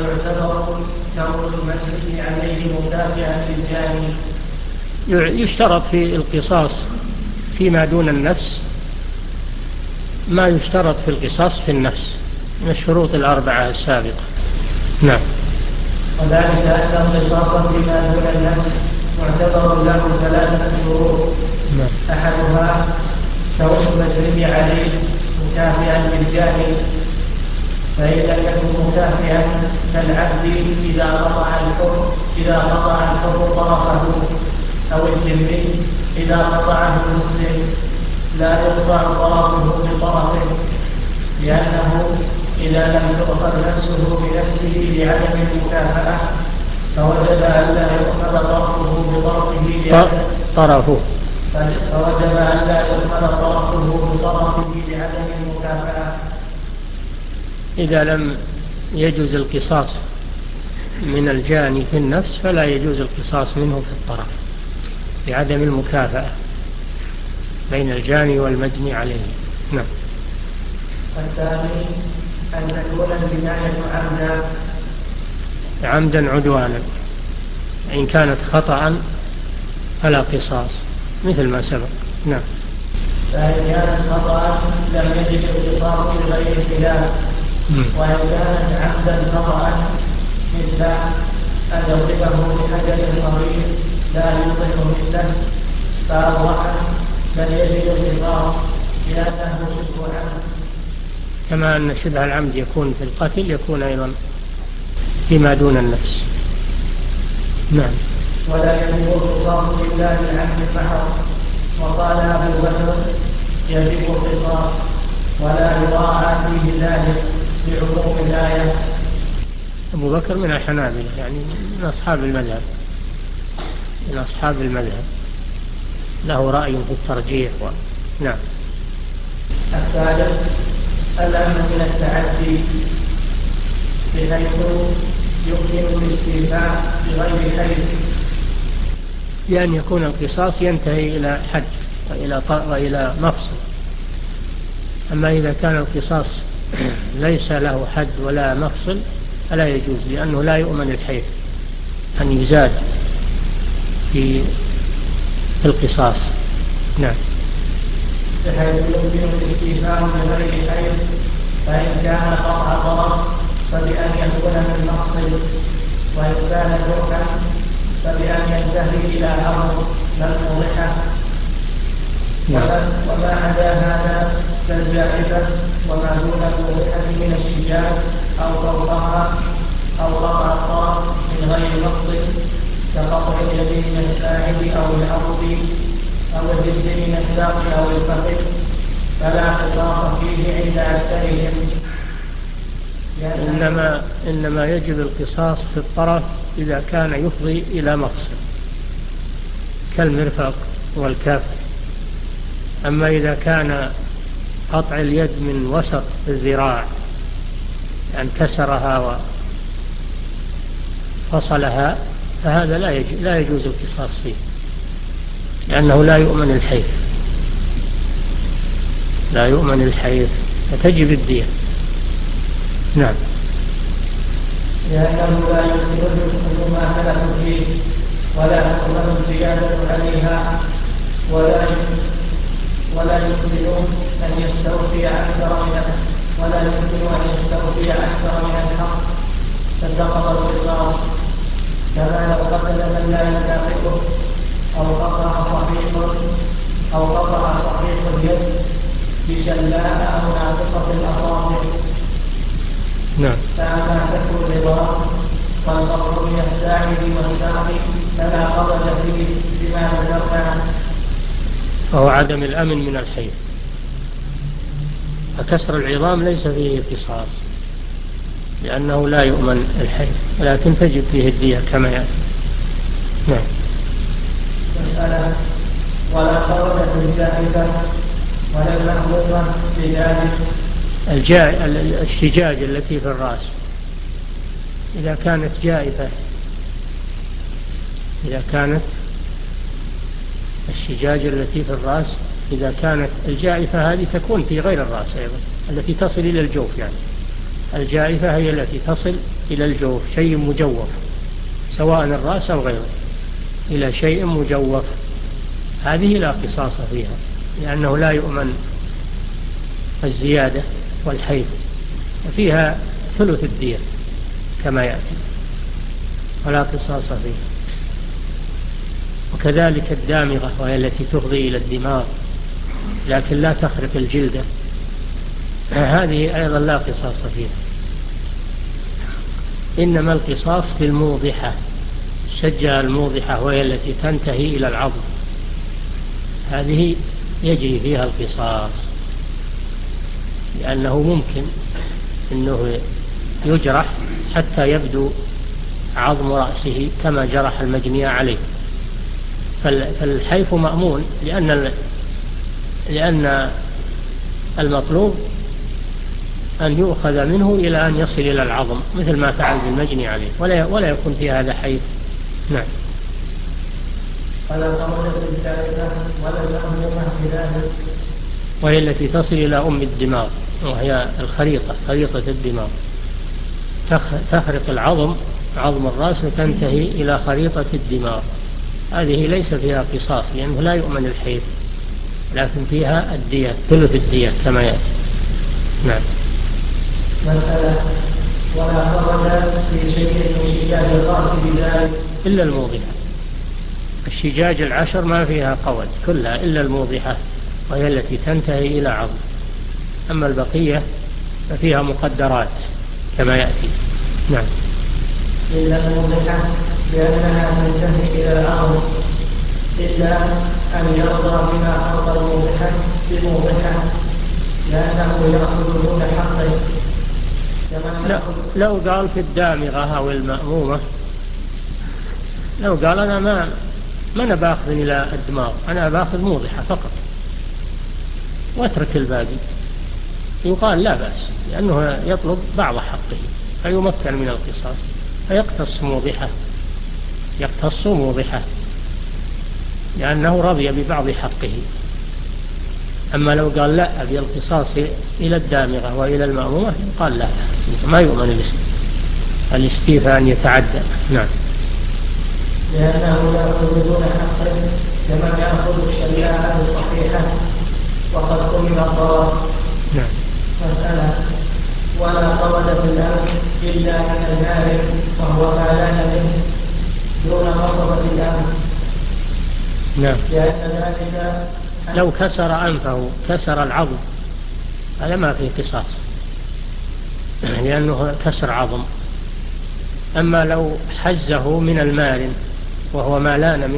ويعتبر كون المجلس عليه مدافعا للجاني. يشترط في القصاص فيما دون النفس ما يشترط في القصاص في النفس من الشروط الأربعة السابقة. نعم. وذلك أن القصاص فيما دون النفس معتبر له 3 شروط. أحدها كون المجرم عليه مكافئا للجاني، فإن لم يكن مكافئا كالعبد إذا قطع الحر طرفه، أو الذمي إذا قطعه المسلم لا يقطع طرفه بطرفه، لأنه إذا لم تؤخذ نفسه بنفسه لعدم المكافأة فوجب أن لا يؤخذ طرفه بطرفه لعدم المكافأة. إذا لم يجوز القصاص من الجاني في النفس فلا يجوز القصاص منه في الطرف لعدم المكافأة بين الجاني والمجني عليه. نعم. الثاني أن تكون الجناية عمدا عدوانا، إن كانت خطأ فلا قصاص مثل ما سبق. نعم. فإن كانت خطأ لم يجب القصاص بغير خلاف، وإن كانت عمدا خطأ مثل أن يضربه بحجر صغير لا يوضح مثله فأضرحه بل يجب القصاص لأنه شبه عمد. كما أن شبه العمد يكون في القتل يكون أيضا فيما دون النفس. نعم. ولا يجب القصاص إلا بالعمد فحسب. وقال أبو بكر يجب القصاص ولا يراعى فيه ذلك بعموم الآية. أبو بكر من الحنابلة، يعني من أصحاب المذهب، له رأي في الترجيح نعم. الثالث الأمن من التعدي بحيث يمكن الاستيفاء بغير حيث، بأن يكون القصاص ينتهي إلى حد وإلى مفصل. أما إذا كان القصاص ليس له حد ولا مفصل فلا يجوز، لأنه لا يؤمن الحيث أن يزاد في القصاص. نعم. بحيث يمكن الاستيفاء بغير حيث، فإن كان قطع طرف فبأن يكون من مقصد، وإن كان جرحا فبأن ينتهي إلى أمر لم يوضحه. وما عدا هذا كالجائزة وما دون الموضحة من الشجاع أو قطعها أو قطع الطرف من غير مقصد كقطع اليد من الساعد أو الأرض أو الجلد من الساق أو الفخذ فلا قصاص فيه عند أكثرهم. إنما يجب القصاص في الطرف إذا كان يفضي إلى مقصد كالمرفق والكف. أما إذا كان قطع اليد من وسط الذراع أن كسرها وفصلها فهذا لا يجوز القصاص فيه، لأنه لا يؤمن الحيث فتجب الدية. نعم. لأنه لا يمكن ما تلف فيه ولا تقبل الزيادة عليها ولا يمكن أن يستوفي أكثر من الحق فسقط القصاص، كما لو قتل من لا يكافئه أو قطع صحيح اليد بشلاء أو ناقصة الأصابع. نعم. فأما كسر العظام والقطع من الساعد والساق فلا خرج فيه بما ذكرنا، فهو عدم الأمن من الحيث. فكسر العظام ليس فيه قصاص لأنه لا يؤمن الحيث، ولكن تجب فيه الدية كما يأتي. نعم. مسألة ولا خرجت الجائزة ولا المخلوقة بذلك. الشجاج التي في الرأس إذا كانت جائفة، الشجاج التي في الرأس إذا كانت الجائفة هذه تكون في غير الرأس أيضا، التي تصل إلى الجوف يعني الجائفة هي التي تصل إلى الجوف، شيء مجوف سواء الرأس أو غيره، إلى شيء مجوف، هذه لا قصاص فيها، لأنه لا يؤمن الزيادة والحيف، وفيها ثلث الدية كما يأتي، ولا قصاص فيها. وكذلك الدامغة، وهي التي تفضي إلى الدماغ لكن لا تخرق الجلدة، هذه أيضا لا قصاص فيها. إنما القصاص في الموضحة، شجع الموضحة وهي التي تنتهي إلى العظم، هذه يجري فيها القصاص، لأنه ممكن أنه يجرح حتى يبدو عظم رأسه كما جرح المجني عليه، فالحيف مأمون، لأن المطلوب أن يؤخذ منه إلى أن يصل إلى العظم، مثل ما فعل بالمجني عليه، ولا يكون في هذا حيف. نعم. وهي التي تصل إلى أم الدماغ، وهي الخريطة، خريطة الدماغ، تخرق العظم، عظم الرأس، وتنتهي إلى خريطة الدماغ، هذه ليس فيها قصاص لأنه لا يؤمن الحيف، لكن فيها الدية، ثلث الدية كما يأتي. نعم. مسألة: ولا خرج في شيء من شجاج الرأس بذلك إلا الموضحة. الشجاج 10 ما فيها قود كلها إلا الموضحة، وهي التي تنتهي إلى عظم، أما البقية ففيها مقدرات كما يأتي. نعم. إلا الموضحة لأنها تنتهي إلى العظم، إلا أن يرضى بما أرضى الموضحة بموضحة، لأنه يأخذ دون حقه. لا، لو قال في الدامغة أو المأمومة، لو قال أنا ما باخذ إلى الدماغ، أنا باخذ موضحة فقط واترك الباقي، يقال لا بأس، لأنه يطلب بعض حقه فيمكن من القصاص، يقتص موضحة لأنه رضي ببعض حقه. أما لو قال لا أبي القصاص إلى الدامغة وإلى المأمومة، قال لا، ما يؤمن الاستيفاء أن يتعدى. نعم. لأنه يأخذ دون حقه كما يأخذ الشريعة الصحيحة وقد قمن الضرر. نعم. مسألة: ولا قود في الأمر إلا من المال وهو ما لا منه دون قصبة الأمر. نعم. لأن ذلك لو كسر أنفه، كسر العظم، هذا ما فيه قصاص لأنه كسر عظم. أما لو حزه من المال وهو ما لان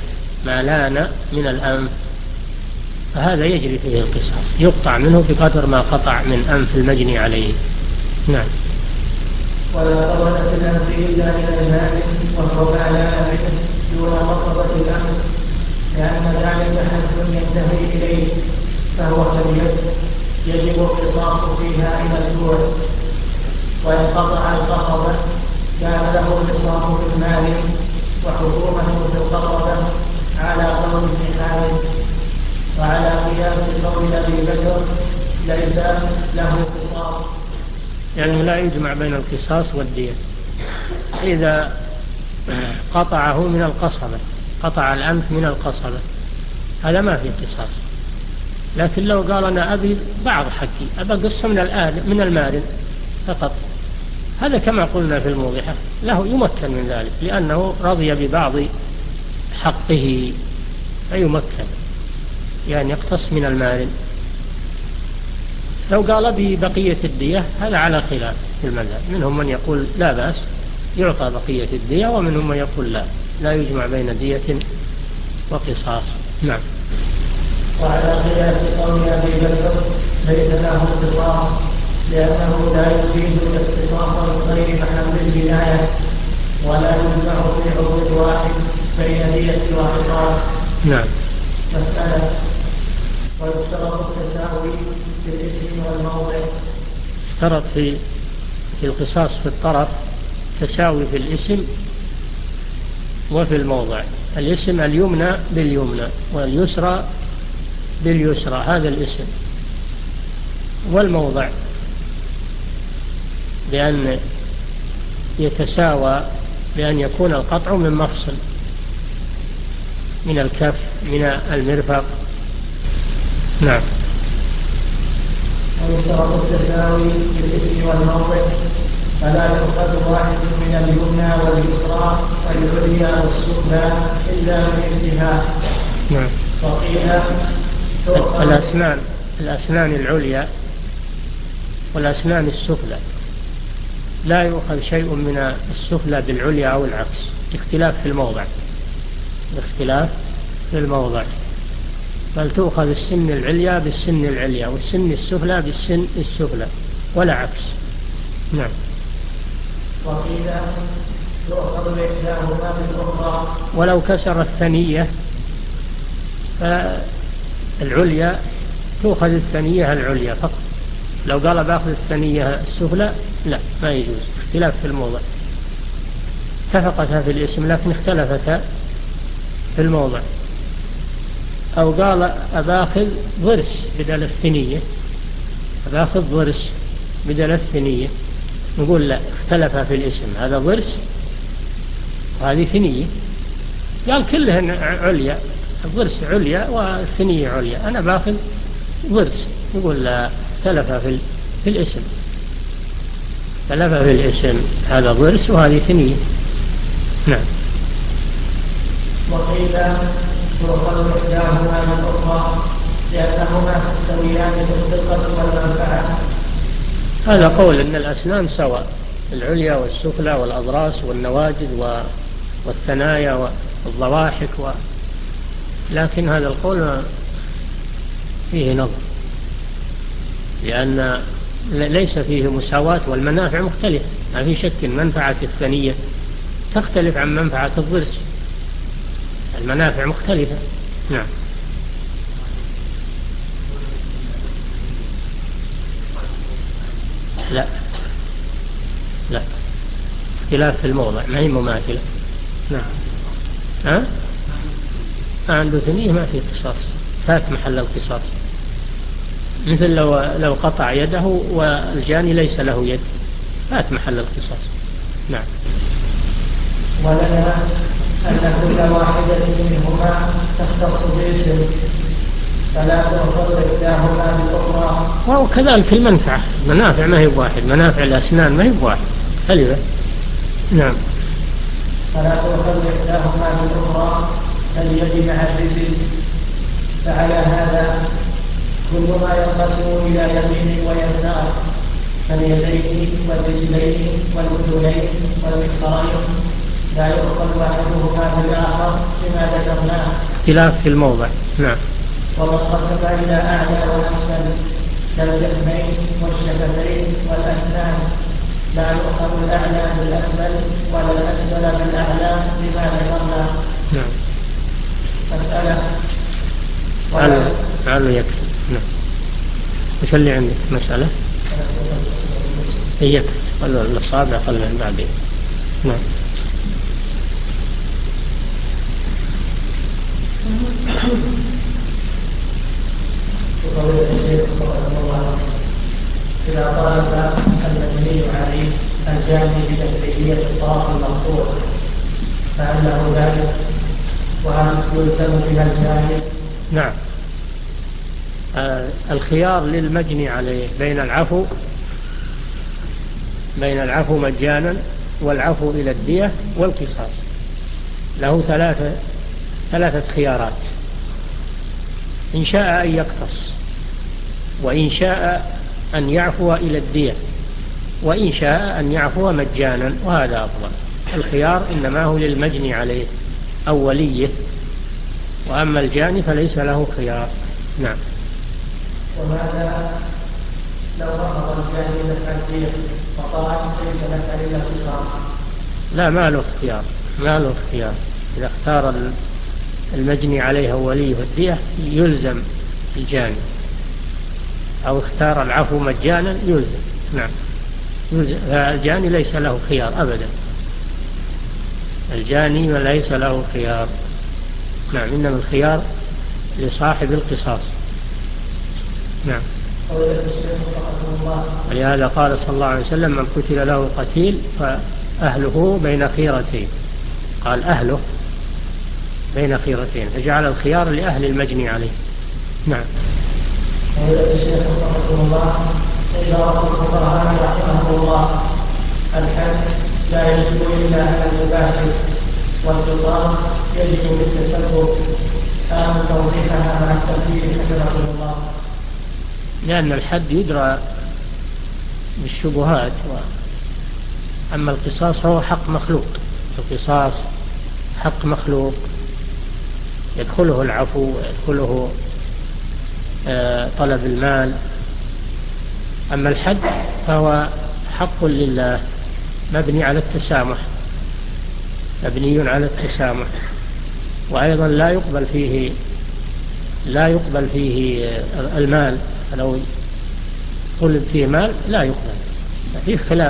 من الأنف، فهذا يجري فيه القصاص، يقطع منه بقدر ما قطع من أنف المجني عليه. نعم. ولا قود في الأنف إلا من المال وهو ما لان منه دون قصبة الأنف، لأن ذلك حد ينتهي إليه فهو كاليد، يجب القصاص فيها إلى الجوع، وإن قطع القصبة كان له القصاص في المال وحكومة في القصبة على قول ابن حارث، وعلى قياس قول أبي بكر ليس له قصاص، يعني لا يجمع بين القصاص والدية. إذا قطعه من القصبة، قطع الأنف من القصبة، هذا ما فيه قصاص. لكن لو قال أنا أبي بعض حقي، أبى قصة من المال فقط، هذا كما قلنا في الموضحة له يمكن من ذلك، لأنه رضي ببعض حقه فيمكن، يعني يقتص من المال. لو قال ببقية الدية، هذا على خلاف في المذهب، منهم من يقول لا بأس يعطى بقية الدية، ومنهم من يقول لا يجمع بين دية وقصاص. نعم. وعلى قياس قول أبي بكر ليس له قصاص، لأنه لا يفيد الاختصاص من غير محل الجناية، ولا يجمع في عضو واحد بين دية وقصاص. نعم. مسألة: ويشترط التساوي في الاسم والموضع. اشترط في القصاص في الطرف تساوي في الاسم وفي الموضع. الاسم اليمنى باليمنى واليسرى باليسرى، هذا الاسم. والموضع بأن يتساوى، بأن يكون القطع من مفصل، من الكف، من المرفق. نعم. ويشترط التساوي في الاسم والموضع، فلا يؤخذ واحد من اليمنى واليسرى والعليا والسفلى إلا من انتهاء. نعم. وقيل الأسنان العليا والأسنان السفلى لا يؤخذ شيء من السفلى بالعليا أو العكس، اختلاف في الموضع، اختلاف في الموضع، بل تؤخذ السن العليا بالسن العليا والسن السفلى بالسن السفلى ولا عكس. نعم. وقيل يؤخذ إحداهما بالأخرى، ولو كسر الثنية فالعليا تؤخذ الثنية العليا فقط، لو قال باخذ الثنية السفلى لا، ما يجوز، اختلاف في الموضع، اتفقتا في الاسم لكن اختلفتا في الموضع. أو قال أباخذ ضرس بدل الثنية، أباخذ ضرس بدل الثنية، نقول لا، اختلفا في الاسم، هذا ضرس وهذه ثنية. قال كلهن عليا، الضرس عليا والثنية عليا، أنا باخذ ضرس، نقول لا، اختلفا في الاسم، اختلفا في الاسم، هذا ضرس وهذه ثنية. نعم. وقيل تؤخذ إحداهما من الأخرى لأنهما تستويان في الدقة والمنفعة. هذا قول أن الأسنان سواء، العليا والسفلى والأضراس والنواجذ والثنايا والضواحك لكن هذا القول فيه نظر، لأن ليس فيه مساواة والمنافع مختلفة، ما في شك منفعة الثنية تختلف عن منفعة الضرس، المنافع مختلفة. نعم. لا لا، اختلاف في الموضع، ما هي مماثلة. نعم. عنده ثنية ما في قصاص، فات محل القصاص، مثل لو قطع يده والجاني ليس له يد، فات محل القصاص. نعم. ولنا أن كل واحدة منهما تختص باسم، فلا تؤخذ إحداهما بالأخرى. وكذلك المنفعة، منافع ما هي بواحد، منافع الأسنان ما هي بواحد، خليفة. نعم. فلا تؤخذ إحداهما بالأخرى كاليد مع الرجل، فعلى هذا كل ما ينقسم إلى يمين ويسار كاليدين والرجلين والأذنين والمخطرين لا يؤخذ أحدهما بالآخر لما ذكرناه، اختلاف في الموضع. نعم. ومن قسم إلى أعلى وأسفل كالجفنين والشفتين والأسنان لا يؤخذ الأعلى بالأسفل ولا الأسفل بالأعلى لما ذكرناه. نعم. مسألة لعله يكفي. نعم. وش اللي عندك مسألة؟ يكفي، خلوا الأصابع خلوا بعدين. نعم. إذا طالب المبني عليه الجاني بتكفيرية الطرف المقطوع فإنه ذلك، وهل يلزم بها الجاني؟ نعم. الخيار للمجني عليه بين العفو مجانا والعفو إلى الدية والقصاص، له ثلاثة خيارات: إن شاء أن يقتص، وإن شاء أن يعفو إلى الدية، وإن شاء أن يعفو مجانا، وهذا أفضل. الخيار إنما هو للمجني عليه أو وليه، وأما الجاني فليس له خيار. نعم. وماذا لو رفض الجاني دفع الدية وقال ليس لك إلا قصاص؟ لا، ما له اختيار. إذا اختار المجني عليه أو وليه الدية يلزم الجاني، أو اختار العفو مجانا يلزم. نعم. الجاني ليس له خيار أبدا، الجاني ليس له خيار. نعم. إنما الخيار لصاحب القصاص. نعم. ولهذا قال صلى الله عليه وسلم من قتل له قتيل فأهله بين خيرتين، قال أهله بين خيرتين، فجعل الخيار لأهل المجني عليه. نعم. الشيخ رحمه الله عبارة الفقهاء رحمه الله الحد لا يجب إلا على المباشر والقصاص يجب بالتسبب، توضيحها مع التفسير حفظه الله. لأن الحد يدرى بالشبهات، أما القصاص هو حق مخلوق، القصاص حق مخلوق يدخله العفو ويدخله طلب المال. أما الحد فهو حق لله مبني على التسامح، مبني على التسامح، وأيضا لا يقبل فيه المال، لو طلب فيه مال لا يقبل، فيه خلاف،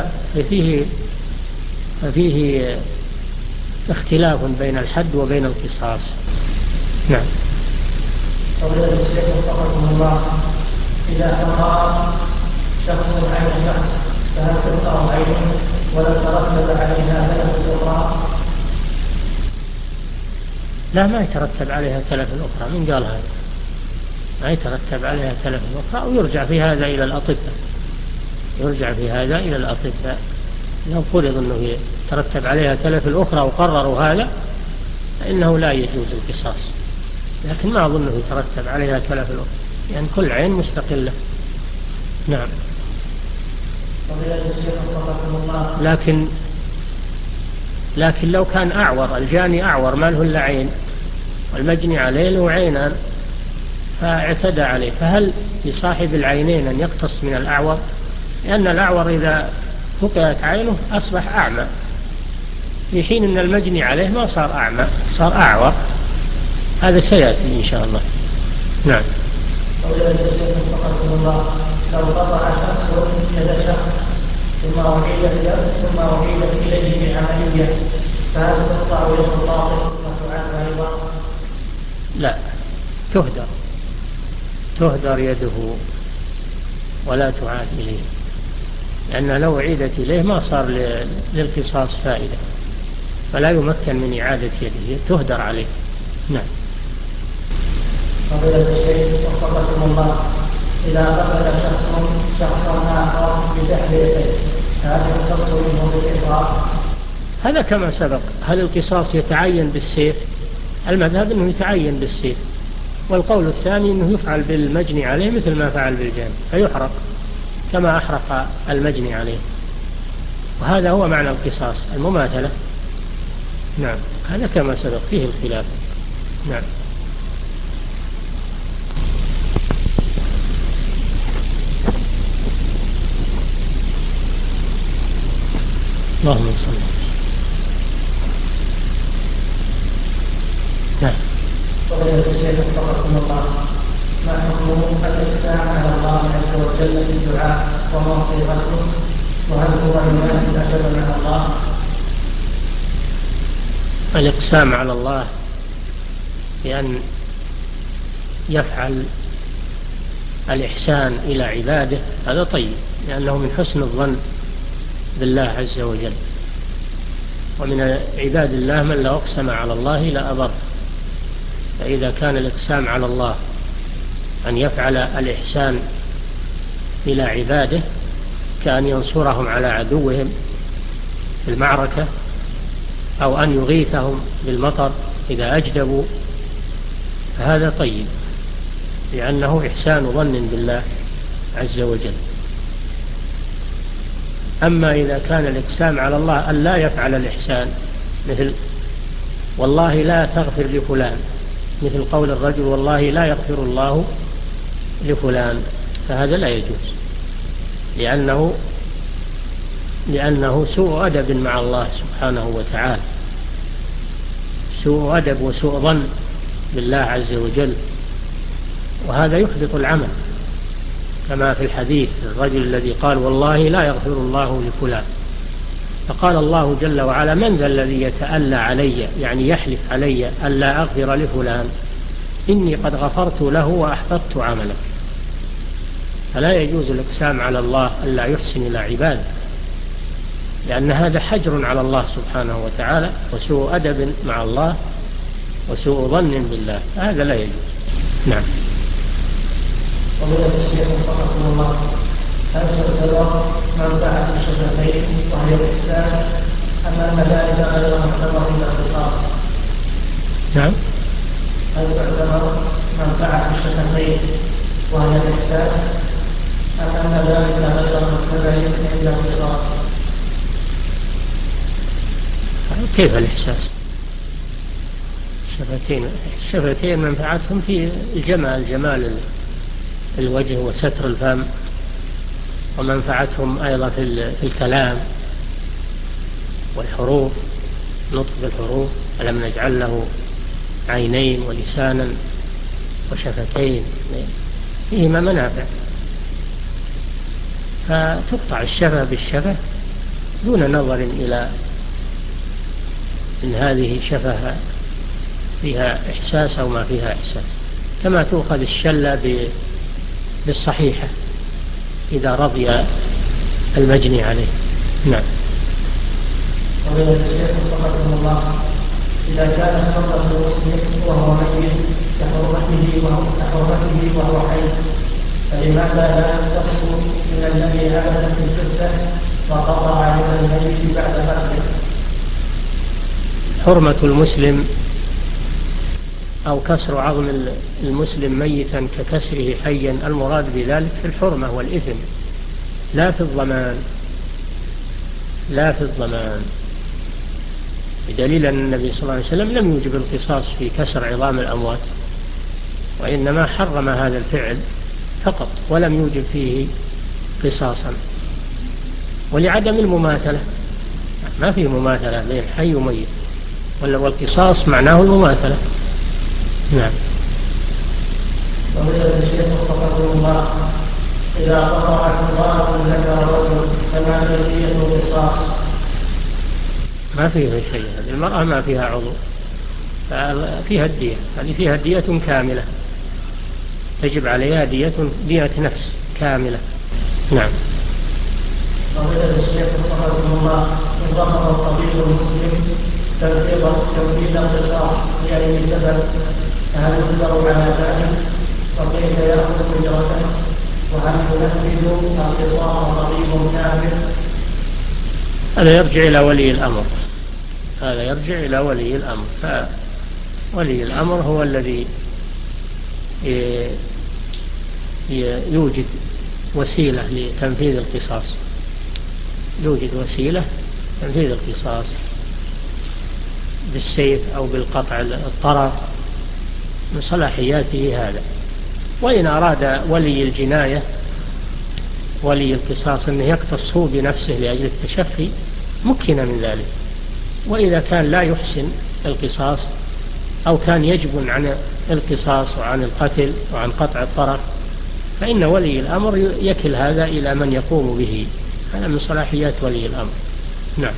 فيه اختلاف بين الحد وبين القصاص. نعم. قول الشيخ وفقكم الله إذا حقق شخص عين شخص فهل تقطع عينه ولا ترتب عليها ثلاث أخرى؟ لا، ما يترتب عليها ثلاث أخرى. من قال هذا؟ ما يترتب عليها ثلاث أخرى، ويرجع في هذا إلى الأطباء، يرجع في هذا إلى الأطباء. لو فرض أنه يترتب عليها ثلاث الأخرى وقرروا هذا فإنه لا يجوز القصاص، لكن ما أظنه يترتب عليها ثلاث الأخرى، يعني كل عين مستقلة. نعم. لكن لو كان أعور، الجاني أعور ما له إلا عين والمجني عليه له عينان فاعتدى عليه، فهل لصاحب العينين أن يقتص من الأعور؟ لأن الأعور إذا فقئت عينه أصبح أعمى، في حين أن المجني عليه ما صار أعمى، صار أعور. هذا سيأتي إن شاء الله. نعم. لو قطع شخص يد شخص ثم أعيد إليه بعملية فهل تقطع يد الباطل وتعاد أيضا؟ لا، تهدر يده ولا تعاد إليه، لأن لو عيدت إليه ما صار للقصاص فائدة، فلا يمكن من إعادة يده، تهدر عليه. نعم. فضيلة الشيخ وفقكم الله إذا قتل شخصا آخر بتحريته فهل يختص منه بالإقرار؟ هذا كما سبق. هل القصاص يتعين بالسيف؟ المذهب أنه يتعين بالسيف، والقول الثاني أنه يفعل بالمجني عليه مثل ما فعل بالجاني، فيحرق كما أحرق المجني عليه، وهذا هو معنى القصاص، المماثلة. نعم. هذا كما سبق فيه الخلاف. نعم. اللهم صل. نعم. فضيلة الشيخ وفقكم الله ما حكم الإقسام على الله عز وجل في الدعاء وما صيغته، وهل هو ينافي الأدب مع الله؟ الإقسام على الله بأن يفعل الإحسان إلى عباده هذا طيب، لأنه من حسن الظن بالله عز وجل، ومن عباد الله من لو أقسم على الله لأبر. فإذا كان الإقسام على الله أن يفعل الإحسان إلى عباده كأن ينصرهم على عدوهم في المعركة، أو أن يغيثهم بالمطر إذا أجدبوا، فهذا طيب، لأنه إحسان ظن بالله عز وجل. أما إذا كان الإقسام على الله أن لا يفعل الإحسان، مثل والله لا تغفر لفلان، مثل قول الرجل والله لا يغفر الله لفلان، فهذا لا يجوز، لأنه سوء أدب مع الله سبحانه وتعالى، سوء أدب وسوء ظن بالله عز وجل، وهذا يحبط العمل، كما في الحديث الرجل الذي قال والله لا يغفر الله لفلان، فقال الله جل وعلا من ذا الذي يتألى علي، يعني يحلف علي ألا أغفر لفلان، إني قد غفرت له وأحبطت عمله. فلا يجوز الإقسام على الله ألا يحسن إلى عباده، لأن هذا حجر على الله سبحانه وتعالى وسوء أدب مع الله وسوء ظن بالله، هذا لا يجوز. نعم. ومن التشريع رحمه الله هل تعتبر منفعة الشفتين وهي الإحساس أم أن ذلك غير معتبر إلا القصاص؟ نعم. هل تعتبر منفعة الشفتين وهي الإحساس أم أن ذلك غير معتبر إلا القصاص؟ كيف الإحساس؟ الشفتين منفعتهم في جمال الوجه وستر الفم، ومنفعتهم أيضا في الكلام والحروف، نطق بالحروف. ألم نجعل له عينين ولسانا وشفتين، فيهما منافع. فتقطع الشفة بالشفة دون نظر إلى إن هذه شفة فيها إحساس أو ما فيها إحساس، كما تؤخذ الشلة بالصحيحة إذا رضي المجني عليه. نعم. ومن الشيخ رحمه الله إذا كان حرمة المسلم وهو ميت كحرمته وهو حي، فلماذا لا يختص من الذي هلك في الجثة وقطع على الميت بعد قتله؟ حرمة المسلم أو كسر عظم المسلم ميتا ككسره حيا، المراد بذلك في الحرمة والإثم، لا في الضمان، بدليل أن النبي صلى الله عليه وسلم لم يوجب القصاص في كسر عظام الأموات، وإنما حرم هذا الفعل فقط ولم يوجب فيه قصاصا. ولعدم المماثلة، ما فيه مماثلة بين حي وميت، والقصاص معناه المماثلة. نعم. ومن الشيخ رحمه الله إذا قطعت امرأة ذكر رجل فما دية القصاص؟ ما فيه شيء، المرأة ما فيها عضو، فيها الدية، يعني فيها دية كاملة، تجب عليها دية نفس كاملة. نعم. ومن الشيخ رحمه الله إن رفض الطبيب المسلم تنفيذ القصاص لأي سبب، فهل يقدر على ذلك؟ وكيف يأخذ أجرته؟ وهل ينفذ القصاص طبيب كامل؟ هذا يرجع إلى ولي الأمر، فولي الأمر هو الذي يوجد وسيلة لتنفيذ القصاص، بالسيف أو بالقطع الطرف، من صلاحياته هذا. وإن أراد ولي الجناية ولي القصاص أنه يقتص هو بنفسه لأجل التشفي مكن من ذلك. وإذا كان لا يحسن القصاص أو كان يجبن عن القصاص وعن القتل وعن قطع الطرف، فإن ولي الأمر يكل هذا إلى من يقوم به، هذا من صلاحيات ولي الأمر. نعم.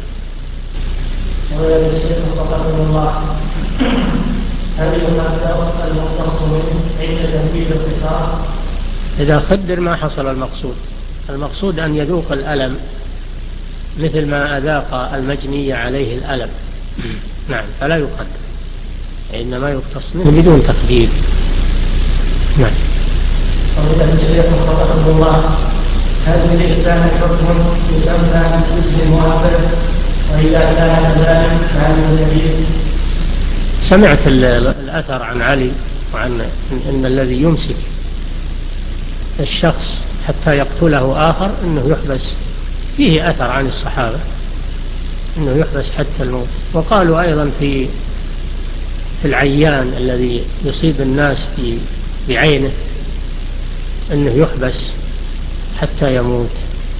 هل يقدر المقتص منه عند تنفيذ القصاص؟ إذا قدر ما حصل المقصود أن يذوق الألم مثل ما أذاق المجني عليه الألم. نعم، فلا يقدر، إنما يقتص منه بدون تقدير. نعم. ومن الشيخ رحمه الله هل للإسلام حكم يسمى بالسجن المؤبد؟ وإذا كان كذلك فهل يجوز؟ سمعت الأثر عن علي وعن أن الذي يمسك الشخص حتى يقتله آخر أنه يحبس، فيه أثر عن الصحابة أنه يحبس حتى الموت. وقالوا أيضا في العيان الذي يصيب الناس بعينه أنه يحبس حتى يموت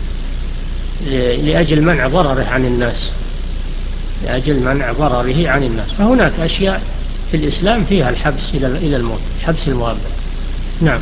لأجل منع ضرره عن الناس، فهناك أشياء في الإسلام فيها الحبس إلى الموت، حبس المؤبد. نعم.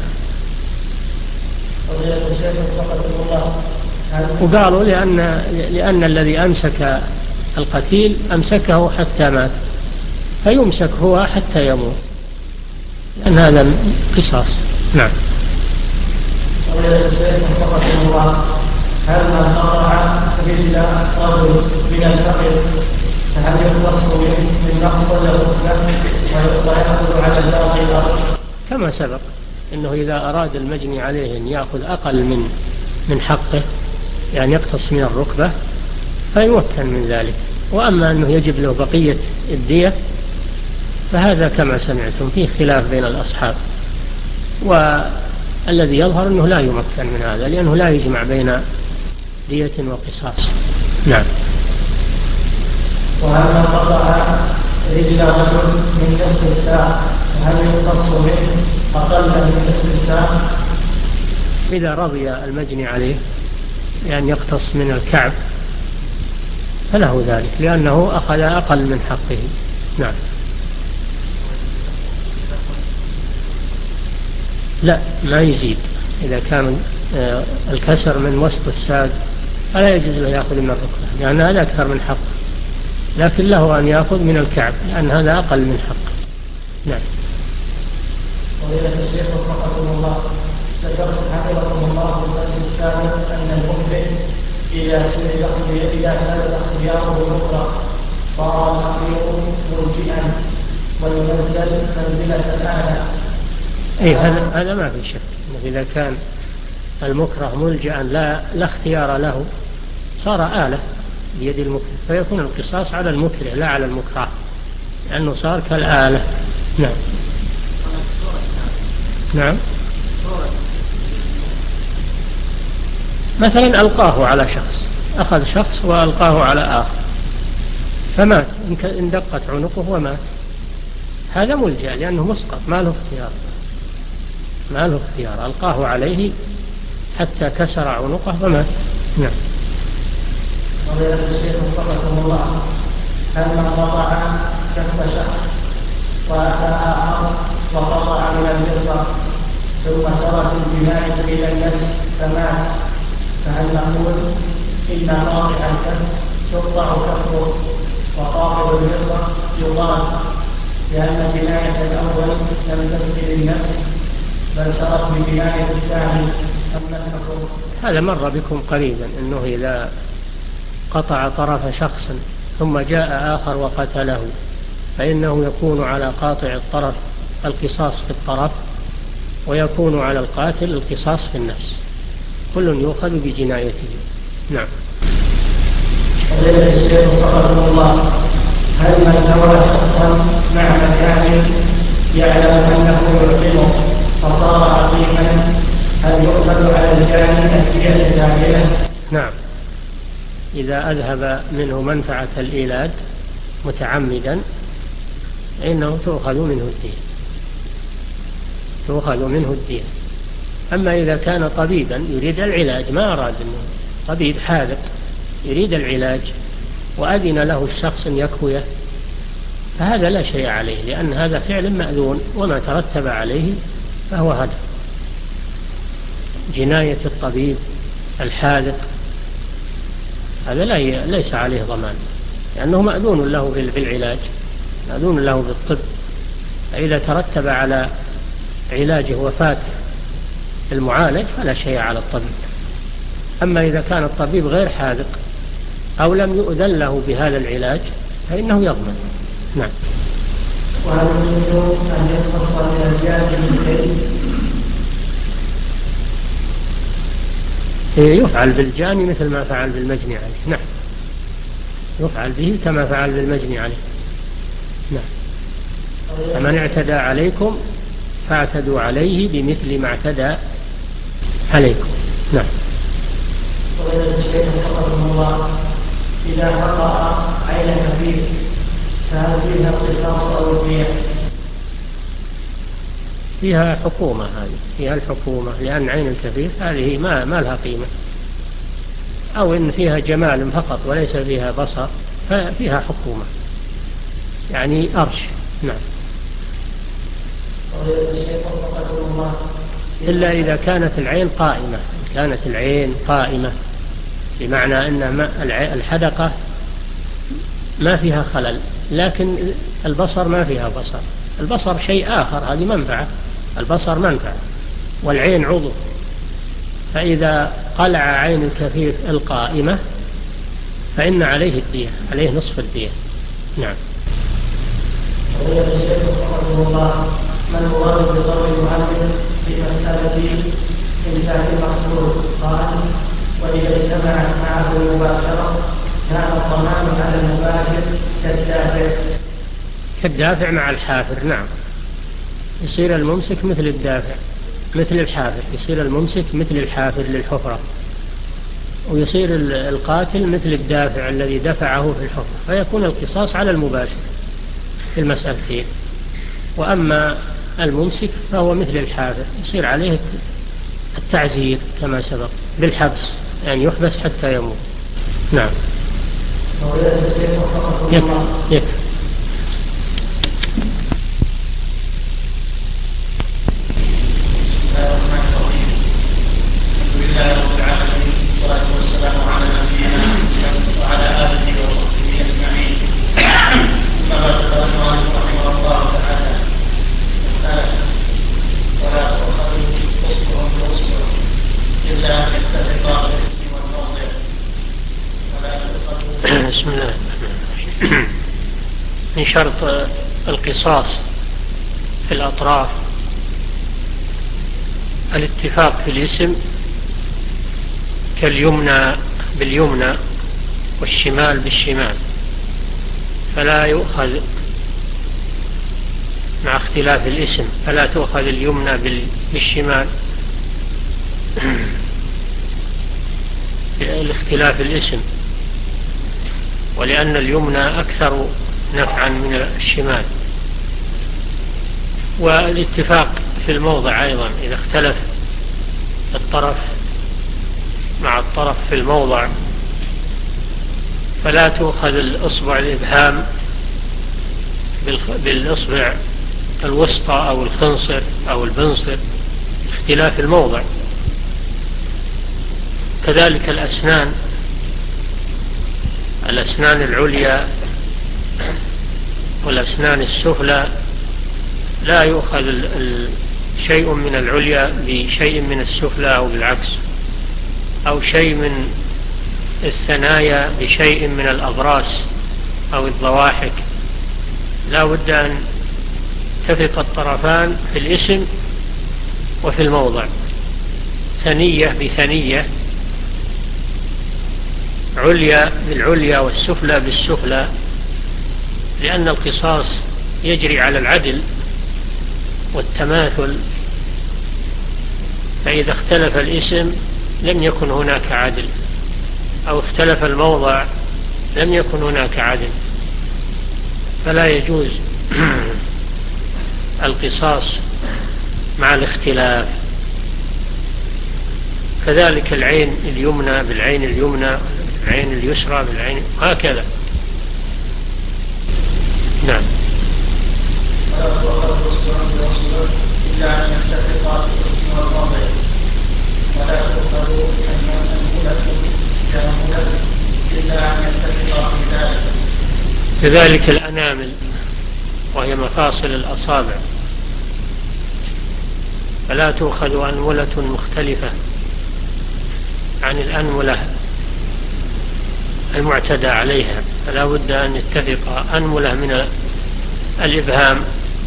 وقالوا لأن الذي أمسك القتيل أمسكه حتى مات، فيمسك هو حتى يموت، لأن هذا قصاص. نعم. فضيلة الشيخ وفقكم الله، هل من قطع رجل رجل من الفقر فهل يختص من نقص الركبة ويأخذ على باقي الأرض؟ كما سبق أنه إذا أراد المجني عليه أن يأخذ أقل من حقه، يعني يقتص من الركبة، فيمكن من ذلك. وأما أنه يجب له بقية الدية فهذا كما سمعتم فيه خلاف بين الأصحاب، والذي يظهر أنه لا يمكن من هذا، لأنه لا يجمع بين دية وقصاص. نعم. وهل من قطع رجل رجل من نصف الساعة فهل يقتص منه أقل من نصف الساعة؟ إذا رضي المجني عليه يعني يقتص من الكعب فله ذلك، لأنه أخذ أقل من حقه. نعم. لا، ما يزيد. إذا كان الكسر من وسط الساق فلا يجوز له يأخذ من الركبة، لأن هذا أكثر من حقه، لكن له أن يأخذ من الكعب لأن هذا أقل من حقه. نعم. فضيلة الشيخ وفقكم الله، ذكرت حفظكم الله في الدرس السابق أن المؤمن إذا سلب اختياره الأخرى صار الأخير مرجئا وينزل منزلة الأعلى. أي هذا ما في شك. إذا كان المكره ملجأ لا اختيار له صار آلة بيد المكره، فيكون القصاص على المكره لا على المكره، لأنه صار كالآلة. نعم. نعم. مثلا ألقاه على شخص، أخذ شخص وألقاه على آخر فمات، إن دقت عنقه ومات، هذا ملجأ لأنه مسقط، ما له اختيار، ألقاه عليه حتى كسر عنقه فمات. نعم. فضيلة الشيخ وفقكم الله، هل من قطع كف شخص وأتى آخر وقطع من الفضة ثم صارت الجناية إلى النفس فمات، فهل نقول إن قاطع الكف تقطع كفه وقاطع الفضة يقال لأن جناية الأول لم تسقط النفس بل صارت بجناية الثاني؟ أما الحكم هذا مر بكم قريبا، أنه إذا قطع طرف شخص ثم جاء آخر وقتله فإنه يكون على قاطع الطرف القصاص في الطرف، ويكون على القاتل القصاص في النفس، كل يؤخذ بجنايته. نعم. فضيلة الشيخ وفقكم الله، هل من نوى شخصا مع مكان يعلم أنه يعلمه فصار عقيما هل يؤخذ على الجاني الدية كاملة؟ نعم. إذا أذهب منه منفعة الإيلاد متعمدا فإنه تؤخذ منه الدية. أما إذا كان طبيبا يريد العلاج، ما أراد أنه طبيب حاذق يريد العلاج وأذن له الشخص أن يكويه، فهذا لا شيء عليه، لأن هذا فعل مأذون وما ترتب عليه فهو هدف. جناية الطبيب الحاذق هذا ليس عليه ضمان، لأنه مأذون له بالعلاج، مأذون له بالطب، فإذا ترتب على علاجه وفاة المعالج فلا شيء على الطبيب. أما إذا كان الطبيب غير حاذق أو لم يؤذن له بهذا العلاج فإنه يضمن. نعم. وهل يمكن أن يختص من الجاني بالكيد؟ يفعل بالجاني مثل ما فعل بالمجني عليه. نعم، يفعل به كما فعل بالمجني عليه. نعم. فمن اعتدى عليكم فاعتدوا عليه بمثل ما اعتدى عليكم. نعم. إذا قطع عين كبير فهل فيها القصاص أو الدية؟ فيها حكومة، هذه فيها الحكومة، لأن عين الكفيف هذه ما لها قيمة، أو إن فيها جمال فقط وليس فيها بصر ففيها حكومة، يعني أرش. نعم. إلا إذا كانت العين قائمة، بمعنى أن الحدقة ما فيها خلل، لكن البصر ما فيها بصر. البصر شيء آخر، هذه منفعة، البصر منفعة، والعين عضو، فإذا قلع عين الكفيف القائمة فإن عليه الدية، عليه نصف الدية. نعم. ويقول الشيخ رحمه الله: ما المراد بقول المؤلف في مسألة إمساك المقتول؟ قال: وإذا اجتمعت معه المباشرة كان الضمان على المباشر كالدافع مع الحافر. نعم، يصير الممسك مثل الدافع مثل الحافر، يصير الممسك مثل الحافر للحفرة، ويصير القاتل مثل الدافع الذي دفعه في الحفرة، فيكون القصاص على المباشر في المسألتين. وأما الممسك فهو مثل الحافر، يصير عليه التعزير كما سبق بالحبس، يعني يحبس حتى يموت. نعم. يكفي. بسم الله. من شرط القصاص في الأطراف الاتفاق في الاسم، كاليمنى باليمنى والشمال بالشمال، فلا يؤخذ مع اختلاف الاسم، فلا تؤخذ اليمنى بالشمال لاختلاف الاسم، ولأن اليمنى أكثر نفعا من الشمال. والاتفاق في الموضع أيضا، إذا اختلف الطرف مع الطرف في الموضع فلا تؤخذ الأصبع الإبهام بالأصبع الوسطى أو الخنصر أو البنصر، اختلاف الموضع. كذلك الأسنان العليا والأسنان السفلى لا يؤخذ شيء من العليا بشيء من السفلى أو بالعكس، أو شيء من الثنايا بشيء من الأضراس أو الضواحك. لا بد أن تفق الطرفان في الاسم وفي الموضع، ثنية بثنية، عليا بالعليا والسفلى بالسفلى، لأن القصاص يجري على العدل والتماثل، فإذا اختلف الاسم لم يكن هناك عدل، أو اختلف الموضع لم يكن هناك عدل، فلا يجوز القصاص مع الاختلاف. كذلك العين اليمنى بالعين اليمنى، العين اليسرى بالعين، هكذا. نعم. ولا تؤخذ إلا أن يتفق الاسم والموضع، ولا تؤخذ المنقولة كمنقولة إلا أن يتفق في ذلك. كذلك الأنامل وهي مفاصل الأصابع، فلا تؤخذ أنملة مختلفة عن الأنملة المعتدى عليها، فلا بد أن يتفق أنملة من الإبهام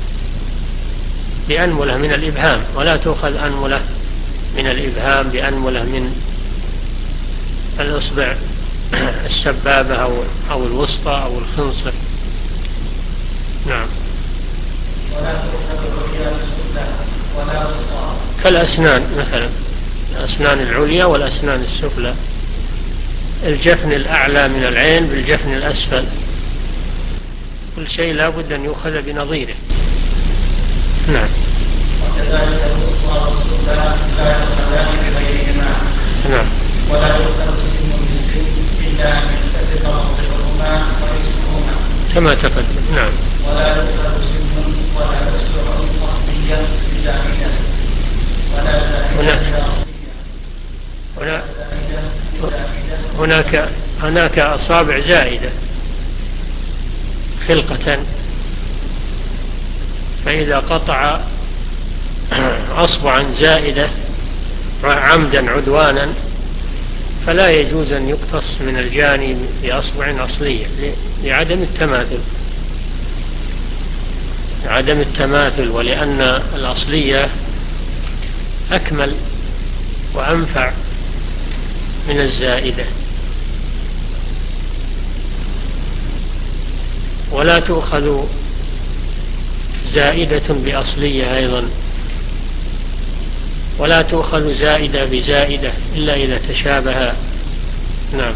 بأنملة من الإبهام، ولا تؤخذ أنملة من الإبهام بأنملة من الأصبع السبابة أو الوسطى أو الخنصر. نعم. ولا تؤخذ ولا وسطى، كالأسنان مثلا، الأسنان العليا والأسنان السفلى، الجفن الأعلى من العين بالجفن الأسفل، كل شيء لا بد أن يؤخذ بنظيره. نعم. وكذلك الوسطى والسفلى لا يؤخذان بغيرهما. نعم. ولا يؤخذ السن بالسن إلا أن يتفق موضعهما ويسرهما كما تقدم. نعم. ولا يؤخذ سن ولا يسرع أصليا بزاهدة ولا زاهدة أصلية. هناك أصابع زائدة خلقة، فإذا قطع أصبعا زائدة عمدا عدوانا فلا يجوز أن يقتص من الجاني بأصبع أصلية لعدم التماثل ولأن الأصلية أكمل وأنفع من الزائدة. ولا تؤخذ زائدة بأصلية أيضا، ولا تؤخذ زائدة بزائدة إلا إذا تشابه. نعم.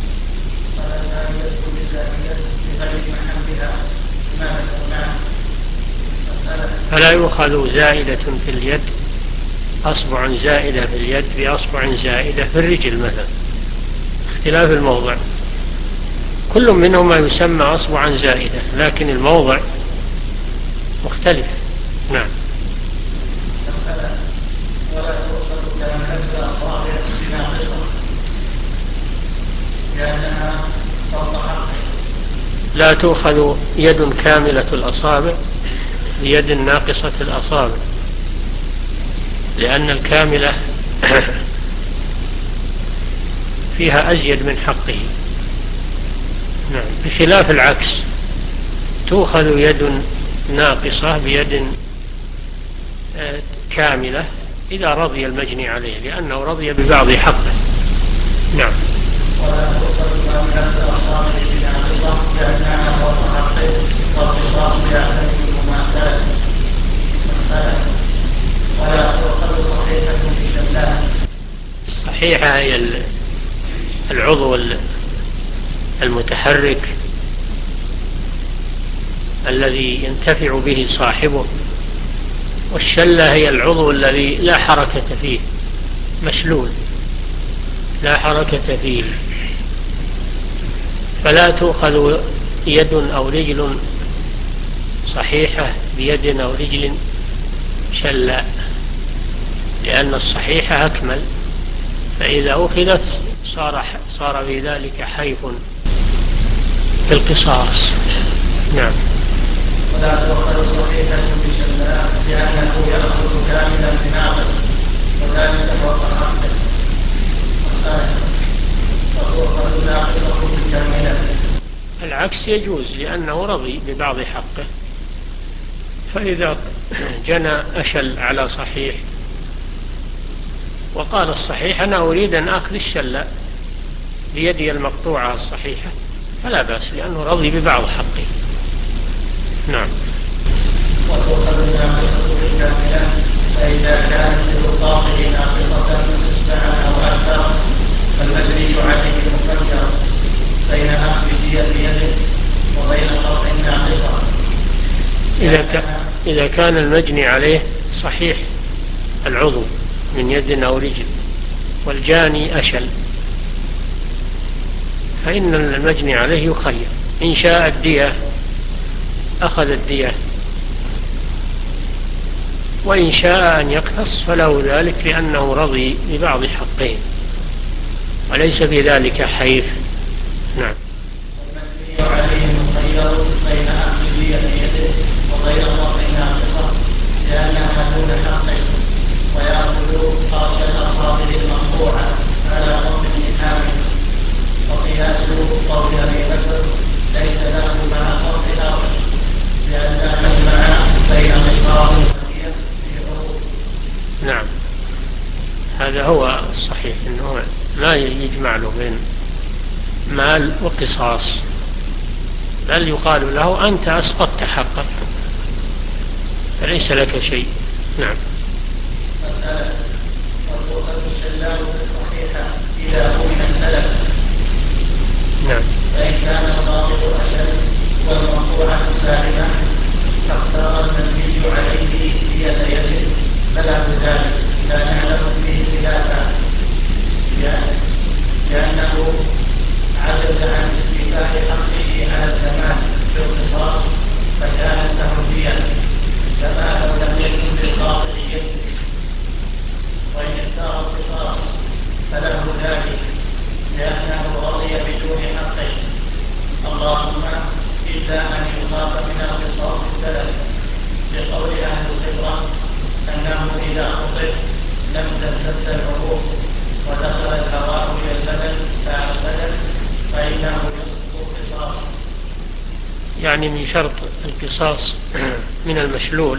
فلا يؤخذ زائدة في اليد، أصبع زائدة في اليد بأصبع زائدة في الرجل مثلا، اختلاف الموضع، كل منهما يسمى أصبعا زائدة لكن الموضع مختلف. نعم. ولا تؤخذ كاملة الأصابع بناقصة لأنها فوق حقه. لا تؤخذ يد كاملة الأصابع بيد ناقصة الأصابع، لأن الكاملة فيها أزيد من حقه. نعم. بخلاف العكس، تؤخذ يد ناقصة بيد كاملة إذا رضي المجني عليه، لأنه رضي ببعض حقه. نعم. ولا تؤخذ كاملة الأصابع بناقصة لأنها فوق حقه والقصاص بأحد المماثلة. ولا تؤخذ صحيحة بشلال. الصحيحة هي العضو المتحرك الذي ينتفع به صاحبه، والشلة هي العضو الذي لا حركة فيه، مشلول لا حركة فيه. فلا تؤخذ يد أو رجل صحيحة بيد أو رجل شلاء، لأن الصحيحة أكمل، فإذا أخذت صار في ذلك حيف في القصاص. نعم. ولا تؤخذ صحيحة بشلاء لأنه يأخذ كاملا بناقص وذلك فوق حقه. وتؤخذ ناقصة بكاملة. العكس يجوز لأنه رضي ببعض حقه، فإذا جنى أشل على صحيح وقال الصحيح أنا أريد أن أخذ الشلاء بيدي المقطوعة الصحيحة فلا بأس، لأنه رضي ببعض حقه. نعم. وتؤخذ الناقصة بالكاملة فإذا كانت للقاطع ناقصة إصبعا أو أكثر فالمجري عليه مخير بين أخذ دية يده وبين قطع ناقصة. إذا كان المجني عليه صحيح العضو من يد أو رجل والجاني أشل، فإن المجني عليه يخير، إن شاء الدية أخذ الدية، وإن شاء أن يقتص فله ذلك، لأنه رضي ببعض حقين وليس بذلك حيف. نعم. والمجني عليه مخير بين أخذ دية يده وبين قطع ناقصة لأنها دون حقه، ويأخذ قاش الأصابع المقطوعة على قطع حامل. وقياس قول أبي بكر ليس له مع قطع الأرض لأن مجمع بين قصار وهي في عروض. نعم. هذا هو الصحيح، أنه لا يجمع له بين مال وقصاص، بل يقال له أنت أسقطت حقك فليس لك شيء. نعم. وتؤخذ الشلال بالصحيحة إذا أمن السلف. نعم. فإن كان الضابط أشد والمقطوعة سالمة فاختار المجني عليه دية يده فلا بذلك لا نعلم فيه خلافا، لأنه عجز عن استيفاء حقه على الزمان في القصاص فكانت له دية، كما لو لم يكن للقاطع يد. وإن اختار القصاص فله ذلك لأنه رضي بدون حقه، اللهم إلا أن يخاف من القصاص السلف، لقول أهل الخبرة أنه إذا خطب لم تنسد العروق ودخل الهواء إلى البدن فأفسده فإنه يسقط القصاص. يعني من شرط القصاص من المشلول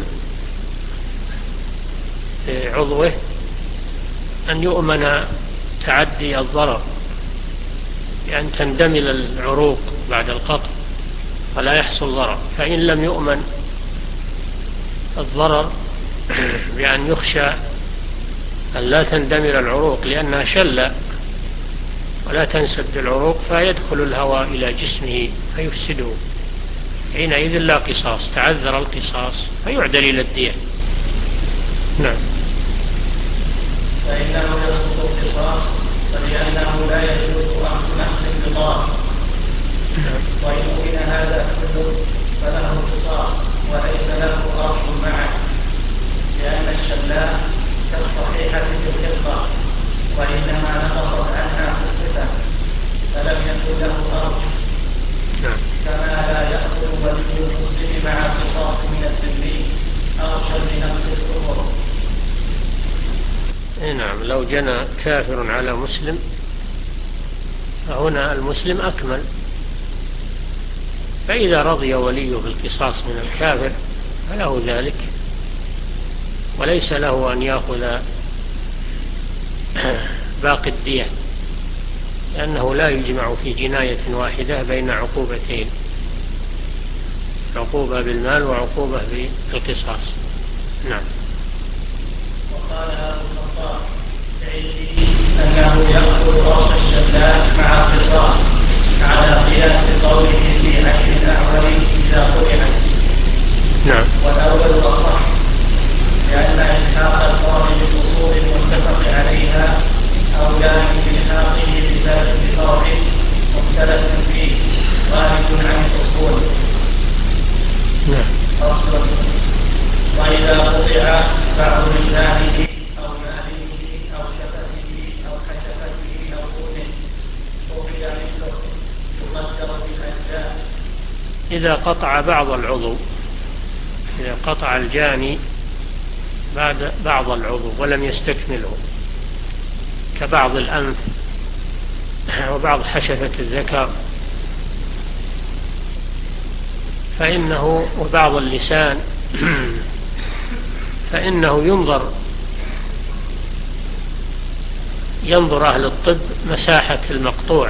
في عضوه أن يؤمن تعدي الضرر، بأن تندمل العروق بعد القطع فلا يحصل ضرر. فإن لم يؤمن الضرر بأن يخشى أن لا تندمل العروق لأنها شلة ولا تنسد العروق فيدخل الهواء إلى جسمه فيفسده، حينئذ لا قصاص، تعذر القصاص فيعدل إلى الدية. نعم. فإنه يسقط القصاص فلأنه لا يجوز أخذ نفس القطاع، وإن أمن هذا كله فله القصاص وليس له أرض معه، لأن الشلاء كالصحيحة في الخلقة وإنما نقصت عنها في الصفة فلم يكن له أرض، كما لا يأخذ ولي المسلم مع القصاص من الذمي أرشا لنفس الأمور. نعم. لو جنى كافر على مسلم فهنا المسلم أكمل، فإذا رضي وليه بالقصاص من الكافر فله ذلك، وليس له أن يأخذ باقي الدية، لأنه لا يجمع في جناية واحدة بين عقوبتين، عقوبة بالمال وعقوبة بالقصاص. نعم. وقال أبو الخطاب أنه يأخذ رأس الشلاء مع القصاص على قياس قوله في عين الأعور إذا قرئت. نعم. والأول أصح، لأن إلحاق القاضي بالأصول المتفق عليها أولى من إلحاقه بذات بفرع مختلف فيه غالب عن الأصول. نعم. أصل. وإذا قطع بعض لسانه أو ماله أو شفته أو حشفته أو أذنه قطع مثله يقدر بالأجزاء. إذا قطع بعض العضو، إذا قطع الجاني بعض العضو ولم يستكمله كبعض الأنف وبعض حشفة الذكر فإنه وبعض اللسان فإنه ينظر أهل الطب مساحة المقطوع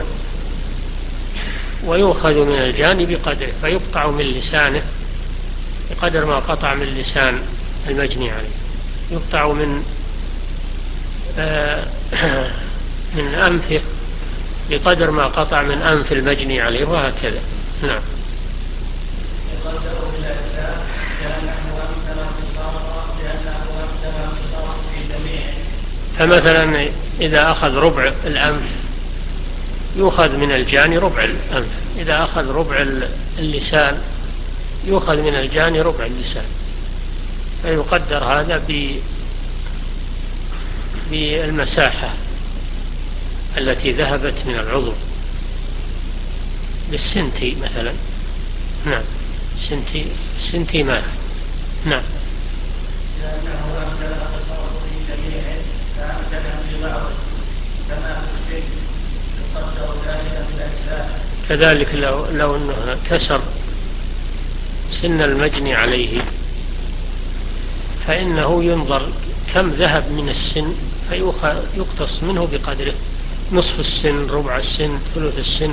ويؤخذ من الجاني بقدره، فيقطع من لسانه بقدر ما قطع من لسان المجني عليه، يقطع من أنفه بقدر ما قطع من أنف المجني عليه، وهكذا. نعم. فمثلا إذا أخذ ربع الأنف يؤخذ من الجاني ربع الأنف، إذا أخذ ربع اللسان يؤخذ من الجاني ربع اللسان، فيقدر هذا بالمساحة التي ذهبت من العضو بالسنتي مثلا. نعم. سنتي ماء. نعم. كذلك لو أنه كسر سن المجني عليه فإنه ينظر كم ذهب من السن فيقتص منه بقدره، نصف السن، ربع السن، ثلث السن،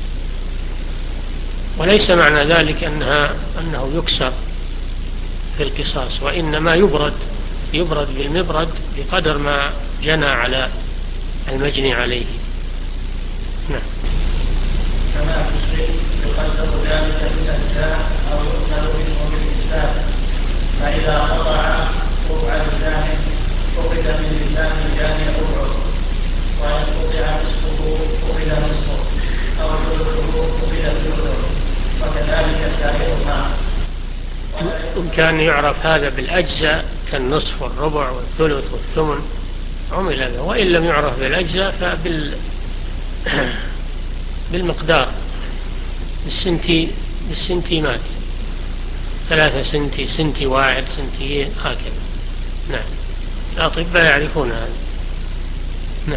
وليس معنى ذلك أنه يكسر في القصاص، وإنما يبرد بالمبرد بقدر ما جنى على المجني عليه. نعم. كما في السن يقدر ذلك بالأجزاء أو يؤخذ منه بالإجزاء، فإذا قطع ربع لسانه أخذ من لسان الجاني ربعه، وإن قطع نصفه أخذ نصفه أو ثلثه أخذ ثلثه، وكذلك سائرها. إن كان يعرف هذا بالأجزاء كالنصف والربع والثلث والثمن عمل به، وإن لم يعرف بالأجزاء بالمقدار، بالسنتيمات، 3 سنتي، سنتي واحد، سنتيين، هكذا. نعم. الأطباء يعرفون هذا. نعم.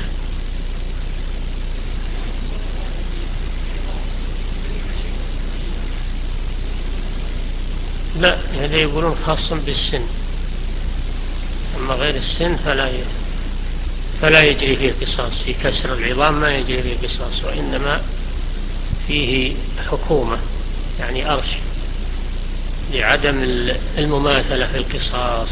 لا، هذا يقولون خاص بالسن، أما غير السن فلا يجري فيه قصاص. في كسر العظام ما يجري فيه قصاص، وإنما فيه حكومة، يعني أرش، لعدم المماثلة في القصاص،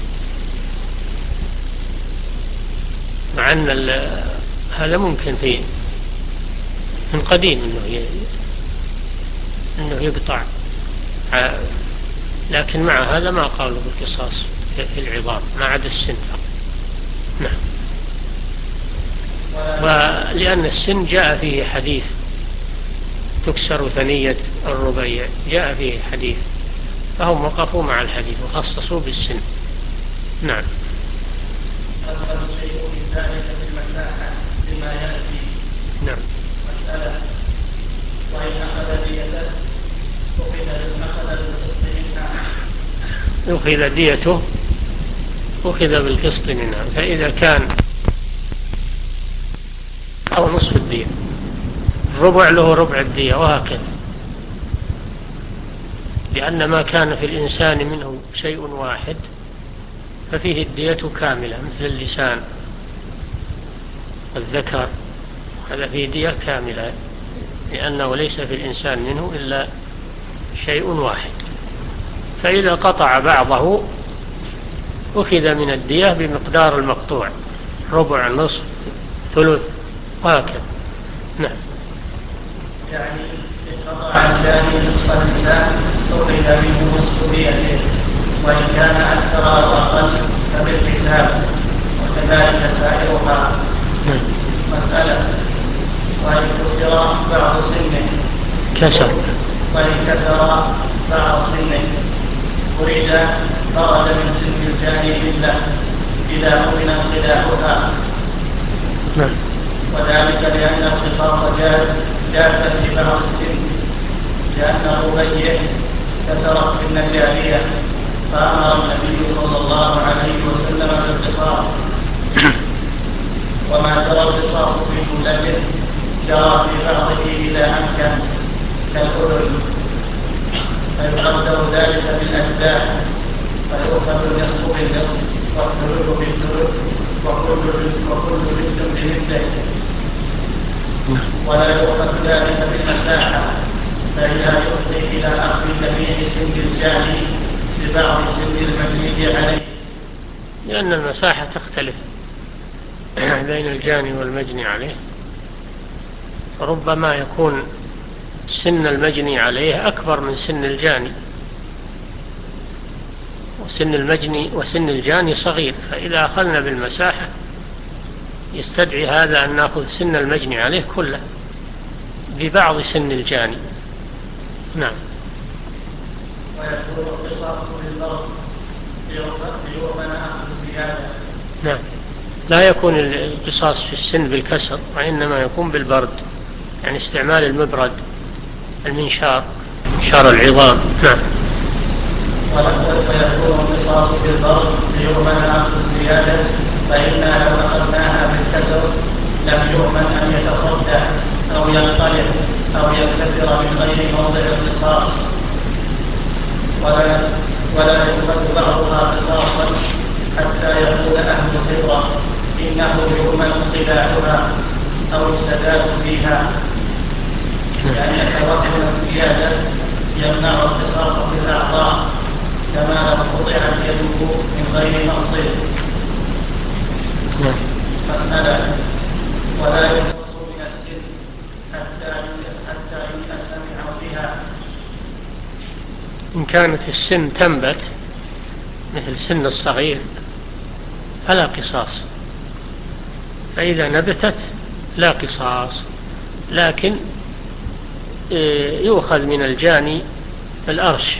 مع أن هذا ممكن فيه من قديم أنه يقطع، لكن مع هذا ما قالوا بالقصاص في العظام ما عدا السن فقط. نعم. ولأن السن جاء فيه حديث تكسر ثنية الربيع، جاء فيه حديث، فهم وقفوا مع الحديث وخصصوا بالسن. نعم. أفضل شيء من ذلك في المساحة بما يأتي. نعم. مسألة: وإن أخذ ديته أخذ ديته أخذ بالقسط منها، فإذا كان أو نصف الدية، الربع له ربع الدية، وهكذا، لأن ما كان في الإنسان منه شيء واحد ففيه الدية كاملة، مثل اللسان الذكر، هذا فيه دية كاملة، لأنه ليس في الإنسان منه إلا شيء واحد. فإذا قطع بعضه أخذ من الدية بمقدار المقطوع، ربع، نصف، ثلث، وهكذا. نعم. يعني قطع الثاني نصف الإنسان أخذ منه نصف ديته، وإن كان أكثر أو أقل فبالحساب، وكذلك سائرها. مسألة: وإن كسر بعض سنه وإن كسر بعض سنه خرج من سن الجاني بالله إذا أمن انقلاعها، وذلك لأن القصاص جاز في بعض السن، لأن الربيع كسرت سن الجارية فأمر النبي صلى الله عليه وسلم بالقصاص، وما جرى القصاص في جملته جرى في بعضه إذا أمكن كالأذن، فيقدر ذلك بالأجزاء، فيؤخذ النصف بالنصف والثلث بالثلث وكل جزء بمثله، ولا يؤخذ ذلك بالمساحة، فإذا يفضي إلى أخذ جميع سن الجاني ببعض سن المجني عليه، لأن المساحة تختلف بين الجاني والمجني عليه، فربما يكون سن المجني عليه أكبر من سن الجاني، وسن المجني وسن الجاني صغير، فإذا أخذنا بالمساحة يستدعي هذا أن نأخذ سن المجني عليه كله ببعض سن الجاني. نعم. ويكون القصاص بالضرب ليؤمن أخذ الزيادة. نعم، لا يكون القصاص في السن بالكسر، وإنما يكون بالبرد، يعني استعمال المبرد، المنشار العظام. نعم. ويكون القصاص بالضرب ليؤمن أخذ الزيادة، فإنها لو أخذناها بالكسر لم يؤمن أن يتصدى أو ينقلب أو ينكسر من غير موضع القصاص، ولا يؤخذ بعضها قصاصا حتى يقول أهل الخبرة إنه يؤمن انقلاعها أو السداد فيها، يعني يتوهم الزيادة يمنع القصاص في الأعضاء، كما لو قطعت يده من غير مقصد. مسألة: ولا ينقص من السن حتى يسمع بها. إن كانت السن تنبت مثل سن الصغير فلا قصاص، فإذا نبتت لا قصاص، لكن يؤخذ من الجاني الأرش.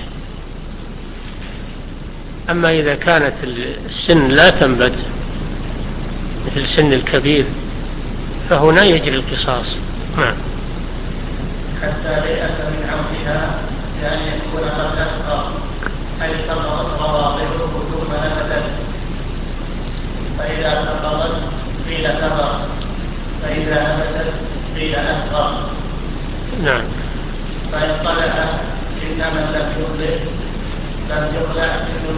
أما إذا كانت السن لا تنبت مثل سن الكبير فهنا يجري القصاص. نعم. حتى ليأس من عودها لأن يكون قد أفقر، أي سقطت رواضعه ثم نبتت، فإذا سقطت قيل كفر، فإذا نبتت قيل أكبر. نعم. فإن طلع سن من لم يخلق لم يخلع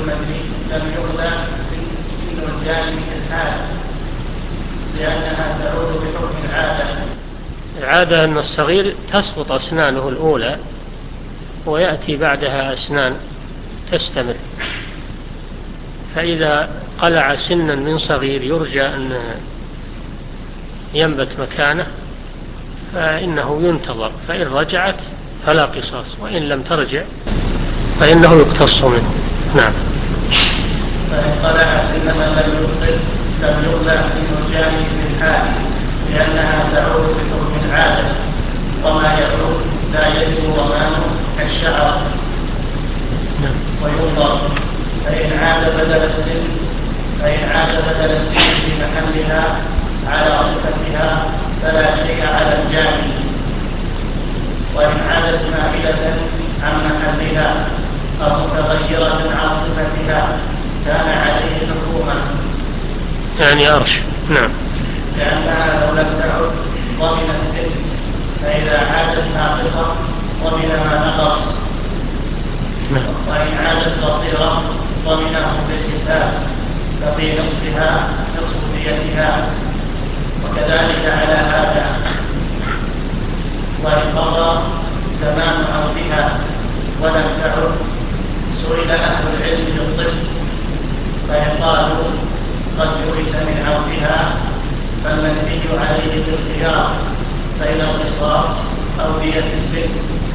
سن الجانب في الحال، لأنها تعود بحكم العادة. العادة أن الصغير تسقط أسنانه الأولى ويأتي بعدها أسنان تستمر، فإذا قلع سنا من صغير يرجى أن ينبت مكانه فإنه ينتظر، فإن رجعت فلا قصاص، وإن لم ترجع فإنه يقتص منه. نعم. فإن قلع سنا من لم يخلع سن الجانب في الحال، لأنها تعود بحكم العادة، وما يعود لا يجب ضمانه كالشعر. وينظر فإن عاد بدل السن في محلها على صفتها فلا شيء على الجانب، وإن عادت مائلة عن محلها أو متغيرة عن صفتها كان عليه حكومة، يعني أرش. نعم. لأنها لو لم تعد ضمن السن، فإذا عادت ناقصة ضمن ما نقص، وإن عادت قصيرة ضمنه بالحساب، ففي نصفها نصف ديتها، وكذلك على هذا. وإن قضى زمان عودها ولم تعد سئل أهل العلم بالطفل، فإن قالوا قد يؤس من عودها فالمنهي عليه بالخيار بين القصاص أو دية السن.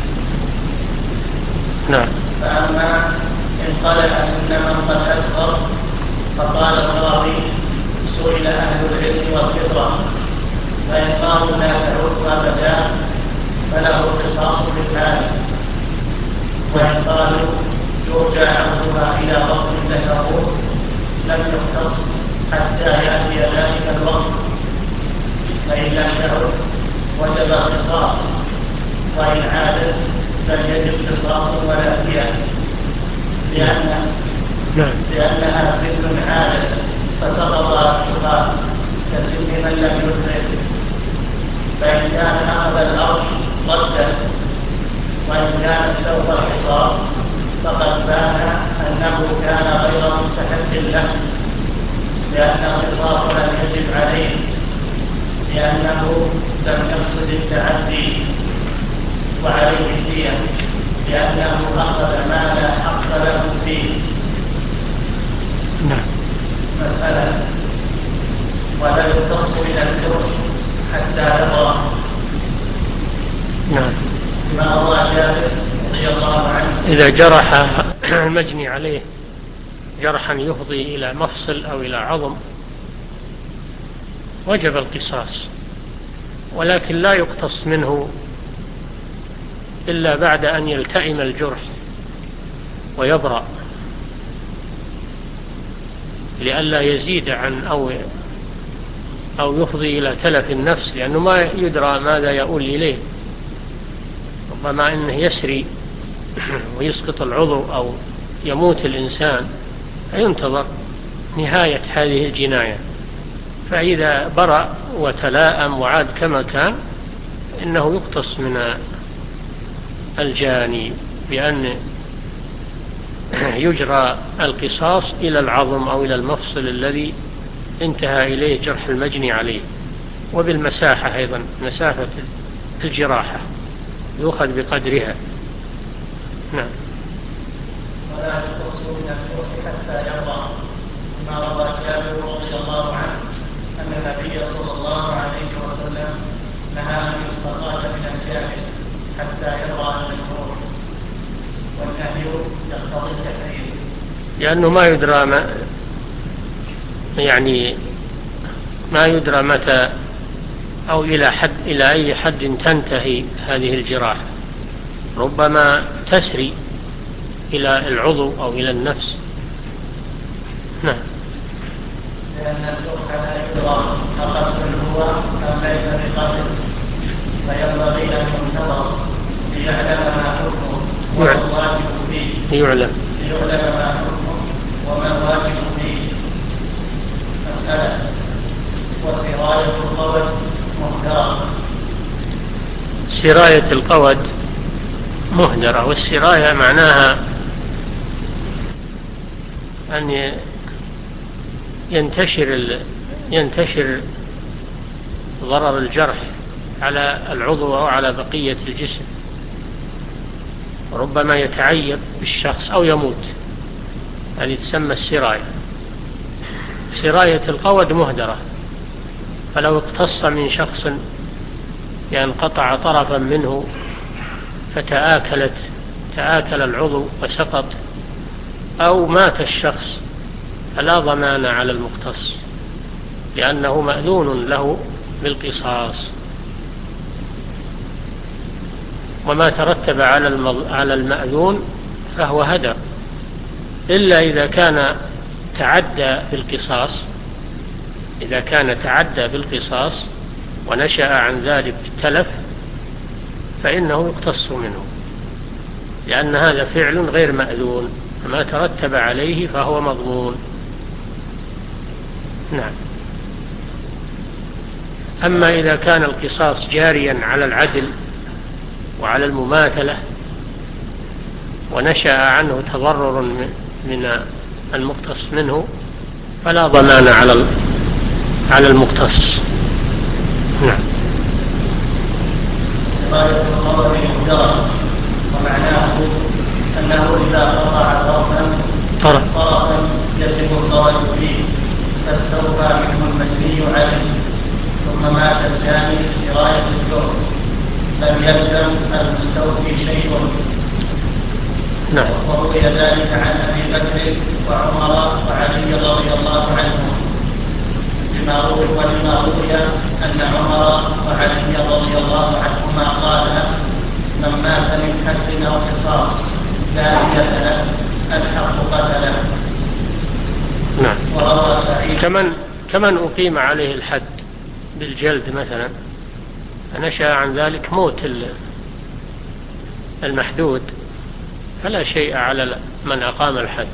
نعم. فأما إن قلع سن من قد أكبر فقال الراوي سئل أهل العلم والفطرة، فإن قالوا لا تعود أبدا فله قصاص بالذات، وإن قالوا يرجى عودها إلى وقت ذكره لم يختص حتى يأتي ذلك الوقت، فإن لم تعد وجب قصاص، وإن عادت لم يجب قصاص ولا دية، لأنها سن عادت فسقط القصاص كسن من لم يخرج. فإن كان أخذ الأرض ردا، وإن كان سوف القصاص فقد بان أنه كان غير مستحق له، لأن القصاص لم يجب عليه، لأنه لم يقصد التعدي، وعليه الدية لأنه أخذ ما لا حق له فيه. مسألة ولا يقتص من الجرح حتى يضع. نعم. ما روى جابر رضي الله عنه إذا جرح المجني عليه جرحا يفضي إلى مفصل أو إلى عظم وجب القصاص، ولكن لا يقتص منه إلا بعد أن يلتئم الجرح ويبرأ، لئلا يزيد عن أو يفضي إلى تلف النفس، لأنه ما يدرى ماذا يؤول إليه، ربما أنه يسري ويسقط العضو أو يموت الإنسان، فينتظر نهاية هذه الجناية. فإذا برأ وتلاءم وعاد كما كان إنه يقتص من الجاني بأن يجرى القصاص إلى العظم أو إلى المفصل الذي انتهى إليه جرح المجني عليه، وبالمساحة أيضا، مسافة الجراحة يؤخذ بقدرها. نعم. ولا يقتص من الجرح حتى يرضى، ما روى جابر رضي الله عنه أن النبي صلى الله عليه وسلم نهى أن يستقاد من الجاهل حتى يرضى المجروح، والنهي يقتضي التحريم، لأنه ما يدرى متى أو إلى أي حد تنتهي هذه الجراحة، ربما تسري إلى العضو أو إلى النفس. نعم. لأن الجرح لا يدرى أقتل هو أم ليس بقتل، فينبغي أن ينتظر ليعلم ما حكمه وما الواجب فيه. ليعلم ما حكمه وما الواجب فيه. مسألة وسراية القود مهدرة. سراية القود مهدرة، والسراية معناها أن ينتشر ضرر الجرح على العضو أو على بقية الجسم، ربما يتعيب بالشخص أو يموت، هذه تسمى السراية. سراية القود مهدرة، فلو اقتص من شخص يعني قطع طرفا منه فتآكل العضو وسقط، أو مات الشخص، فلا ضمان على المقتص، لأنه مأذون له بالقصاص. وما ترتب على المأذون فهو هدر، إلا إذا كان تعدى بالقصاص. إذا كان تعدى بالقصاص ونشأ عن ذلك التلف فإنه يقتص منه، لأن هذا فعل غير مأذون، فما ترتب عليه فهو مضمون. نعم. أما إذا كان القصاص جاريا على العدل وعلى المماثلة ونشأ عنه تضرر من المقتص منه فلا ضمان على المقتص. نعم. سراية القود مهدرة، ومعناه أنه إذا قطع طرفا يجب الضرر فيه فاستوفى منه المجني عليه ثم مات الجاني سراية الجرح لم يلزم المستوفي شيء. نعم. وروي ذلك عن أبي بكر وعمر وعلي رضي الله عنهم، ولما روي أن عمر وعلي رضي الله عنهما قال: من مات من حد أو قصاص لا يتلف الحق قتله. نعم. وروى سعيد كمن أقيم عليه الحد بالجلد مثلا، فنشأ عن ذلك موت المحدود، فلا شيء على من أقام الحد،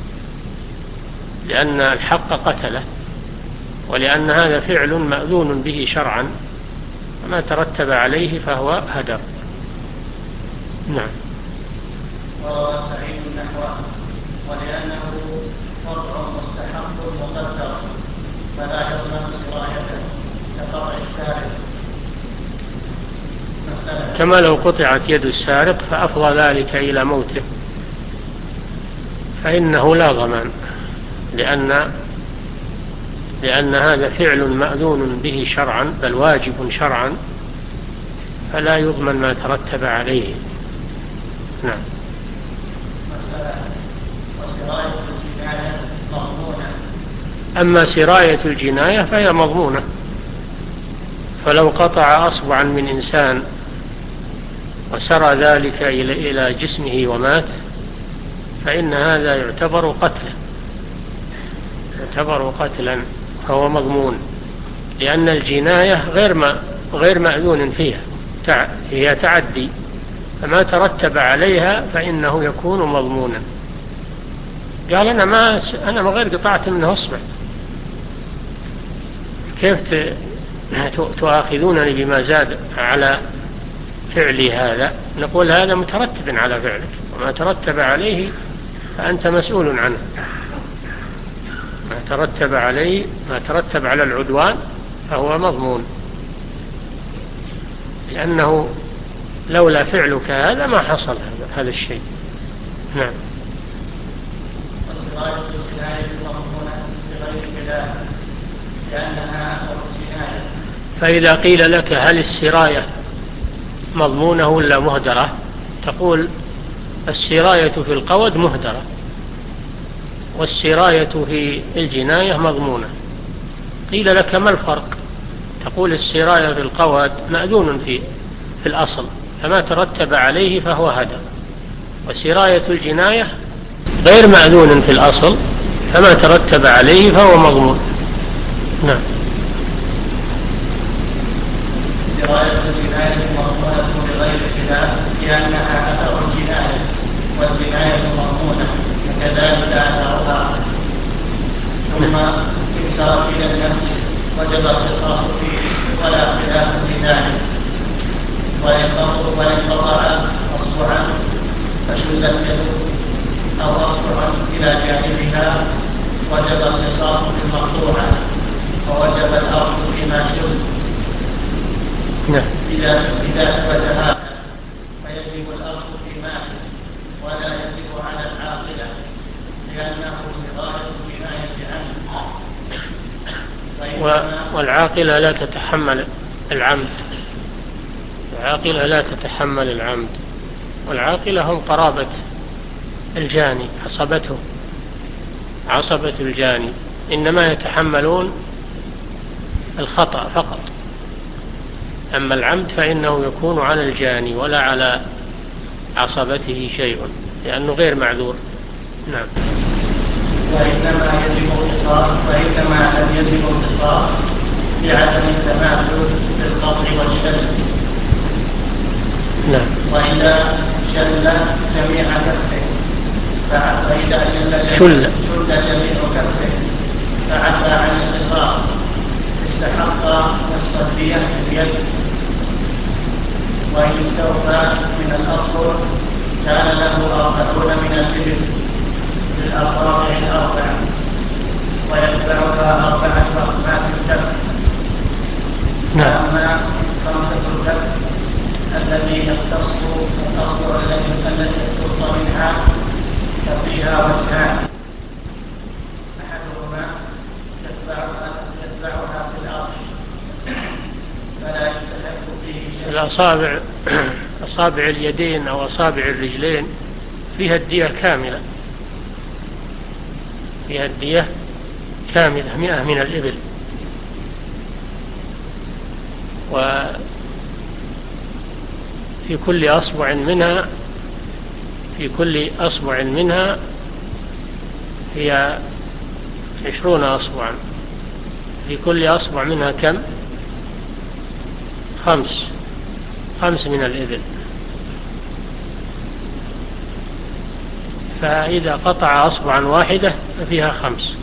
لأن الحق قتله، ولأن هذا فعل مأذون به شرعا، وما ترتب عليه فهو هدر. نعم. وروى سعيد نحوه، ولأنه وضع مستحق مقدر فلا يظلم سرايته كقطع السارق. كما لو قطعت يد السارق فأفضى ذلك إلى موته فإنه لا ضمان، لأن هذا فعل مأذون به شرعا، بل واجب شرعا، فلا يضمن ما ترتب عليه. نعم. أما سراية الجناية فهي مضمونة، فلو قطع أصبعا من إنسان وسرى ذلك إلى جسمه ومات فإن هذا يعتبر قتلا، فهو مضمون، لأن الجناية غير مأذون فيها، هي تعدي، فما ترتب عليها فإنه يكون مضمونا. قال أنا ما غير قطعت منه أصبع، كيف تؤاخذونني بما زاد على فعلي هذا؟ نقول هذا مترتب على فعلك، وما ترتب عليه فأنت مسؤول عنه. ما ترتب على العدوان فهو مضمون، لأنه لولا فعلك هذا ما حصل هذا الشيء. نعم. فإذا قيل لك هل السراية مضمونة ولا مهدرة؟ تقول السراية في القود مهدرة، والسراية في الجناية مضمونة. قيل لك ما الفرق؟ تقول السراية في القود مأذون في الأصل، فما ترتب عليه فهو هدر، وسراية الجناية غير مأذون في الأصل، فما ترتب عليه فهو مضمون. نعم. سراية الجناية مضمونة بغير خلاف، لأنها أثر الجناية، والجناية مضمونة، وكذلك أثرها. ثم إكثار إلى النفس وجب القصاص فيه ولا خلاف في ذلك. وإن قطع أصبعا فشلت يده أو أصبع إلى جانبها وجب القصاص في المقطوعة، ووجب الأرض فيما شل. إذا ثبت هذا فيجب الأرض في ماله ولا يجب على العاقلة، لأنه بغاية الكناية عنه. والعاقلة لا تتحمل العمد. العاقلة لا تتحمل العمد، والعاقلة هم قرابة الجاني، عصبة الجاني، إنما يتحملون الخطأ فقط. أما العمد فإنه يكون على الجاني ولا على عصبته شيء، لأنه غير معذور. نعم. وإنما لم يجب القصاص لعدم التماثل في القطع والشل. نعم. وإذا شل جميع كفه جميع كفه فعفى عن القصاص استحق نصف الدية في اليد. وإن استوفى من الأصل كان له 40 من الإبل بالأصابع الأربع ويتبعها 4 رقمات الكف. أما 5 الكف الذي يختص الأصل التي يختص منها ففيها وجهان: أحدهما يتبعها في الأرض فلا يستحق فيه شيء. أصابع اليدين أو أصابع الرجلين فيها الدية كاملة، 100 من الإبل. وفي كل أصبع منها هي 20 أصبعا. في كل أصبع منها كم؟ 5 من الإبل. فإذا قطع أصبعا واحدة ففيها 5.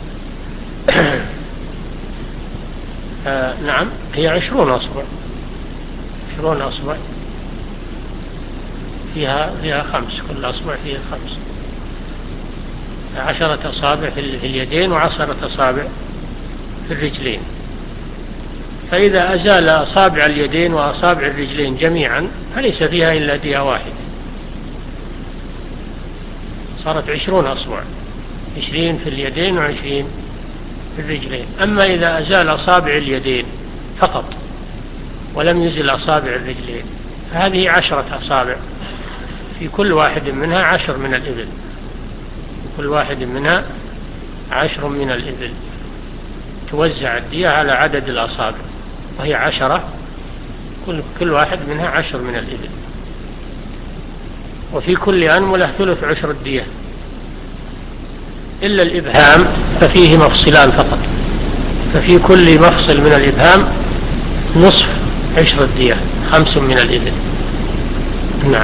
نعم، هي 20 أصبع. 20 أصبع فيها 5، كل أصبع فيها 5. 10 أصابع في اليدين و10 أصابع في الرجلين. فإذا أزال أصابع اليدين وأصابع الرجلين جميعا فليس فيها إلا دية واحدة، صارت 20 أصبع، 20 في اليدين و20 في الرجلين. أما إذا أزال أصابع اليدين فقط ولم يزل أصابع الرجلين فهذه 10 أصابع، في كل واحد منها 10 من الإبل، كل واحد منها 10 من الإبل. توزع الدية على عدد الأصابع، وهي 10، كل واحد منها 10 من الإبل. وفي كل أنملة 3/10 الدية، إلا الإبهام ففيه مفصلان فقط، ففي كل مفصل من الإبهام نصف 10 الدية، 5 من الإبل. نعم.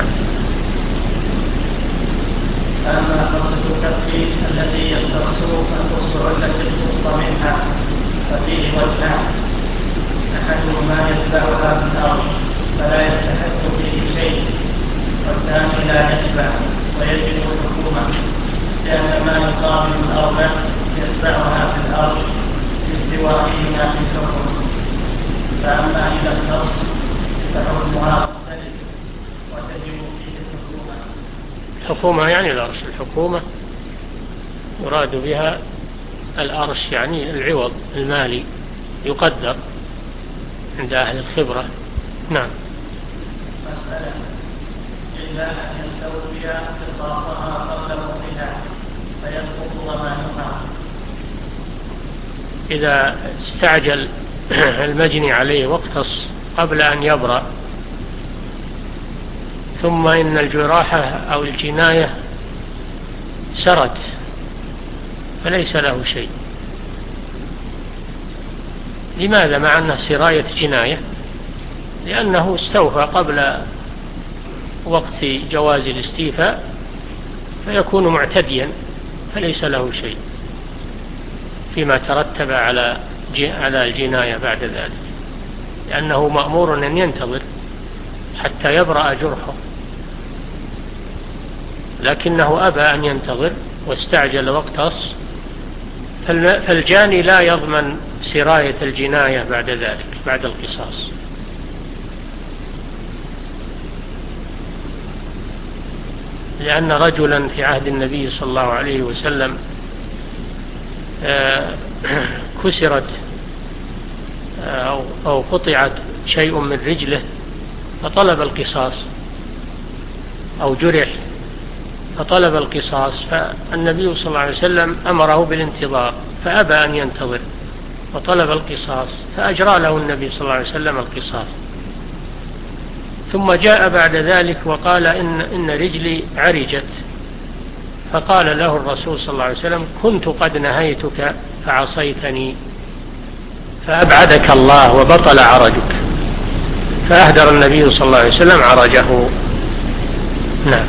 أما قصة الكف الذي يختص الأصبع التي يختص منها ففيه وجهان: أحدهما يتبعها في الأرض فلا يستحق فيه شيء، والثاني لا يتبع ويجب الحكومة، لأن ما يقام من الأرض يتبعها في الأرض لاستوائهما في الحكم. فأما إذا اختص فحكمها مختلف وتجب فيه الحكومة. الحكومة يعني الأرش. الحكومة يراد بها الأرش، يعني العوض المالي يقدر عند أهل الخبرة. نعم. مسألة: إلا أن يستوفي قصاصها قبل موتها فيسقط ضمانها. إذا استعجل المجني عليه واقتص قبل أن يبرأ، ثم إن الجراحة أو الجناية سرت فليس له شيء. لماذا مع أنها سراية جناية؟ لأنه استوفى قبل وقت جواز الاستيفاء فيكون معتديا، فليس له شيء فيما ترتب على على الجناية بعد ذلك، لأنه مأمور أن ينتظر حتى يبرأ جرحه، لكنه أبى أن ينتظر واستعجل واقتص، فالجاني لا يضمن سراية الجناية بعد ذلك بعد القصاص. لأن رجلا في عهد النبي صلى الله عليه وسلم كسرت أو قطعت شيء من رجله فطلب القصاص، أو جرح فطلب القصاص، فالنبي صلى الله عليه وسلم أمره بالانتظار فأبى أن ينتظر وطلب القصاص، فأجرى له النبي صلى الله عليه وسلم القصاص. ثم جاء بعد ذلك وقال إن رجلي عرجت، فقال له الرسول صلى الله عليه وسلم كنت قد نهيتك فعصيتني فأبعدك الله وبطل عرجك، فأهدر النبي صلى الله عليه وسلم عرجه. نعم.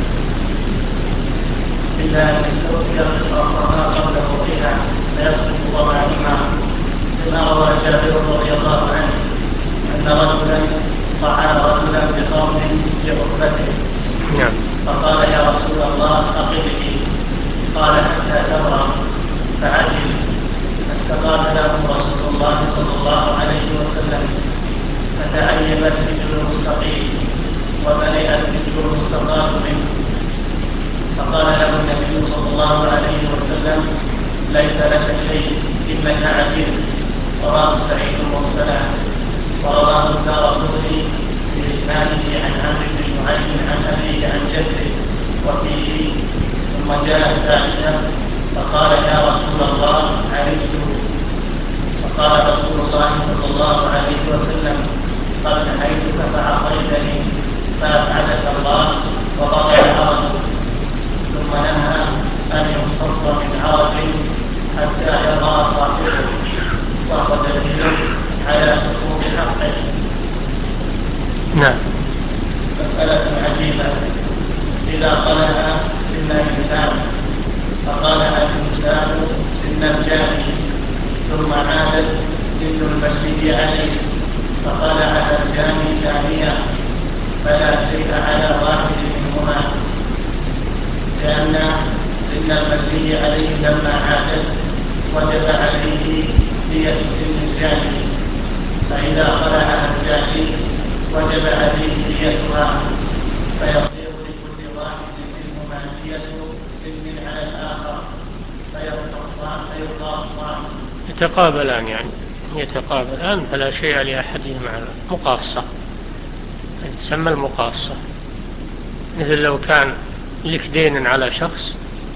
إلا أن توفي قصاصها قبله فيها فيسقط ضمانها، كما روى جابر رضي الله عنه أن رجلا طعن رجلا بقوم في ركبته، فقال يا رسول الله أقبلي، قال حتى تبرأ، فعجل، فاستقال لهم رسول الله صلى الله عليه وسلم، فتعيب الرجل المستقيم وملئ الرجل المستقال منه، فقال له النبي صلى الله عليه وسلم ليس لك شيء إنك عجل. رواه سعيد مرسلا، ورواه الدارقطني بإسناده عن عمرو بن شعيب عن أبيه عن جده وفيه ثم جاء الثالثة فقال يا رسول الله عرفت، فقال رسول الله صلى الله عليه وسلم قد نهيتك فعصيتني فأبعدك الله وبطل عرجك، ثم نهى أن يمتص من عرج حتى يرى صاحبه، وهو دليل على سقوط حقه. نعم. مسألة عجيبة، إذا قلها سن الإنسان فقالها الإنسان سن الجاني، ثم عادت سن المسجد عليه فقالها الجاني ثانية، فلا شيء على واحد منهما، لأن سن المسجد عليه لما عادت وجب عليه دية سن الجاني، فإذا خلعها الجاني وجب عليه ديتها، فيصير لكل واحد منهما دية سن على الآخر فيقاصان يتقابلان، يعني يتقابلان فلا شيء لأحدهما على مقاصة، تسمى المقاصة. مثل لو كان لك دين على شخص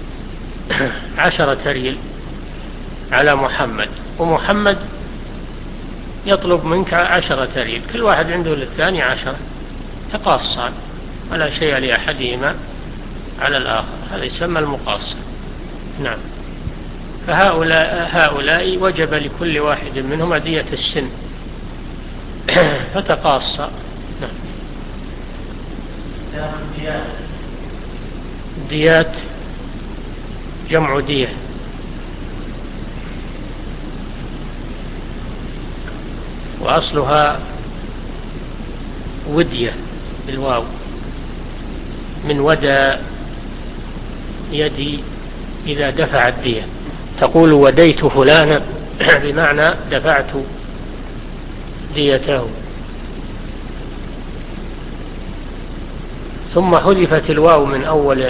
10 ريال على محمد، ومحمد يطلب منك 10 ريال، كل واحد عنده للثاني 10، تقاصان ولا شيء لأحدهما على الآخر، هذا يسمى المقاصة. نعم. فهؤلاء وجب لكل واحد منهم دية السن فتقاصى. نعم. ديات جمع دية، وأصلها ودية بالواو، من ودى يدي إذا دفع الدية، تقول وديت فلانا بمعنى دفعت ديته. ثم حذفت الواو من أول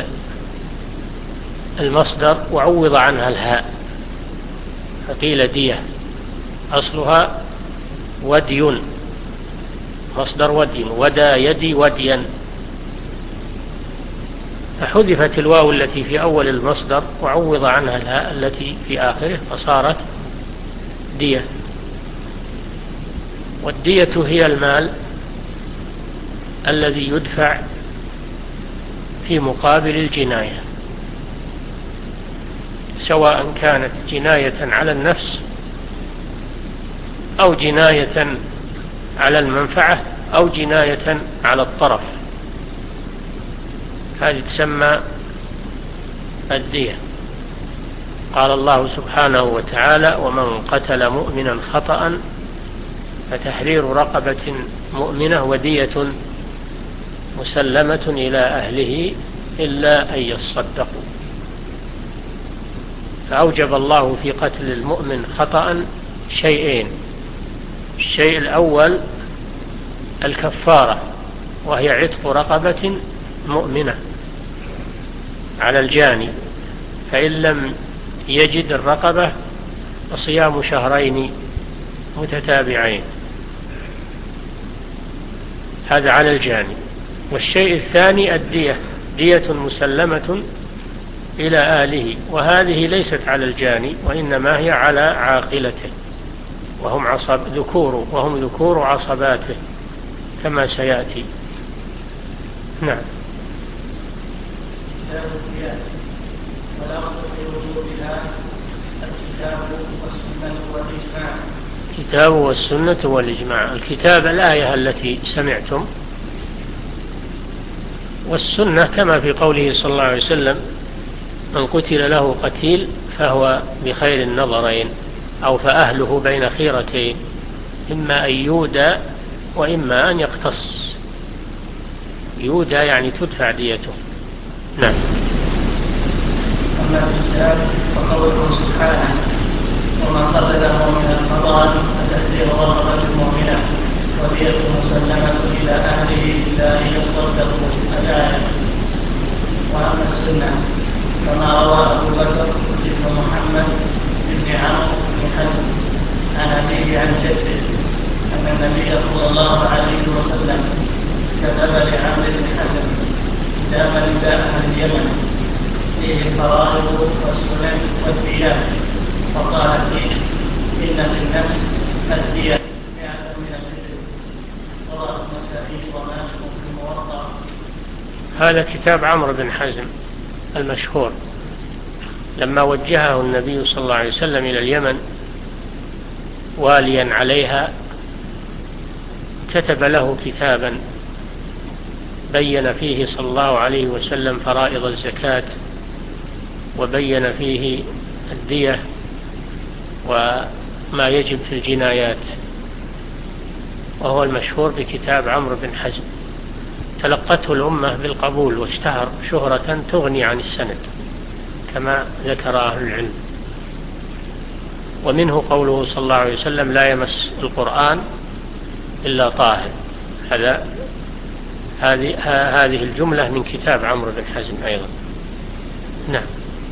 المصدر وعوض عنها الهاء فقيل دية، أصلها ودي، مصدر ودي، ودى يدي وديا، فحذفت الواو التي في أول المصدر وعوض عنها الهاء التي في آخره فصارت دية. والدية هي المال الذي يدفع في مقابل الجناية، سواء كانت جناية على النفس أو جناية على المنفعة أو جناية على الطرف، هذه تسمى الدية. قال الله سبحانه وتعالى: ومن قتل مؤمنا خطأ فتحرير رقبة مؤمنة ودية مسلمة إلى أهله إلا أن يصدقوا. فأوجب الله في قتل المؤمن خطأ شيئين: الشيء الأول الكفارة، وهي عتق رقبة مؤمنة على الجاني، فإن لم يجد الرقبة فصيام شهرين متتابعين، هذا على الجاني. والشيء الثاني الدية، دية مسلمة إلى أهله، وهذه ليست على الجاني وإنما هي على عاقلته وهم ذكور عصباته كما سيأتي. نعم. الكتاب والسنة والإجماع. الكتاب الآية التي سمعتم، والسنة كما في قوله صلى الله عليه وسلم: من قتل له قتيل فهو بخير النظرين، أو فأهله بين خيرتين، إما أن يودى وإما أن يقتص. يودى يعني تدفع ديته. نعم. أما الكتاب فقوله سبحانه: ومن قتله من الخطأ فتحرير رقبة مؤمنة ودية مسلمة إلى أهله إلا أن يصدقوا الآية. وأما السنة كما روى أبو بكر بن محمد بن عمرو بن حزم عن أبيه عن جده أن النبي صلى الله عليه وسلم كتب لعمرو بن حزم كتابا إلى أهل اليمن فيه الفرائض والسنن والديات، فقال فيه: إن في النفس الدية 100 من الإبل. رواه النسائي ومالك في الموطأ. هذا كتاب عمرو بن حزم المشهور، لما وجهه النبي صلى الله عليه وسلم إلى اليمن واليا عليها، كتب له كتابا بين فيه صلى الله عليه وسلم فرائض الزكاة، وبين فيه الدية وما يجب في الجنايات، وهو المشهور بكتاب عمرو بن حزم. تلقته الأمة بالقبول واشتهر شهرة تغني عن السند كما ذكر أهل العلم. ومنه قوله صلى الله عليه وسلم: لا يمس القرآن إلا طاهر. هذه الجملة من كتاب عمرو بن حزم أيضا. نعم.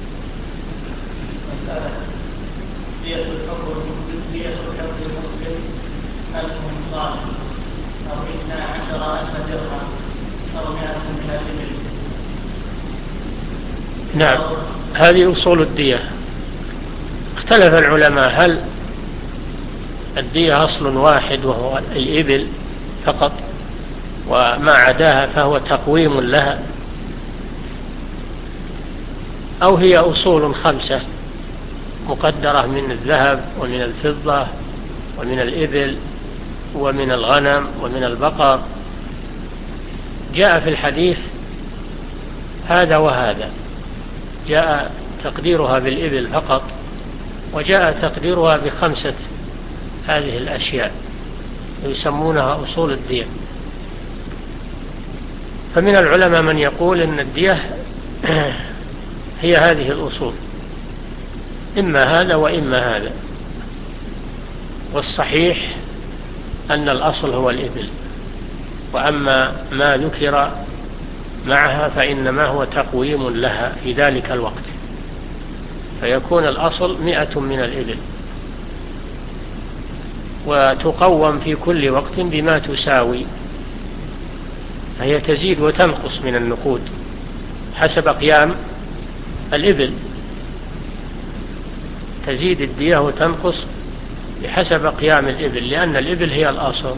دية الحكم المسلم 1000 صاع أو 12,000 درهم أو 100 من الإبل. نعم. هذه أصول الدية. اختلف العلماء هل الدية أصل واحد وهو الإبل فقط، وما عداها فهو تقويم لها، أو هي أصول 5 مقدرة من الذهب ومن الفضة ومن الإبل ومن الغنم ومن البقر. جاء في الحديث هذا وهذا، جاء تقديرها بالإبل فقط، وجاء تقديرها ب5 هذه الأشياء يسمونها أصول الدية. فمن العلماء من يقول أن الدية هي هذه الأصول، إما هذا وإما هذا، والصحيح أن الأصل هو الإبل، وأما ما ذكر معها فإنما هو تقويم لها في ذلك الوقت، فيكون الأصل 100 من الإبل، وتقوم في كل وقت بما تساوي، فهي تزيد وتنقص من النقود حسب قيام الإبل، تزيد الدية وتنقص بحسب قيام الإبل، لأن الإبل هي الأصل.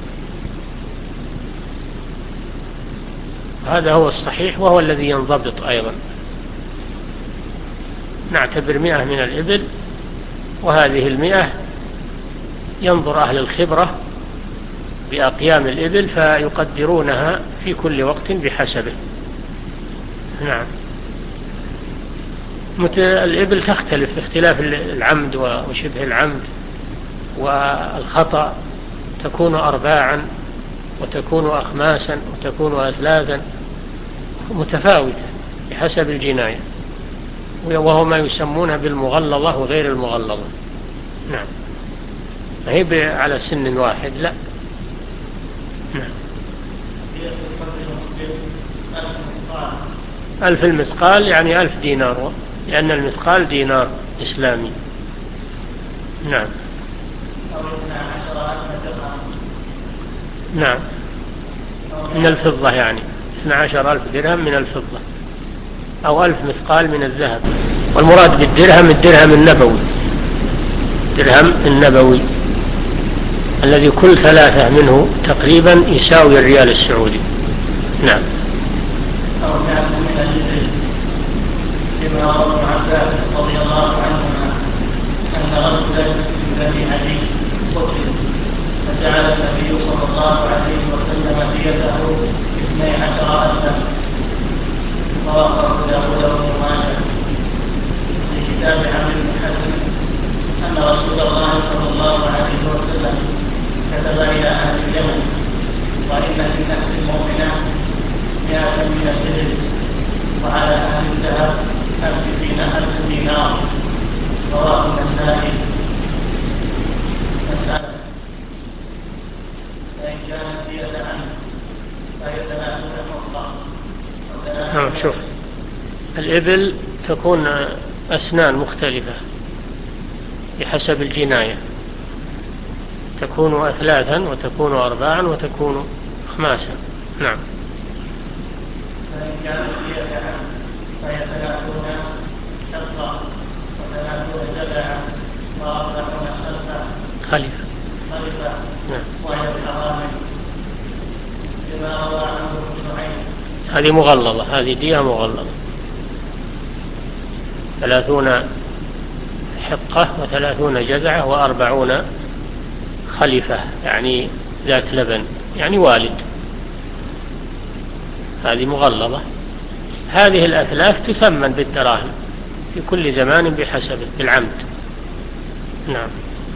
هذا هو الصحيح وهو الذي ينضبط أيضا. نعتبر 100 من الإبل، وهذه 100 ينظر أهل الخبرة بأقيام الإبل فيقدرونها في كل وقت بحسبه. نعم. الإبل تختلف باختلاف العمد وشبه العمد، والخطأ تكون أرباعا وتكون أخماسا وتكون أثلاثا، متفاوتة بحسب الجناية، وهو ما يسمونه بالمغلظة وغير المغلظة. نعم، ما هي على سن واحد، لا. نعم. 1000 المثقال يعني 1000 دينار، لأن المثقال دينار إسلامي. نعم. نعم، من الفضة، يعني 12,000 درهم من الفضة، أو 1000 مثقال من الذهب. والمراد بالدرهم الدرهم النبوي، الدرهم النبوي الذي كل 3 منه تقريبا يساوي الريال السعودي. نعم. لما روى ابن عباس رضي الله عنهما أن رجلا من بني عدي قتل، فجعل النبي صلى الله عليه وسلم ديته 12,000. ووقع داود بن ماجه في كتاب عمرو بن حزم أن رسول الله صلى الله عليه وسلم كتب إلى أهل اليمن: وإن في نفس المؤمنة 100 من الإبل، وعلى أهل الذهب 1000 دينار. رواه النسائي. مسألة: فإن كانت دية عنه فهي 30 حقا. شوف، الإبل تكون أسنان مختلفة بحسب الجناية، تكون أثلاثا وتكون أرباعا وتكون خماسا. نعم. فإن كانت دية عنه فهي 30 حقا، و30 جذعا، و40 خلفا. نعم. وهي الحرام لما روى عنه ابن عين. هذه مغلظة، هذه دية مغلظة، 30 حقة و30 جذعة و40 خلفة، يعني ذات لبن، يعني والد. هذه مغلظة. هذه الأثلاث تثمن بالدراهم في كل زمان بحسبه بالعمد. نعم.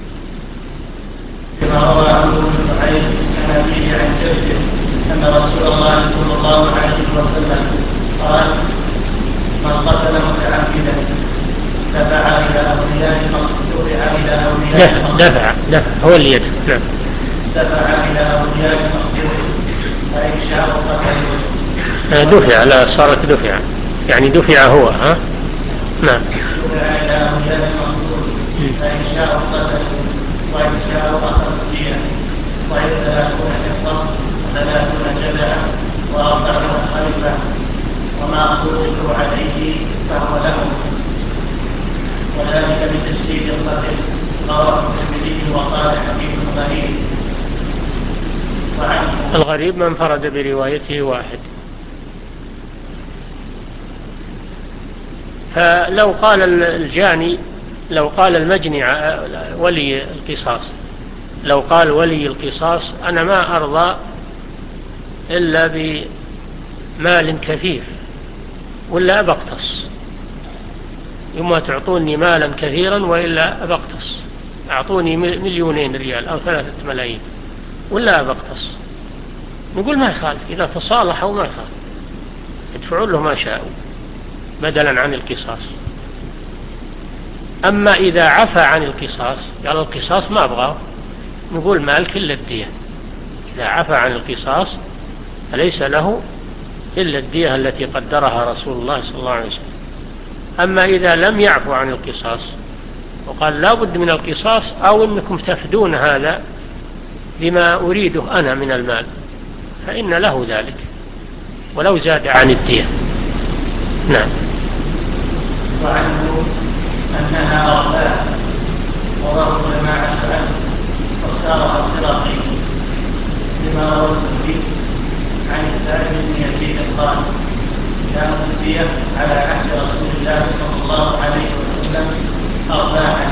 لما روى عنه ابن عين عن أبيه عن جده أن رسول الله صلى الله عليه وسلم قال: من قتل متعمدا دفع إلى أولياء دفع هو اللي يدفع. نعم. دفع إلى أولياء مقدره فإن شاء قتله. دفع، لا صارت دفع، يعني دفع هو. ها؟ نعم. دفع إلى أولياء مقدره فإن شاء قتله، وإن شاء أخذ فيها، وإن 30 حقا و30 جذعا و40 خلفا، وما قتلوا عليه فهو لهم، وذلك بتشديد القتل. رواه الترمذي وقال حديث غريب. الغريب من انفرد بروايته واحد. فلو قال الجاني، لو قال المجني ولي القصاص، لو قال ولي القصاص: أنا ما أرضى إلا بمال كثير ولا أبقتص، إما تعطوني مالا كثيرا وإلا أبقتص، أعطوني 2,000,000 ريال أو 3 ملايين ولا أبقتص، نقول ما يخالف، إذا تصالحوا ما يخالف، يدفعون له ما شاءوا بدلا عن القصاص. أما إذا عفى عن القصاص، قال القصاص ما أبغاه، نقول مالك إلا الدية. إذا عفى عن القصاص فليس له إلا الدية التي قدرها رسول الله صلى الله عليه وسلم. أما إذا لم يعفو عن القصاص وقال لا بد من القصاص، أو أنكم تفدون هذا بما أريده أنا من المال، فإن له ذلك ولو زاد عن الدية. نعم. وعنه أنها أربعة، وضرب جماعة عنه واختارها الصراطي، لما روى الزهري عن السائب بن يزيد قال: كانت الدية على عهد رسول الله صلى الله عليه وسلم 4،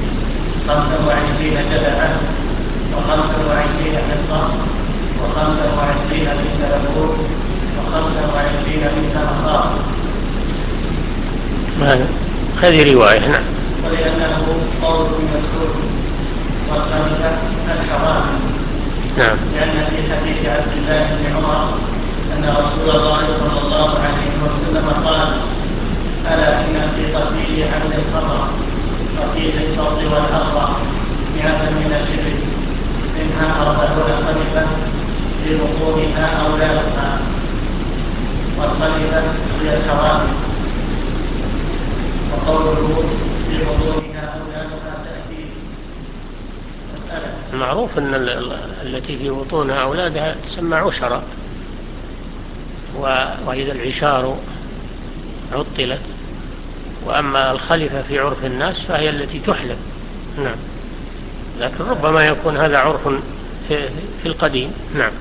25 جذعا، و25 حصة، و25 بنت لبون، و25 بنت مخاض. هذه رواية. نعم. ولأنه قول مسؤول والخامسة الحرام. نعم. لأن في حديث عبد الله بن عمر أن رسول الله صلى الله عليه وسلم قال: ألا إن في قتيل عمد الخطأ وفي الصوت والأخطأ 100 من الشرك منها 40 خليفة لبطونها أولادها، والخليفة هي الحرام، وقوله لبطونها أولادها تأتي مسألة. المعروف أن التي في بطونها أولادها تسمى عشرة، وإذا العشار عطلت. وأما الخليفة في عرف الناس فهي التي تحلب. نعم. لكن ربما يكون هذا عرف في القديم. نعم.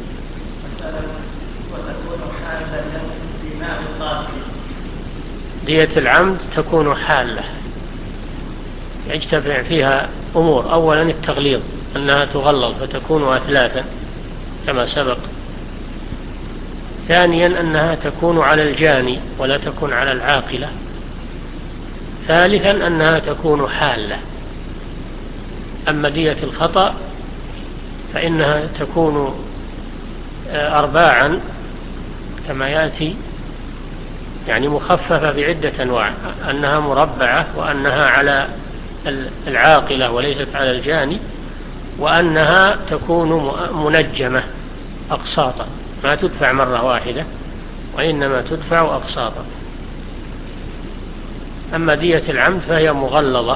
وتكون حالة في ماء القاتل. دية العمد تكون حالة يجتمع فيها أمور: أولا التغليظ، أنها تغلظ فتكون أثلاثا كما سبق. ثانيا أنها تكون على الجاني ولا تكون على العاقلة. ثالثا أنها تكون حالة. أما دية الخطأ فإنها تكون أرباعا كما يأتي، يعني مخففة بعدة أنواع: أنها مربعة، وأنها على العاقلة وليست على الجاني، وأنها تكون منجمة أقساطا، ما تدفع مرة واحدة وإنما تدفع أقساطا. أما دية العمد فهي مغلظة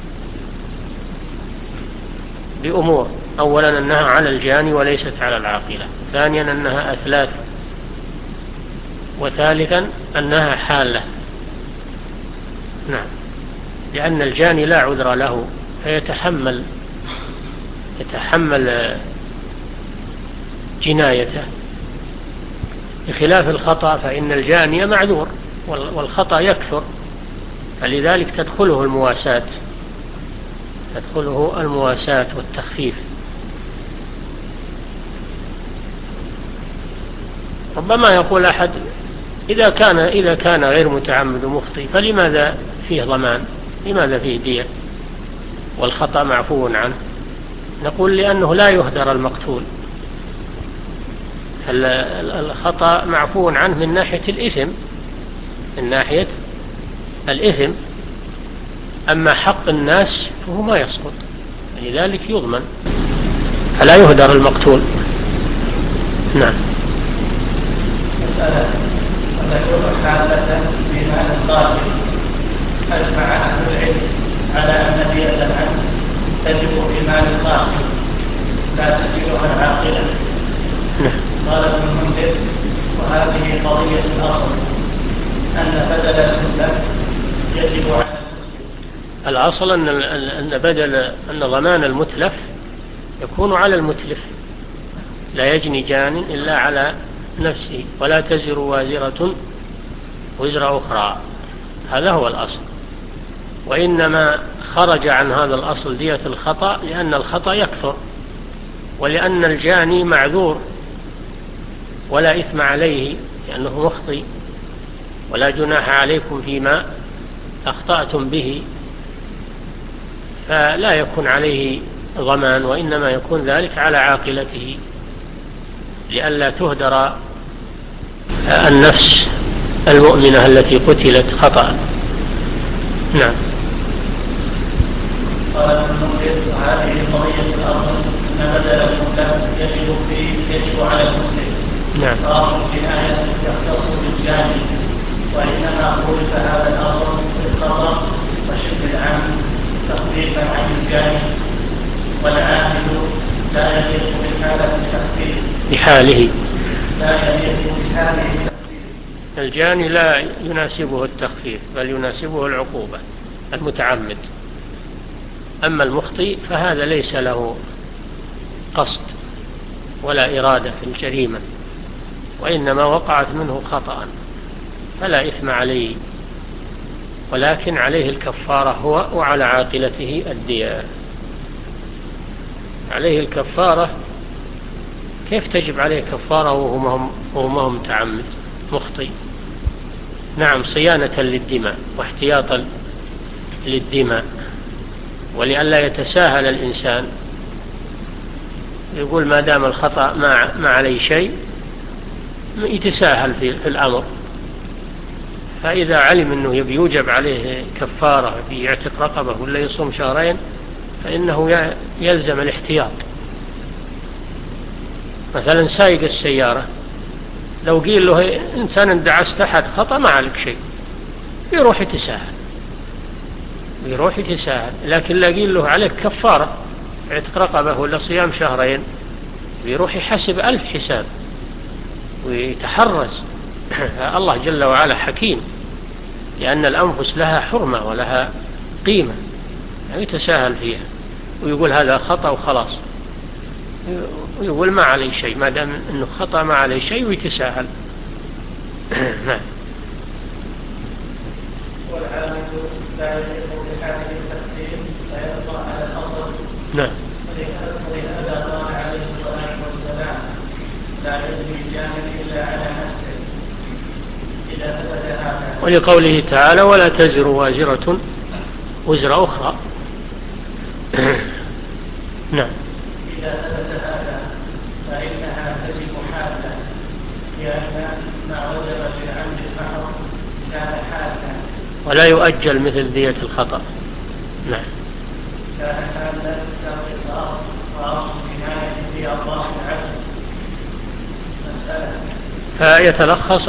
بأمور: أولا أنها على الجاني وليست على العاقلة، ثانيا أنها أثلاث، وثالثا أنها حالة. نعم. لأن الجاني لا عذر له فيتحمل جنايته، بخلاف الخطأ فإن الجاني معذور والخطأ يكثر، فلذلك تدخله المواساة والتخفيف. ربما يقول أحد: إذا كان غير متعمد مخطئ فلماذا فيه ضمان؟ لماذا فيه دية والخطأ معفو عنه؟ نقول: لأنه لا يهدر المقتول. الخطأ معفو عنه من ناحية الإثم، أما حق الناس فهو ما يسقط، لذلك يضمن فلا يهدر المقتول. نعم. مسألة: وتكون حالة في مال القاتل. أجمع أهل العلم على أن دية العمد تجب في مال القاتل لا تجبها العاقلة. قال ابن المنذر: وهذه قضية الأصل أن بدل المتلف يجب على الأصل أن ضمان المتلف يكون على المتلف، لا يجني جان إلا على نفسه، ولا تزر وازرة وزر أخرى. هذا هو الأصل. وإنما خرج عن هذا الأصل دية الخطأ لأن الخطأ يكثر، ولأن الجاني معذور ولا إثم عليه لأنه مخطئ، ولا جناح عليكم فيما أخطأتم به، فلا يكون عليه ضمان، وإنما يكون ذلك على عاقلته لئلا تهدر النفس المؤمنة التي قتلت خطأ. نعم. قال ابن المنذر: وهذه قضية الأصل أن بدل المتلف يجب على المسلم. نعم. فأمر في آية يختص بالجاني، وإنما خلف هذا الأصل بالخطأ وشبه العمد تخفيفا عن الجاني، والعامل لا يليق بحالة التخفيف بحاله. التخفيف. الجاني لا يناسبه التخفيف بل يناسبه العقوبة المتعمد. أما المخطئ فهذا ليس له قصد ولا إرادة في الجريمة، وإنما وقعت منه خطأ فلا إثم عليه، ولكن عليه الكفارة هو وعلى عاقلته الدية. عليه الكفارة. كيف تجب عليه كفارة وهو ما هو متعمد مخطئ؟ نعم، صيانة للدماء واحتياطا للدماء، ولئلا يتساهل الإنسان يقول ما دام الخطأ ما عليه شيء، يتساهل في الأمر. فإذا علم أنه يوجب عليه كفارة في يعتق رقبة ولا يصوم شهرين، فإنه يلزم الاحتياط. مثلا سائق السيارة لو قيل له إنسان اندعست أحد خطأ ما عليك شيء، يروح يتساهل. لكن لا قيل له عليك كفارة يعتق رقبة ولا صيام شهرين، يروح يحسب 1000 حساب ويتحرز. الله جل وعلا حكيم، لأن الأنفس لها حرمة ولها قيمة، يعني يتساهل فيها ويقول هذا خطأ وخلاص، ويقول ما عليه شيء، ما دام أنه خطأ ما عليه شيء، ويتساهل. نعم. والعامل لا يليق بحاله التقسيم فيبقى على الأصل. نعم. ولهذا قال عليه الصلاة والسلام لا يجري الجانب إلا على نفسه إذا ثبت هذا. ولقوله تعالى ولا تزر وازرة وزر أخرى. نعم. إذا ثبت هذا فإنها تجب حالا، لأن ما وجب في العمد المحض كان حالا ولا يؤجل مثل دية الخطأ. نعم. كان حالا كالقصاص وأصل جناية في الله العبد. فيتلخص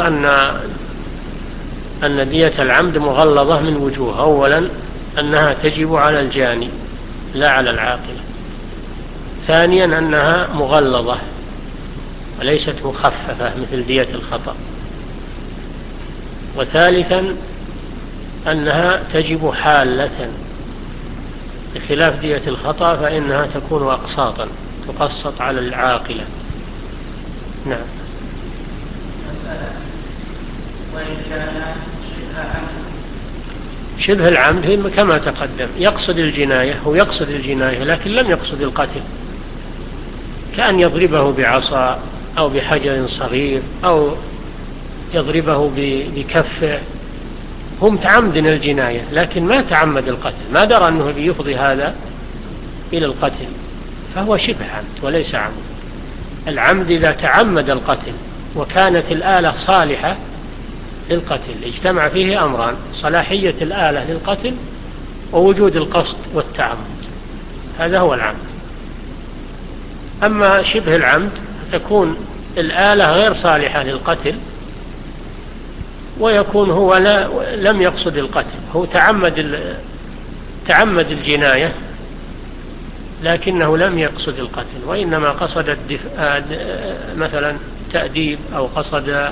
أن دية العمد مغلظة من وجوه. أولا أنها تجب على الجاني لا على العاقل. ثانيا أنها مغلظة وليست مخففة مثل دية الخطأ. وثالثا أنها تجب حالة بخلاف دية الخطأ فإنها تكون أقساطا تقسط على العاقلة. نعم. شبه العمد كما تقدم يقصد الجناية، هو يقصد الجناية لكن لم يقصد القتل، كأن يضربه بعصا أو بحجر صغير أو يضربه بكفه، هم متعمد الجناية لكن ما تعمد القتل، ما درى أنه بيفضي هذا إلى القتل، فهو شبه عمد وليس عمد. العمد إذا تعمد القتل وكانت الآلة صالحة للقتل، اجتمع فيه أمران: صلاحية الآلة للقتل ووجود القصد والتعمد، هذا هو العمد. أما شبه العمد تكون الآلة غير صالحة للقتل ويكون هو لم يقصد القتل، هو تعمد الجناية لكنه لم يقصد القتل، وإنما قصد مثلا تأديب أو قصد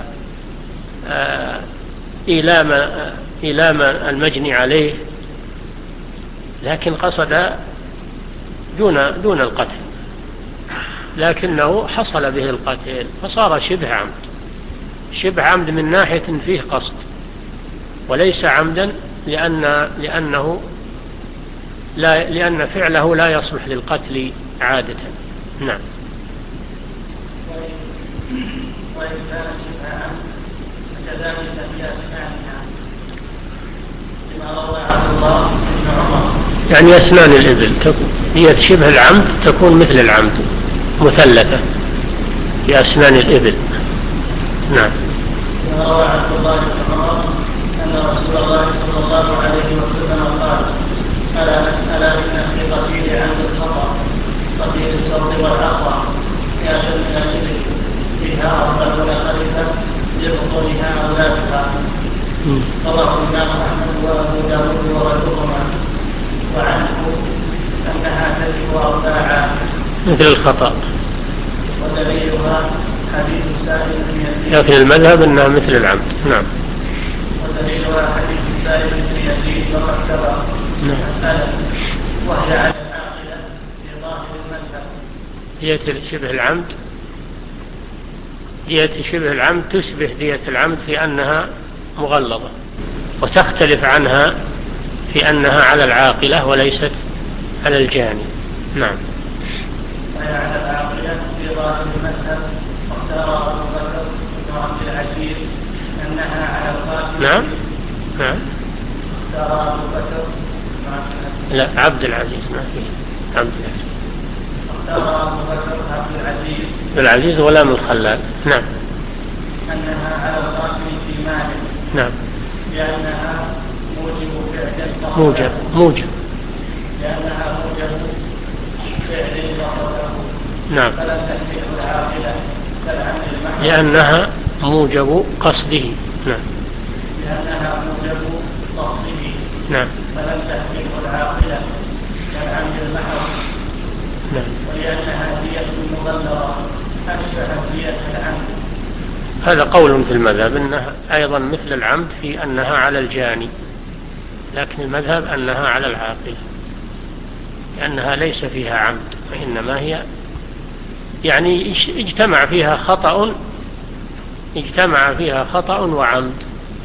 إيلام المجني عليه، لكن قصد دون القتل، لكنه حصل به القتل فصار شبه عمد. شبه عمد من ناحية فيه قصد وليس عمدا لأن فعله لا يصلح للقتل عادة. نعم. وإن كان شبه عمد فكذلك هي أسنانها لما روى عن الله بن عمر، يعني أسنان الإبل هي شبه العمد تكون مثل العمد مثلثة في أسنان الإبل. نعم. لما روى عن الله بن عمر أن رسول الله صلى الله عليه وسلم قال: ألا إن في قتيل عمد الخطأ قتيل الصوت والأخطأ يأخذ من الإبل فيها 40 خليفة لبطونها أولادها. رواه الإمام أحمد وأبو داود وغيرهما، وعنه أنها تجب أرباعا مثل الخطأ، ودليلها حديث سائل بن يزيد، لكن المذهب أنها مثل العمد. نعم. ودليلها حديث سائل بن يزيد وقد سبق مسألة، وهي على العاقلة في ظاهر المذهب. دية شبه العمد، دية شبه العمد تشبه دية العمد في أنها مغلظة، وتختلف عنها في أنها على العاقلة وليست على الجاني. نعم. وهي على العاقلة في ظاهر المذهب، واختار أبو بكر بن عبد العزيز أنها على القاتل. نعم. نعم. اختار أبو بكر لا، عبد العزيز ما فيه. عبد العزيز. اختار أبو بكر عبد العزيز. العزيز ولام الخلال. نعم. أنها على القاتل في ماله. نعم. لأنها موجب لأنها موجب فعل ضربه. نعم. فلم تحمله العاقلة كالعمد المحض. لأنها موجب قصده. نعم. لأنها موجب قصده. نعم. فلم تحمله العاقلة كالعمد المحض. نعم. ولأنها دية مغلظة أشبهت دية العمد. هذا قول في المذهب أنها أيضا مثل العمد في أنها على الجاني، لكن المذهب أنها على العاقل، لأنها ليس فيها عمد، وإنما هي يعني اجتمع فيها خطأ وعمد،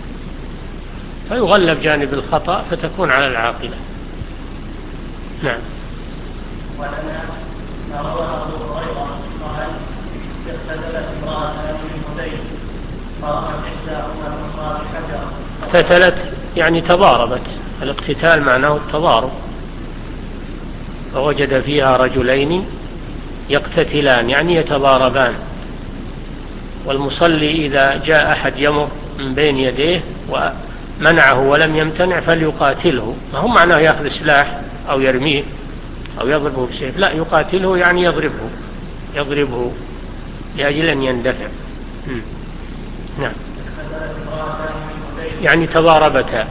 فيغلب جانب الخطأ فتكون على العاقلة. نعم. ولنا ما روى أبو هريرة قال اقتتلت امرأة من هذيل فرمت إحداهما الأخرى بحجر. اقتتلت يعني تضاربت، الاقتتال معناه التضارب، فوجد فيها رجلين يقتتلان يعني يتضاربان، والمصلي إذا جاء أحد يمر من بين يديه ومنعه ولم يمتنع فليقاتله، ما هو معناه يأخذ سلاح أو يرميه أو يضربه بسيف، لا، يقاتله يعني يضربه لأجل أن يندفع. نعم. يعني تضاربتا.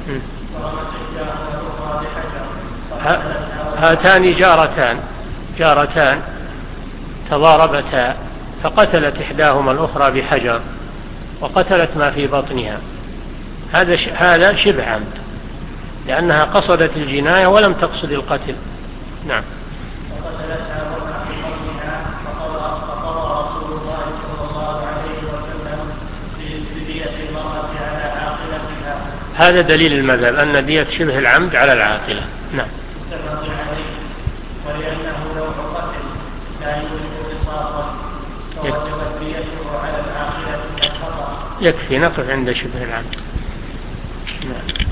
هاتان جارتان تضاربتا فقتلت إحداهما الأخرى بحجر وقتلت ما في بطنها. هذا شبه عمد، لأنها قصدت الجناية ولم تقصد القتل. نعم. هذا دليل المذهب أن دية شبه العمد على العاقلة. نعم. ولأنه لو قتل لا يوجد قصاصا فوجبت ديته على العاقلة الخطأ. يكفي نقف عند شبه العمد. نعم.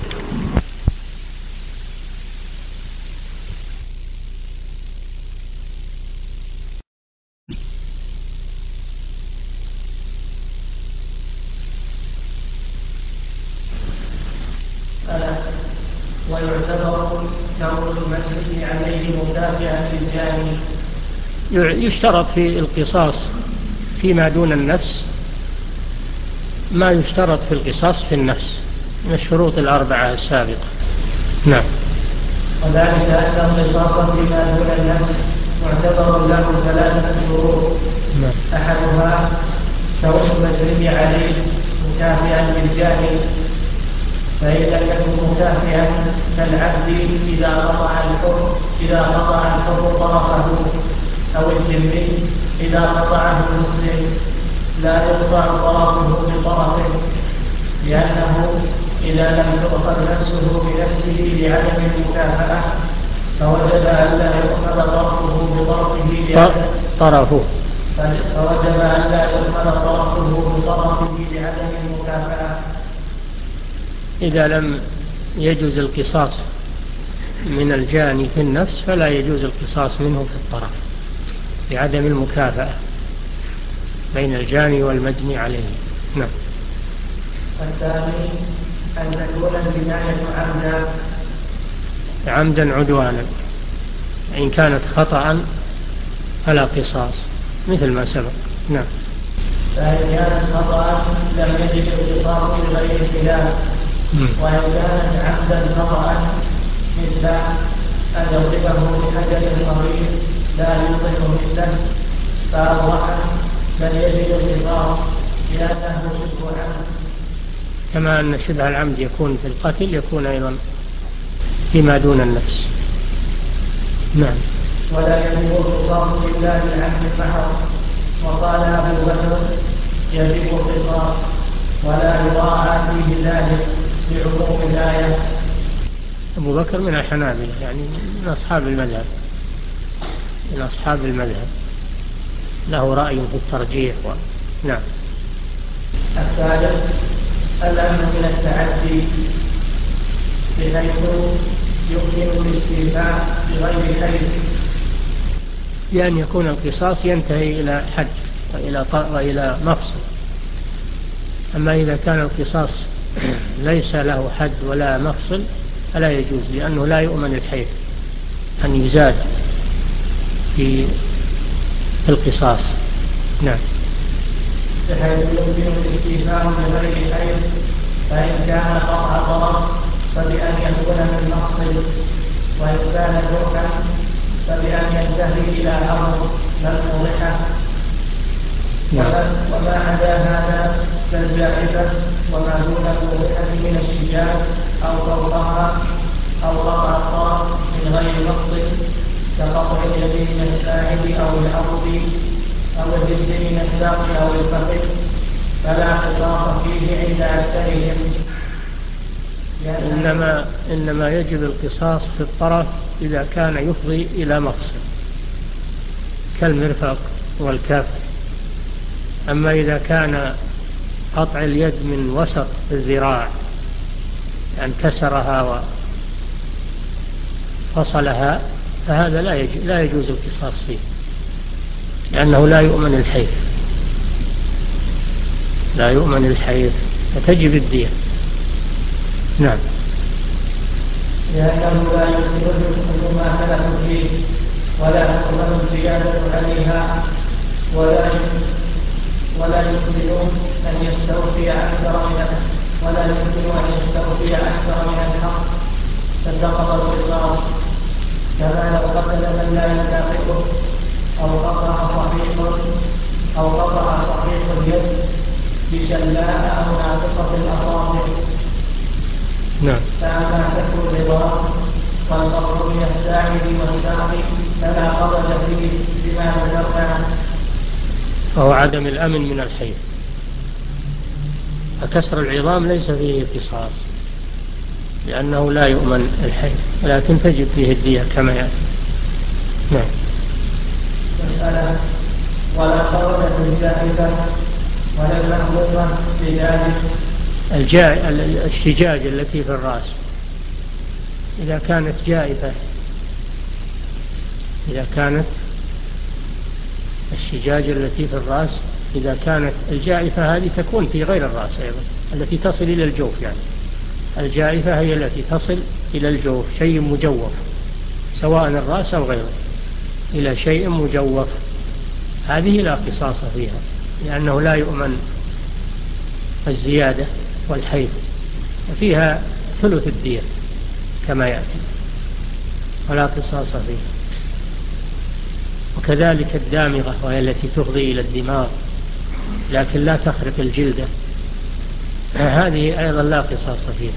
ويعتبر ترك المسجد عليه مدافعا للجاني. يشترط في القصاص فيما دون النفس ما يشترط في القصاص في النفس من الشروط الأربعة السابقة. نعم. وذلك أن القصاص فيما دون النفس معتبر له ثلاثة شروط. نعم. أحدها ترك المسجد عليه مدافعا للجاني، فإن لم يكن مكافئا كالعبد إذا قطع الحر طرفه أو الذمي إذا قطعه المسلم لا يقطع طرفه بطرفه، لأنه إذا لم تؤخذ نفسه بنفسه لعدم المكافأة فوجب أن لا يؤخذ طرفه لعدم المكافأة. إذا لم يجوز القصاص من الجاني في النفس فلا يجوز القصاص منه في الطرف لعدم المكافأة بين الجاني والمجني عليه. نعم. الثاني أن تكون الجناية عمدا عدوانا، إن كانت خطأ فلا قصاص مثل ما سبق. نعم. فإن كانت خطأ لم يجب القصاص بغير خلاف، وإن كانت عمدا خطأ مثل أن يضربه بحجر صغير لا يطلق مثله فأضرحا بل يجب القصاص لأنه شبه عمد. كما أن شبه العمد يكون في القتل يكون أيضا فيما دون النفس. نعم. ولا يجب القصاص إلا بالعمد المحض. وقال أبو بكر يجب القصاص ولا يراعى فيه ذلك بعموم الآية. أبو بكر من الحنابلة يعني من أصحاب المذهب له رأي في الترجيح نعم. الثالث الأمن من التعدي بحيث يمكن الاستيفاء بغير حيث؟ بأن يكون القصاص ينتهي إلى حد وإلى مفصل. أما إذا كان القصاص ليس له حد ولا مفصل فلا يجوز، لأنه لا يؤمن الحيف أن يزاد في القصاص. نعم. بحيث يمكن الاستيفاء بغير حيث، فإن كان قطع ضرر فبأن يكون من مفصل، وإن كان جرحا فبأن ينتهي إلى أمر لا موضحة. وما عدا هذا كالجائفة وما دون الموضحة من الشجاع أو فوقها أو قطع الطرف من غير مقصد كقطع اليد من الساعد أو العضد أو الجلد من الساق أو الفخذ فلا قصاص فيه عند أكثرهم. إنما يجب القصاص في الطرف إذا كان يفضي إلى مقصد كالمرفق والكف. أما إذا كان قطع اليد من وسط الذراع يعني كسرها وفصلها فهذا لا يجوز القصاص فيه، لأنه لا يؤمن الحيف، لا يؤمن الحيف فتجب الدية. نعم. لأنه لا يمكن ما هلك فيه ولا تقبل الزيادة عليها ولا يمكن أن يستوفي أكثر من الحق فسقط القصاص، كما لو قتل من لا يكافئه أو قطع صحيح اليد بشلاء أو ناقصة الأصابع. نعم. فأما كسر العظام والقطع من الساعد والساق فلا حرج فيه بما ذكرنا، وهو عدم الأمن من الحيف. فكسر العظام ليس فيه قصاص لأنه لا يؤمن الحيف، ولكن تجب فيه الدية كما يأتي. نعم. مسألة ولا خرجت الجائزة ولا المحظوظة بذلك. الشجاج التي في الرأس إذا كانت جائفة، إذا كانت الشجاج التي في الرأس إذا كانت الجائفة هذه تكون في غير الرأس أيضا، التي تصل إلى الجوف. يعني الجائفة هي التي تصل إلى الجوف، شيء مجوف سواء الرأس أو غيره، إلى شيء مجوف، هذه لا قصاص فيها لأنه لا يؤمن الزيادة والحيف، وفيها ثلث الدية كما يأتي، ولا قصاص فيها. وكذلك الدامغة وهي التي تفضي إلى الدماغ لكن لا تخرق الجلد، هذه أيضا لا قصاص فيها.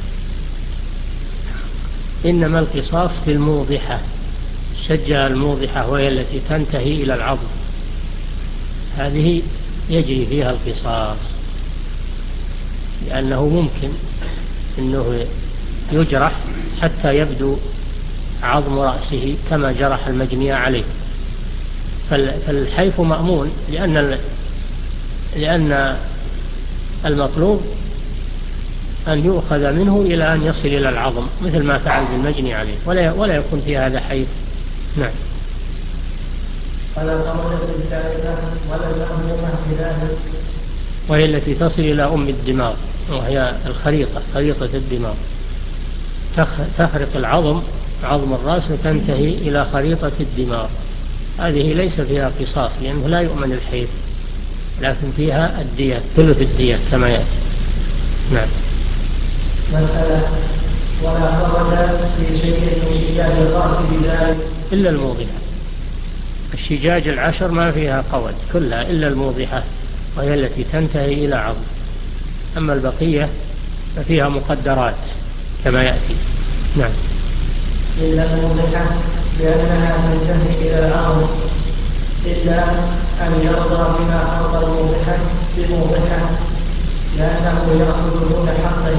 إنما القصاص في الموضحة، شجة الموضحة وهي التي تنتهي إلى العظم، هذه يجري فيها القصاص، لأنه ممكن أنه يجرح حتى يبدو عظم رأسه كما جرح المجني عليه. فالحيف مأمون لأن المطلوب أن يؤخذ منه إلى أن يصل إلى العظم مثل ما فعل بالمجني عليه، ولا يكون في هذا حيف. نعم. وهي التي تصل إلى أم الدماغ، وهي خريطة الدماغ، تخرق العظم، عظم الرأس، وتنتهي إلى خريطة الدماغ. هذه ليس فيها قصاص لأنه لا يؤمن الحيف، لكن فيها الدية، ثلث الدية كما يأتي. نعم. مسألة ولا خرج في شيء من شجاج الرأس بذلك إلا الموضحة. الشجاج 10 ما فيها قود كلها إلا الموضحة، وهي التي تنتهي إلى عظم. أما البقية ففيها مقدرات كما يأتي. نعم. إلا الموضحة لأنها تنتهي إلى العظم، إلا أن يرضى بما أرضى الموضحة بموضحة لأنه يأخذ دون حقه.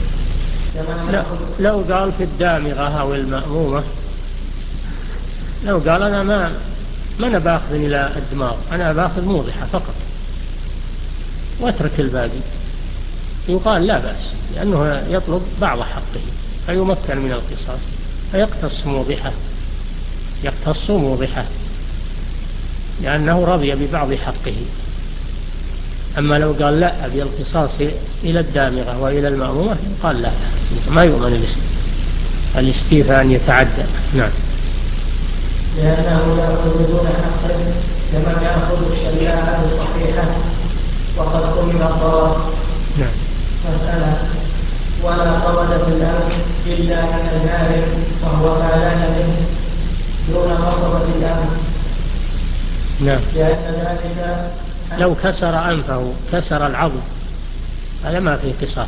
لو قال في الدامغة أو المأمومة، لو قال أنا ما أنا باخذ إلى الدماغ، أنا باخذ موضحة فقط واترك الباقي، يقال لا بأس، لأنه يطلب بعض حقه فيمكن من القصاص. يقتص موضحة لأنه رضي ببعض حقه. أما لو قال لا أبي القصاص إلى الدامغة وإلى المأمومة قال لا، ما يؤمن الاستيفاء أن يتعدى. نعم. لأنه يأخذ دون حقه كما يأخذ الشريعة الصحيحة وقد قمن الضرر. نعم. مسألة: ولا قبض في الأمر إلا من المال وهو ما لا منه دون قبضة الأمر. نعم. لأن ذلك لو كسر أنفه كسر العظم هذا ما فيه قصاص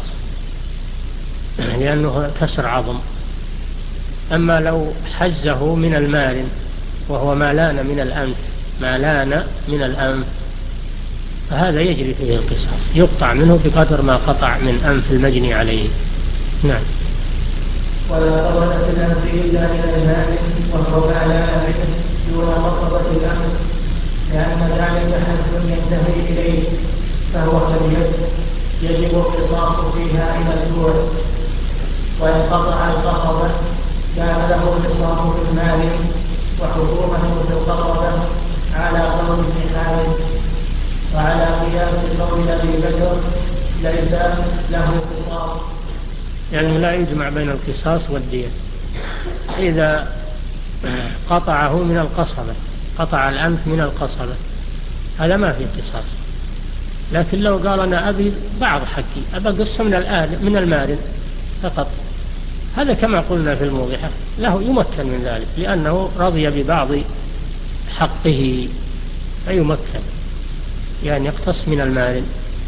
لأنه كسر عظم. أما لو حزه من المال وهو ما لان من الأنف فهذا يجري فيه القصاص، يقطع منه بقدر ما قطع من أنف المجني عليه. نعم. ولا قبض في الأنف إلا من المال وهو ما لان منه دون قبضة الأنف، لأن ذلك حد ينتهي إليه فهو كاليد يجب القصاص فيها إلى الجوع. وإن قطع القصبة كان له القصاص في المال وحكومة في القصبة على قول ابن حارث، وعلى قياس قول أبي بكر ليس له قصاص. يعني لا يجمع بين القصاص والدية. إذا قطعه من القصبة، قطع الأنف من القصبة، هذا ما فيه قصاص. لكن لو قال أنا أبي بعض حقي أبى قصة من المال فقط، هذا كما قلنا في الموضحة له يمكن من ذلك لأنه رضي ببعض حقه فيمكن، يعني يقتص من المال.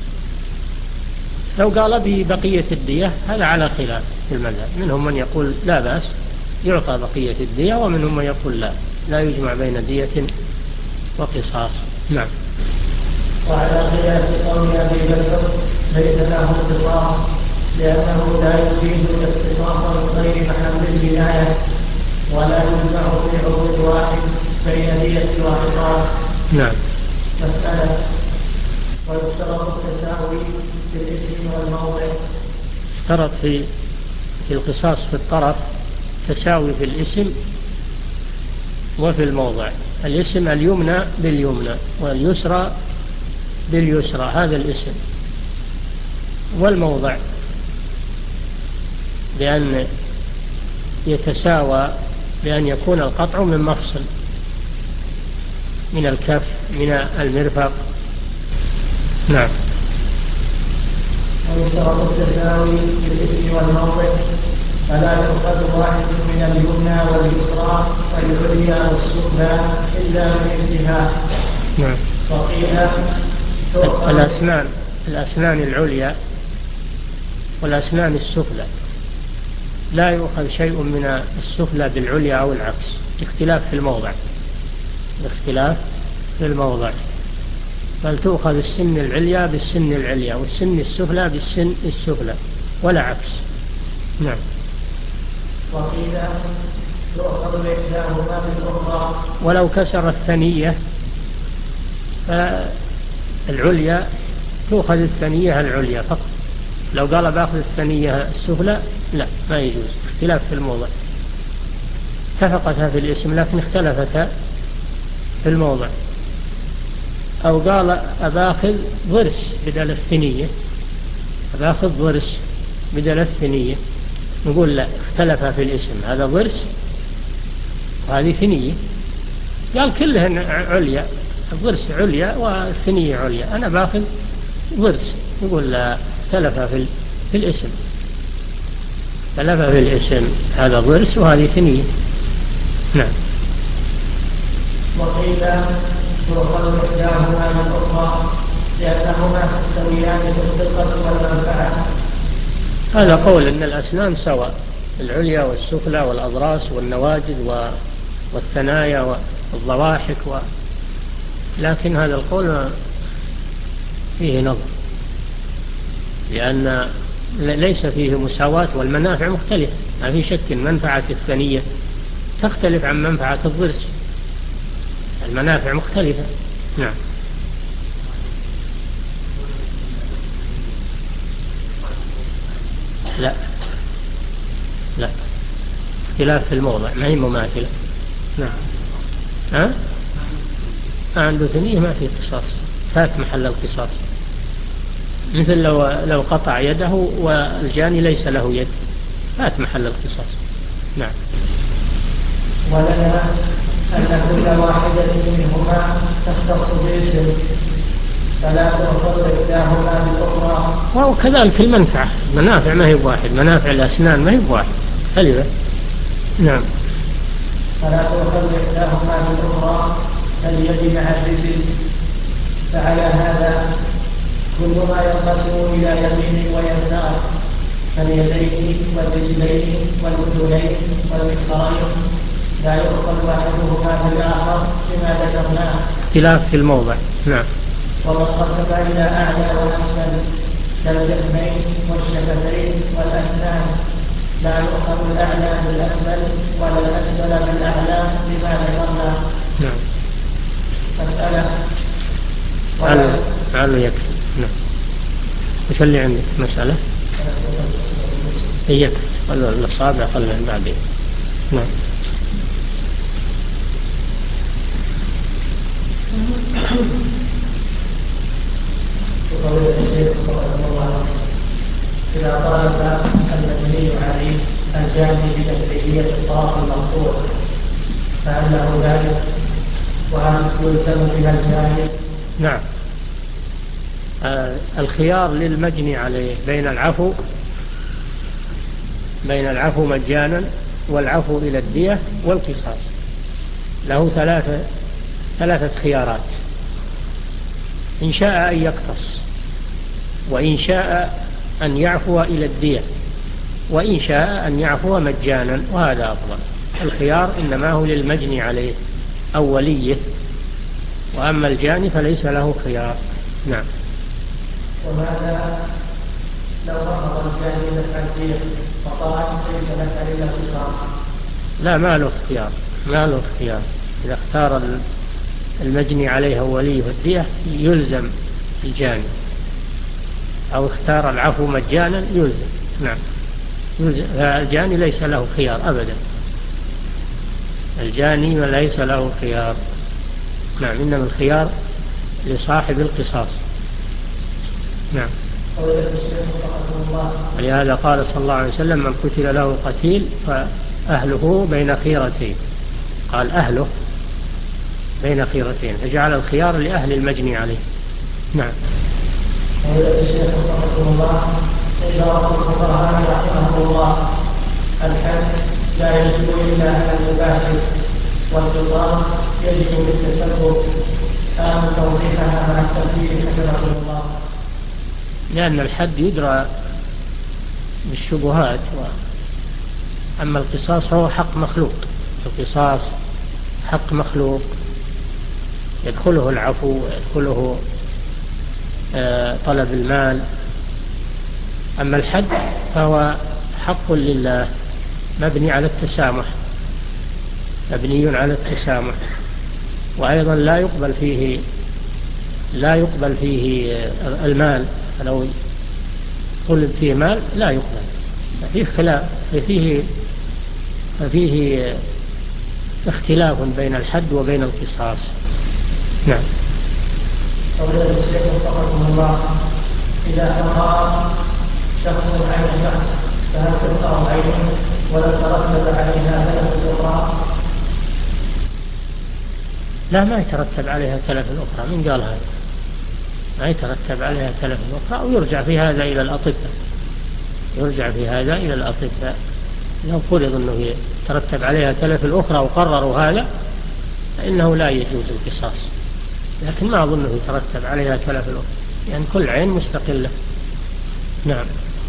لو قال ببقية الدية هذا على خلاف في المذهب، منهم من يقول لا بأس يعطى بقية الدية، ومنهم من يقول لا يجمع بين دية وقصاص. نعم. وعلى قياس قول أبي بكر ليس له قصاص لأنه لا يفيد الاختصاص من غير محل البناية، ولا يجمع في عضو واحد بين دية وقصاص. نعم. مسألة: ويشترط التساوي في الاسم والموضع. اشترط في القصاص في الطرف تساوي في الاسم وفي الموضع. الاسم اليمنى باليمنى واليسرى باليسرى، هذا الاسم. والموضع بأن يتساوى بأن يكون القطع من مفصل، من الكف، من المرفق. نعم. ويشترط التساوي في الاسم والموضع، فلا يؤخذ واحد من اليمنى واليسرى والعليا والسفلى إلا من انتهاء. نعم. وقيل الأسنان العليا والأسنان السفلى لا يؤخذ شيء من السفلى بالعليا أو العكس، اختلاف في الموضع، بل تؤخذ السن العليا بالسن العليا والسن السفلى بالسن السفلى ولا عكس. نعم. وقيل تؤخذ إحداهما بالأخرى. ولو كسر الثنية فالعليا تؤخذ الثنية العليا فقط. لو قال بأخذ الثنية السفلى لا، ما يجوز، اختلاف في الموضع. اتفقتا في الاسم لكن اختلفتا في الموضع. أو قال أباخذ ضرس بدل الثنية، أباخذ ضرس بدل الثنية، نقول لا، اختلفا في الاسم، هذا ضرس وهذه ثنية. قال كلهن عليا، الضرس عليا والثنية عليا، أنا باخذ ضرس، نقول لا، اختلفا في الاسم، اختلفا في الاسم، هذا ضرس وهذه ثنية. نعم. وقيل تؤخذ إحداهما من الأخرى لأنهما تستويان في الثقة والمنفعة. هذا قول أن الأسنان سواء، العليا والسفلى والأضراس والنواجذ والثنايا والضواحك لكن هذا القول فيه نظر، لأن ليس فيه مساواة والمنافع مختلفة. ما في شك منفعة الثنية تختلف عن منفعة الضرس، المنافع مختلفة. نعم. لا اختلاف في الموضع ما هي مماثلة. نعم. ها؟ عنده ثنية ما في قصاص، فات محل القصاص. مثل لو قطع يده والجاني ليس له يد فات محل القصاص. نعم. ولنا أن كل واحدة منهما تختص باسم فلا تؤخذ إحداهما بالأخرى. وكذلك المنفعة، منافع ما هي بواحد، منافع الأسنان ما هي بواحد. حلوة. نعم. فلا تؤخذ إحداهما بالأخرى فاليد مع الرجل. فعلى هذا كل ما ينقسم إلى يمين ويسار فاليدين والرجلين والأذنين والمخطرين لا يؤخذ أحدهما بالآخر بما ذكرناه. اختلاف في الموضع. نعم. ومن قسم إلى أعلى وأسفل كالجفنين والشفتين والأسنان لا يؤخذ الأعلى بالأسفل ولا الأسفل بالأعلى بما ذكرنا. نعم. مسألة على يكفي. نعم. وش اللي عندك مسألة؟ هي خلوا الأصابع خلوا بعدين. نعم. إذا طالب المبني عليه الجاني بتكفيرية الطرف المقطوع فهل له ذلك؟ وهل يلزم بها الجاني؟ نعم. الخيار للمجني عليه بين العفو مجانا والعفو إلى الدية والقصاص. له ثلاثة خيارات: إن شاء أن يقتص، وإن شاء أن يعفو إلى الدية، وإن شاء أن يعفو مجانا، وهذا أفضل. الخيار إنما هو للمجني عليه أو وليه، وأما الجاني فليس له خيار. نعم. وماذا لو رفض الجاني دفع الدية فقال ليس لك إلا القصاص؟ لا، ما له اختيار. إذا اختار المجني عليه أو وليه الدية يلزم الجاني، أو اختار العفو مجانا يلزم. نعم. الجاني ليس له خيار أبدا، الجاني ليس له خيار. نعم. إنما الخيار لصاحب القصاص. نعم. ولهذا قال صلى الله عليه وسلم: من قتل له قتيل فأهله بين خيرتين. قال أهله بين خيرتين، فجعل الخيار لأهل المجني عليه. نعم. الحد لا يجب إلا على المباشر والقصاص يجب بالتسبب. توضيحها مع التفسير حفظه الله. لأن الحد يدرى بالشبهات، أما القصاص هو حق مخلوق. القصاص حق مخلوق يدخله العفو ويدخله طلب المال. أما الحد فهو حق لله مبني على التسامح، وأيضا لا يقبل فيه المال. لو طلب فيه مال لا يقبل. فيه خلاف، فيه اختلاف بين الحد وبين القصاص. نعم. إذا أمر شخص عين شخص فهل تقطع عينه ولو ترتب عليها ثلاث أخرى؟ لا، ما يترتب عليها ثلاث أخرى. من قال هذا؟ ما يترتب عليها ثلاث أخرى، ويرجع في هذا إلى الأطباء. لو فرض أنه يترتب عليها ثلاث أخرى وقرروا هذا فإنه لا يجوز القصاص، لكن ما أظنه يترتب عليها ثلاث أخرى، يعني كل عين مستقلة. نعم.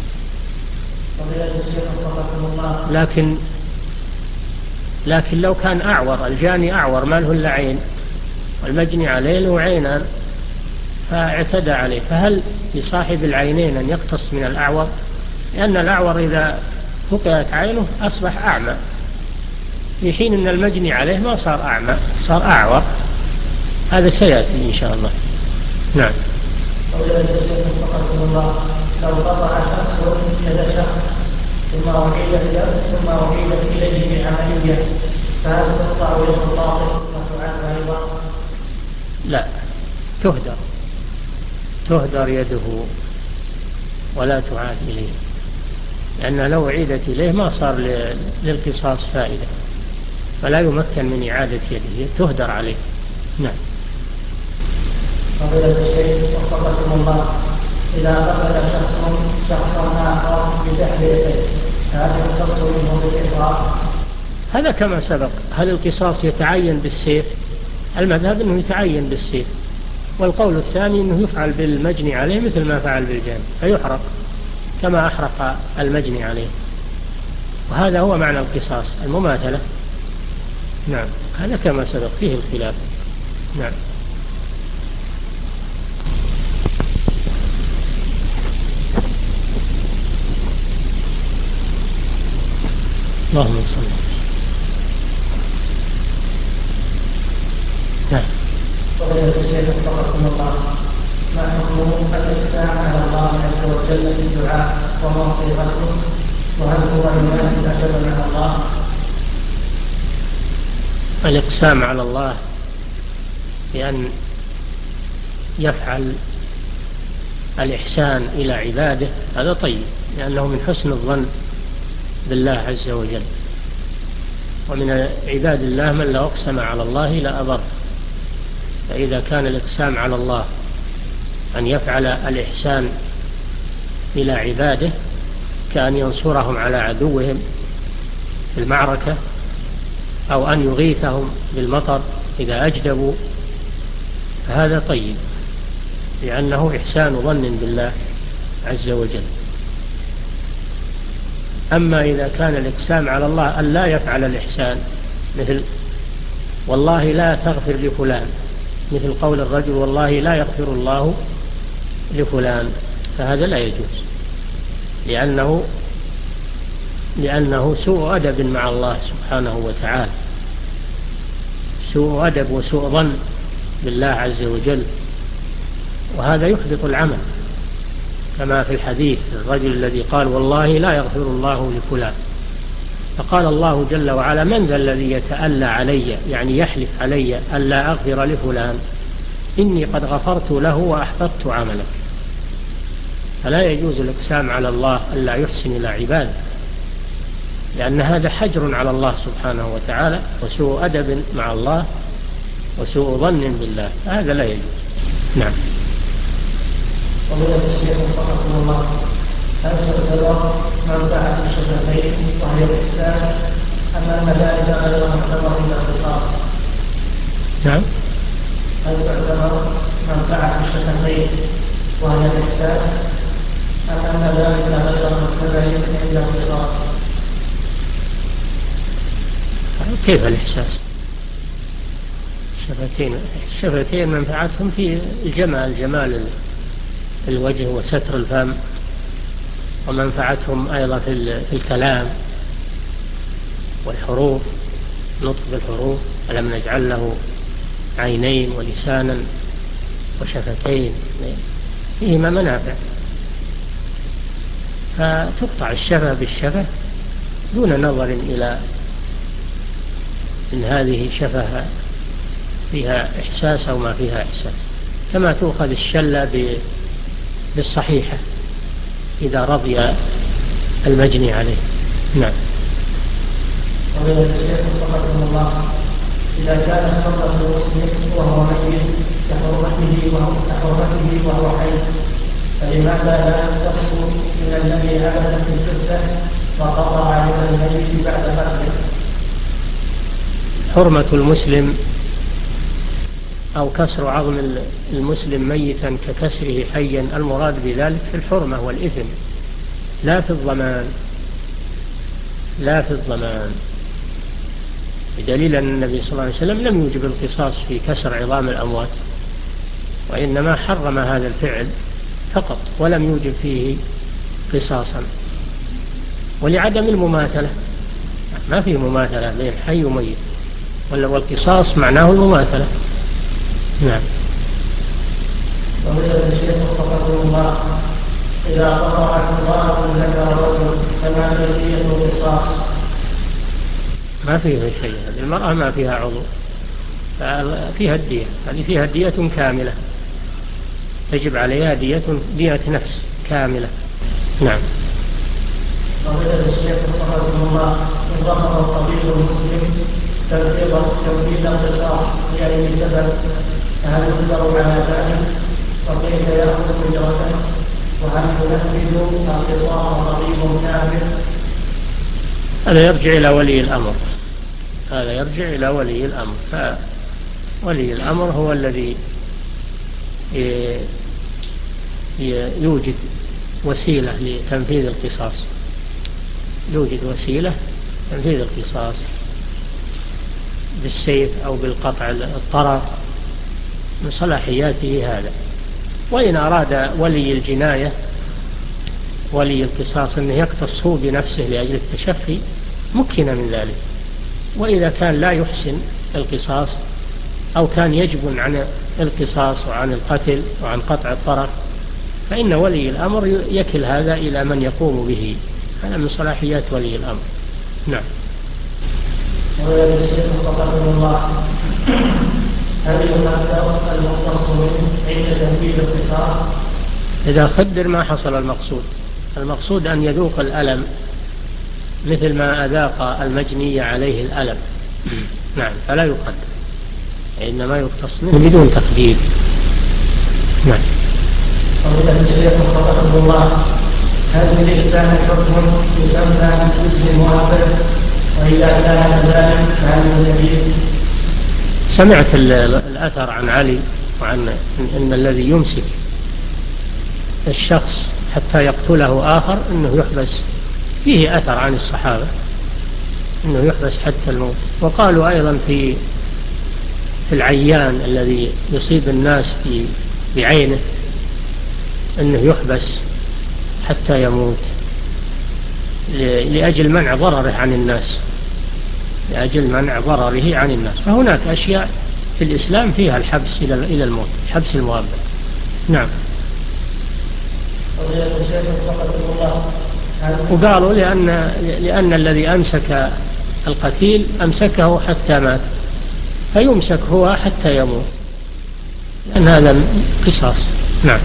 لكن لو كان أعور، الجاني أعور ما له إلا عين والمجني عليه له عينان فاعتدى عليه، فهل لصاحب العينين أن يقتص من الأعور؟ لأن الأعور إذا فقئت عينه أصبح أعمى، في حين أن المجني عليه ما صار أعمى، صار أعور. هذا سيأتي إن شاء الله. نعم. لو قطع شخص يد شخص ثم أعيدت إليه بعملية، فهل تقطع يد القاطع وتعاد أيضا؟ لا، تهدر يده ولا تعاد إليه، لأنها لو عيدت إليه ما صار للقصاص فائدة، فلا يمكن من إعادة يده، تهدر عليه. نعم. فضيلة الشيخ وفقكم الله، إذا قتل شخصا آخر بتحريقه فهل يختص منه بالإقرار؟ هذا كما سبق. هل القصاص يتعين بالسيف؟ المذهب أنه يتعين بالسيف، والقول الثاني أنه يفعل بالمجني عليه مثل ما فعل بالجاني، فيحرق كما أحرق المجني عليه، وهذا هو معنى القصاص، المماثلة. نعم، هذا كما سبق فيه الخلاف. نعم. اللهم صل. نعم. فضيلة الشيخ وفقكم الله، ما حكم الإقسام على الله عز وجل في الدعاء وما صيغته، وهل هو ينافي الأدب مع الله؟ الإقسام على الله بأن يفعل الإحسان إلى عباده هذا طيب، لأنه من حسن الظن بالله عز وجل، ومن عباد الله من لو أقسم على الله لا أبر. فإذا كان الإقسام على الله أن يفعل الإحسان إلى عباده كأن ينصرهم على عدوهم في المعركة، أو أن يغيثهم بالمطر إذا أجدبوا، فهذا طيب، لأنه إحسان ظن بالله عز وجل. أما إذا كان الإقسام على الله أن لا يفعل الإحسان، مثل والله لا تغفر لفلان، مثل قول الرجل والله لا يغفر الله لفلان، فهذا لا يجوز، لأنه سوء أدب مع الله سبحانه وتعالى، سوء أدب وسوء ظن بالله عز وجل، وهذا يحبط العمل، كما في الحديث الرجل الذي قال والله لا يغفر الله لفلان، فقال الله جل وعلا من ذا الذي يتألى علي، يعني يحلف علي ألا أغفر لفلان، إني قد غفرت له وأحبطت عمله. فلا يجوز الإقسام على الله ألا يحسن إلى عباده، لأن هذا حجر على الله سبحانه وتعالى، وسوء أدب مع الله، وسوء ظن بالله، هذا لا يجوز. نعم. ومن الشيخ وفقكم الله، هل تعتبر منفعة الشفتين وهي الإحساس أم أن ذلك غير معتبر إلى القصاص؟ نعم. هل تعتبر منفعة الشفتين وهي الإحساس أم أن ذلك غير معتبر إلى القصاص؟ كيف الإحساس؟ الشفتين منفعتهم في جمال الوجه وستر الفم، ومنفعتهم أيضا في الكلام والحروف، نطق بالحروف، ألم نجعل له عينين ولسانا وشفتين، فيهما منافع. فتقطع الشفة بالشفة دون نظر إلى إن هذه شفة فيها إحساس أو ما فيها إحساس، كما تؤخذ الشلة بالصحيحة إذا رضي المجني عليه. نعم. ومن الشيخ وفقكم الله، إذا كان حرمة المسلم وهو ميت كحرمته وهو حي، فلماذا لا يقتص من الذي عبد في الجثة وقطع على الميت بعد قتله؟ حرمة المسلم أو كسر عظم المسلم ميتا ككسره حيا، المراد بذلك في الحرمة والإثم، لا في الضمان، بدليل أن النبي صلى الله عليه وسلم لم يوجب القصاص في كسر عظام الأموات، وإنما حرم هذا الفعل فقط ولم يوجب فيه قصاصا، ولعدم المماثلة، ما فيه مماثلة بين حي وميت، والقصاص معناه المماثلة. نعم. ومن الشيخ وفقكم الله، إذا قطعت امرأة ذكر رجل فما كيفية القصاص؟ ما فيها شيء، المرأة ما فيها عضو، فيها الدية، يعني فيها دية كاملة، يجب عليها دية نفس كاملة. نعم. فضيلة الشيخ رحمه الله، إن رفض الطبيب المسلم تنفيذ القصاص لأي سبب فهل يقدر على ذلك؟ وكيف يأخذ أجرته؟ وهل ينفذ القصاص طبيب كافر؟ هذا يرجع إلى ولي الأمر، فولي الأمر هو الذي يوجد وسيلة لتنفيذ القصاص، بالسيف أو بالقطع الطرف، من صلاحياته هذا. وإن أراد ولي الجناية ولي القصاص أنه يقتص هو بنفسه لأجل التشفي ممكن من ذلك. وإذا كان لا يحسن القصاص أو كان يجبن عن القصاص وعن القتل وعن قطع الطرف، فإن ولي الأمر يكل هذا إلى من يقوم به، هذا من صلاحيات ولي الأمر. نعم. هل يقدر المقتص منه عند تنفيذ القصاص؟ إذا قدر ما حصل المقصود أن يذوق الألم مثل ما أذاق المجني عليه الألم. نعم، فلا يقدر، إنما يقتص منه بدون تقدير. نعم. فضيلة الشيخ رحمه الله، هل في الإسلام حكم يسمى بالسجن المؤبد؟ وإذا كان ذلك فهل يجوز؟ سمعت الأثر عن علي وعن أن الذي يمسك الشخص حتى يقتله آخر أنه يحبس، فيه أثر عن الصحابة أنه يحبس حتى الموت. وقالوا أيضا في العيان الذي يصيب الناس بعينه أنه يحبس حتى يموت لأجل منع ضرره عن الناس. فهناك أشياء في الإسلام فيها الحبس إلى الموت، حبس المؤبد. نعم. وقالوا لأن الذي أمسك القتيل أمسكه حتى مات، فيمسك هو حتى يموت، لأن هذا قصاص. نعم.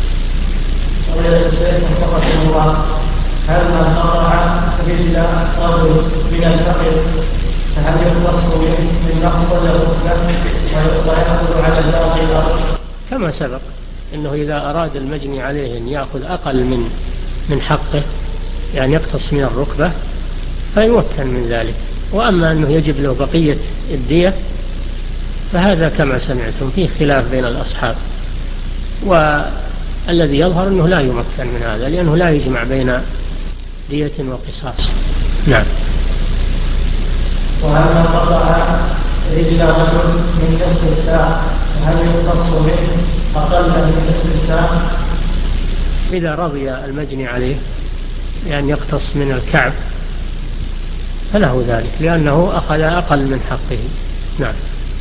هل من قطع رجل رجل من الفقر فهل يختص من نقص له ويأخذ على باقي الأرض؟ كما سبق أنه إذا أراد المجني عليه أن يأخذ أقل من حقه، يعني يقتص من الركبة، فيمكن من ذلك. وأما أنه يجب له بقية الدية فهذا كما سمعتم فيه خلاف بين الأصحاب، والذي يظهر أنه لا يمكن من هذا، لأنه لا يجمع بين دية وقصاص. نعم. وهل من قطع رجل رجل من نصف الساعة هل يقتص منه أقل من نصف الساعة؟ إذا رضي المجني عليه لأن يقتص من الكعب فله ذلك، لأنه أخذ أقل من حقه. نعم.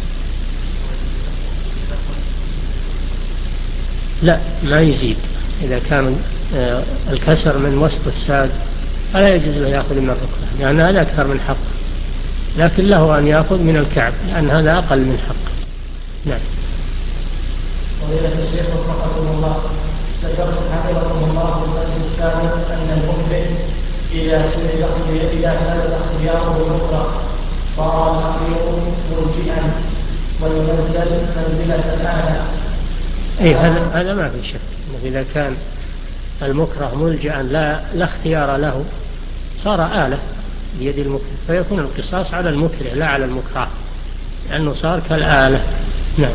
لا، ما يزيد. إذا كان الكسر من وسط الساق فلا يجوز له يأخذ من الركبة، لأن هذا أكثر من حق، لكن له أن يأخذ من الكعب لأن هذا أقل من حق. نعم. فضيلة الشيخ وفقكم الله، ذكرت حفظكم الله في الدرس السابق أن المؤمن إذا سلب اختياره المطلق صار الأخير مرجئا وينزل منزلة الأعلى. هذا ما في شك، إذا كان المكره ملجأ لا اختيار له صار آلة بيد المكره، فيكون القصاص على المكره لا على المكره، لأنه صار كالآلة. نعم.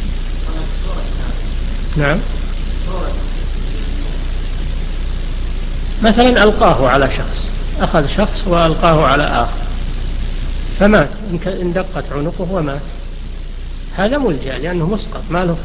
نعم. مثلا ألقاه على شخص، أخذ شخص وألقاه على آخر فمات، إن دقت عنقه ومات، هذا ملجأ لأنه مسقط، ما له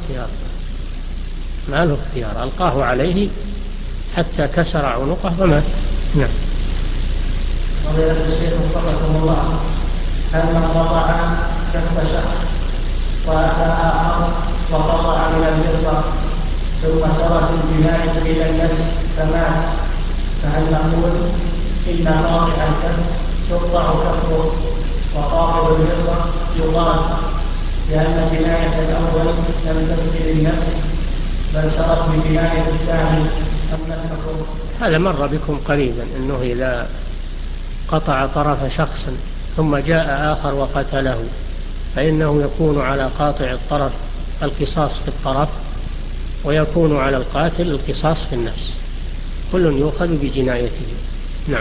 اختيار، ألقاه عليه حتى كسر عنقه ومات. نعم. فضيلة الشيخ وفقكم الله، هل من قطع كف شخص وأتى آخر وقطع من المرفق ثم سرت الجناية إلى النفس فمات، فهل نقول إن قاطع الكف تقطع كفه وقابض الفطرة يقال لأن جناية الأول لم تسقي النفس بل سرت بجناية الثاني؟ أما الحكم هذا مر بكم قريبا أنه إذا قطع طرف شخص ثم جاء آخر وقتله فإنه يكون على قاطع الطرف القصاص في الطرف، ويكون على القاتل القصاص في النفس، كل يؤخذ بجنايته. نعم.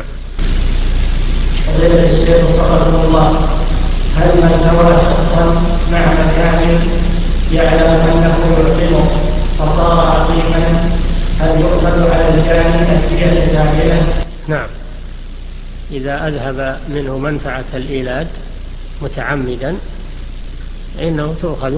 الله، هل من نوى شخصا مع مكان يعلم أنه يعلمه فصار عقيما هل يؤخذ على الجاني الدية كاملة؟ نعم، إذا أذهب منه منفعة الإيلاد متعمدا فإنه تؤخذ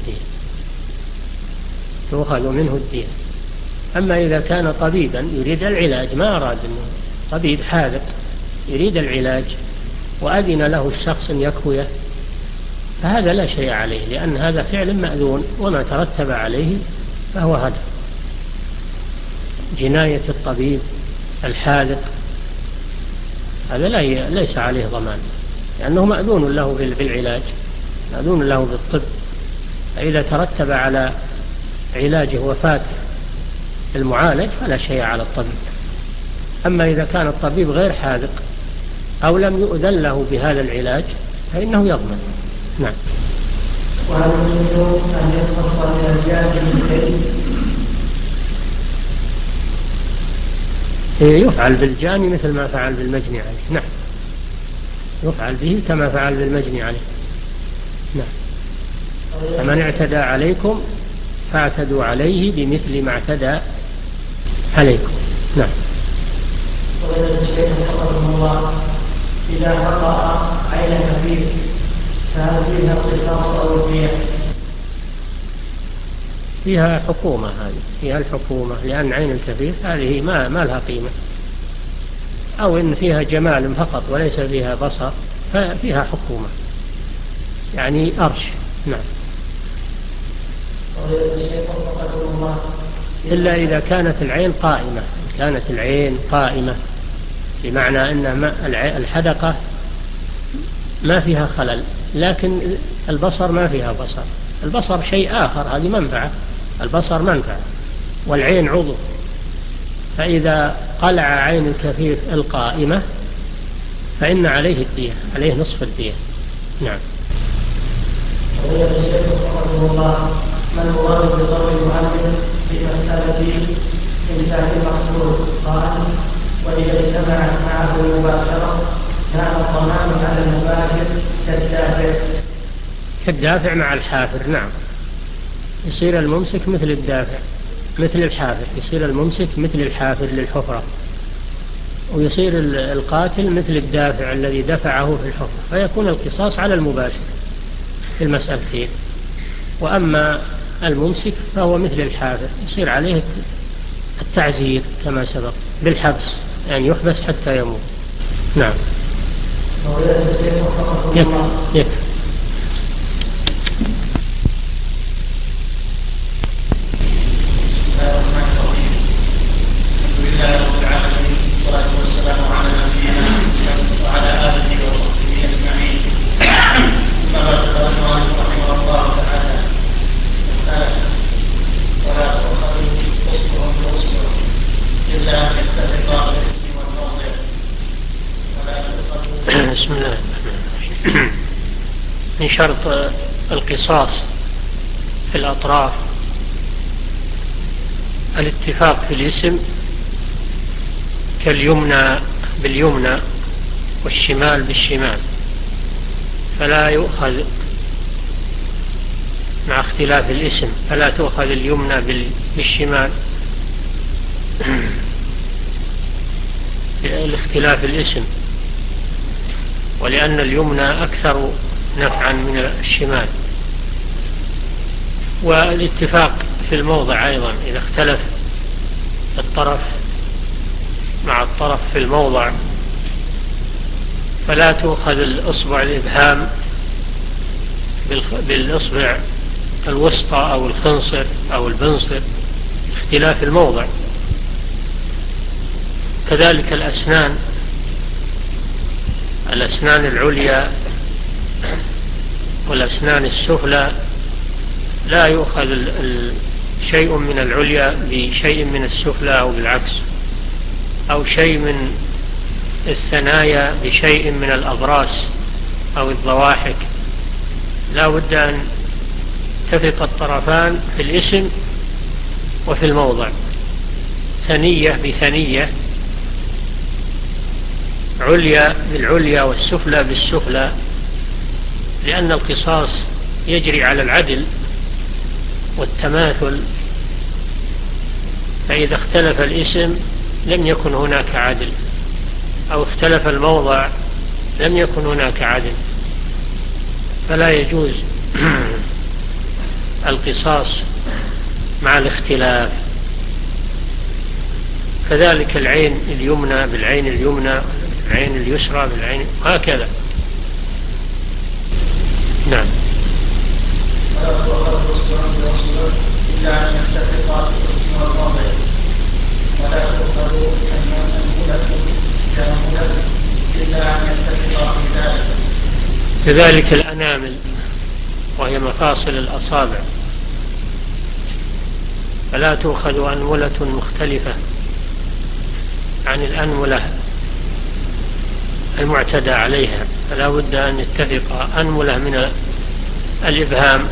منه الدية. أما إذا كان طبيبا يريد العلاج، ما أراد أنه طبيب حاذق يريد العلاج وأذن له الشخص أن يكويه، فهذا لا شيء عليه، لأن هذا فعل مأذون وما ترتب عليه فهو هدف. جناية الطبيب الحاذق هذا ليس عليه ضمان، لأنه مأذون له بالعلاج، مأذون له بالطب، فإذا ترتب على علاجه وفاة المعالج فلا شيء على الطبيب. أما إذا كان الطبيب غير حاذق أو لم يؤذن له بهذا العلاج فإنه يضمن. نعم. وهل يمكن أن يختص بالأجيال يفعل بالجاني مثل ما فعل بالمجني عليه. نعم، يفعل به كما فعل بالمجني عليه. نعم. فمن اعتدى عليكم فاعتدوا عليه بمثل ما اعتدى عليكم. نعم. إذا خطأ عين خفيف فهل فيها القصاص أو الدية؟ فيها حكومة، هذه فيها الحكومة، لأن عين الكفيف هذه ما لها قيمة، أو إن فيها جمال فقط وليس فيها بصر ففيها حكومة، يعني أرش. نعم. إلا إذا كانت العين قائمة، بمعنى أن الحدقة ما فيها خلل، لكن البصر ما فيها بصر. البصر شيء آخر، هذه منفعة، البصر منفعة والعين عضو، فإذا قلع عين الكفيف القائمة فإن عليه الدية، عليه نصف الدية. نعم. من مراد بقول المؤمن في مسألة إمساك المقصود قال وإذا اجتمعت معه المباشرة كان الضمان على المباشر كالدافع مع الحافر. نعم، يصير الممسك مثل الدافع مثل الحافر، يصير الممسك مثل الحافر للحفرة، ويصير القاتل مثل الدافع الذي دفعه في الحفرة، فيكون القصاص على المباشر في المسألتين. وأما الممسك فهو مثل الحافر، يصير عليه التعزير كما سبق بالحبس، يعني يحبس حتى يموت. نعم. يكفي. بسم الله الرحمن الرحيم. من شرط القصاص في الأطراف الاتفاق في الاسم، كاليمنى باليمنى والشمال بالشمال، فلا يؤخذ مع اختلاف الاسم، فلا تؤخذ اليمنى بالشمال لاختلاف الاسم، ولأن اليمنى أكثر نفعا من الشمال. والاتفاق في الموضع أيضا، إذا اختلف الطرف مع الطرف في الموضع فلا تؤخذ الأصبع الإبهام بالأصبع الوسطى أو الخنصر أو البنصر، اختلاف الموضع. كذلك الأسنان العليا والأسنان السفلى لا يؤخذ شيء من العليا بشيء من السفلى أو بالعكس، أو شيء من الثنايا بشيء من الأضراس أو الضواحك. لا بد أن تفق الطرفان في الاسم وفي الموضع، ثنية بثنية، عليا بالعليا والسفلى بالسفلى، لأن القصاص يجري على العدل والتماثل، فإذا اختلف الاسم لم يكن هناك عدل، أو اختلف الموضع لم يكن هناك عدل، فلا يجوز القصاص مع الاختلاف. كذلك العين اليمنى بالعين اليمنى، العين اليسرى بالعين، هكذا. نعم. ولا تؤخذ الأسنان إلا أن يتفقا في الاسم والموضع، ولا تؤخذ الأنملة كأنملة إلا أن يتفقا في ذلك. كذلك الأنامل وهي مفاصل الأصابع، فلا تؤخذ أنملة مختلفة عن الأنملة المعتدى عليها، فلا بد أن يتفق أنملة من الإبهام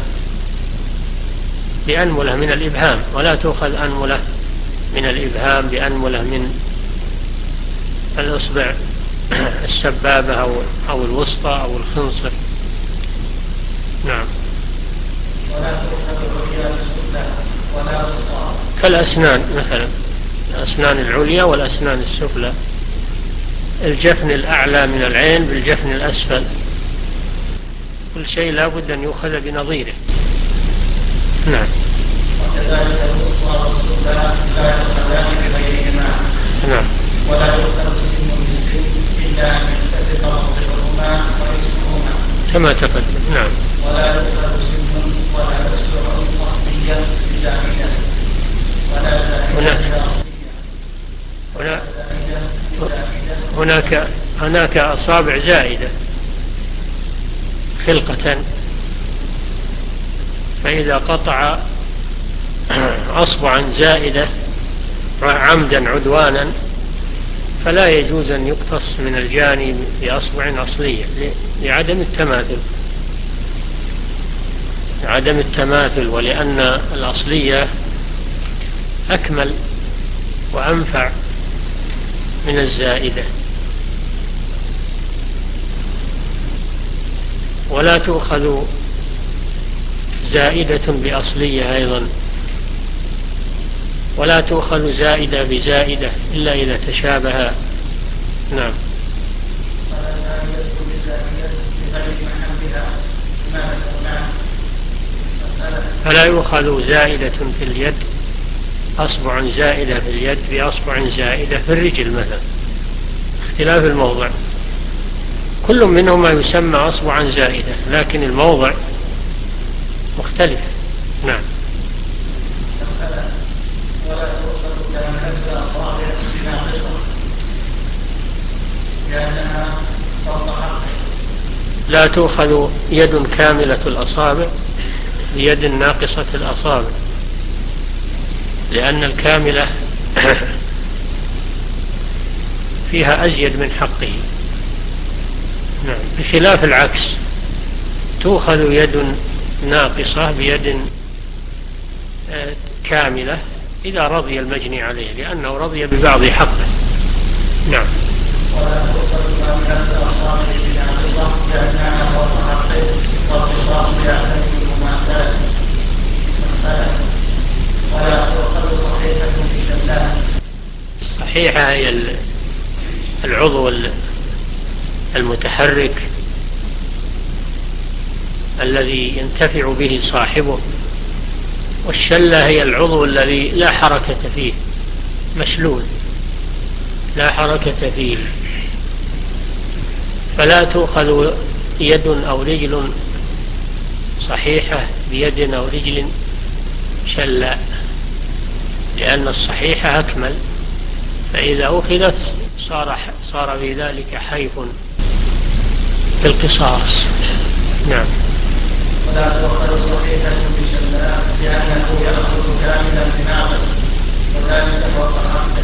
بأنملة من الإبهام، ولا تؤخذ أنملة من الإبهام بأنملة من الأصبع السبابة أو الوسطى أو الخنصر. نعم. ولا تؤخذ العليا بالسفلى ولا الوسطى، كالأسنان مثلا، الأسنان العليا والأسنان السفلى، الجفن الأعلى من العين بالجفن الأسفل، كل شيء لا بد أن يؤخذ بنظيره. نعم. وكذلك الوسطى والسفلى لا يؤخذان بغيرهما. نعم. ولا يؤخذ السن بالسن إلا أن يتفق موضعهما ويسمهما كما تقدم. نعم. ولا يؤخذ سن ولا يسرع أصليا بزائدة ولا زائدة أصلية. هناك أصابع زائدة خلقة، فإذا قطع أصبعا زائدة عمدا عدوانا فلا يجوز أن يقتص من الجاني بأصبع أصلية لعدم التماثل، ولأن الأصلية أكمل وأنفع من الزائدة. ولا تؤخذ زائدة بأصلية أيضا، ولا تؤخذ زائدة بزائدة إلا إذا تشابها. نعم. فلا يؤخذ زائدة في اليد، أصبع زائدة في اليد بأصبع زائدة في الرجل مثلا، اختلاف الموضع، كل منهما يسمى أصبعا زائدة لكن الموضع مختلف. نعم. ولا تؤخذ كاملة الأصابع بناقصة لأنها فوق حقه. لا تؤخذ يد كاملة الأصابع بيد ناقصة الأصابع، لأن الكاملة فيها أزيد من حقه. نعم. بخلاف العكس، تؤخذ يد ناقصة بيد كاملة إذا رضي المجني عليه، لأنه رضي ببعض حقه. نعم. ولا تؤخذ كاملة الأصابع بناقصة لأنها فوق حقه، والقصاص يعتمد المماثلة. ولا تؤخذ صحيحة بشلال. الصحيحة هي العضو المتحرك الذي ينتفع به صاحبه، والشلة هي العضو الذي لا حركة فيه، مشلول لا حركة فيه، فلا تؤخذ يد أو رجل صحيحة بيد أو رجل شلاء، لأن الصحيحة أكمل، فإذا أخذت صار في ذلك حيف في القصاص. نعم. ولا تؤخذ صحيحة بشلاء لأنه يأخذ كاملا بناقص وذلك فوق حقه،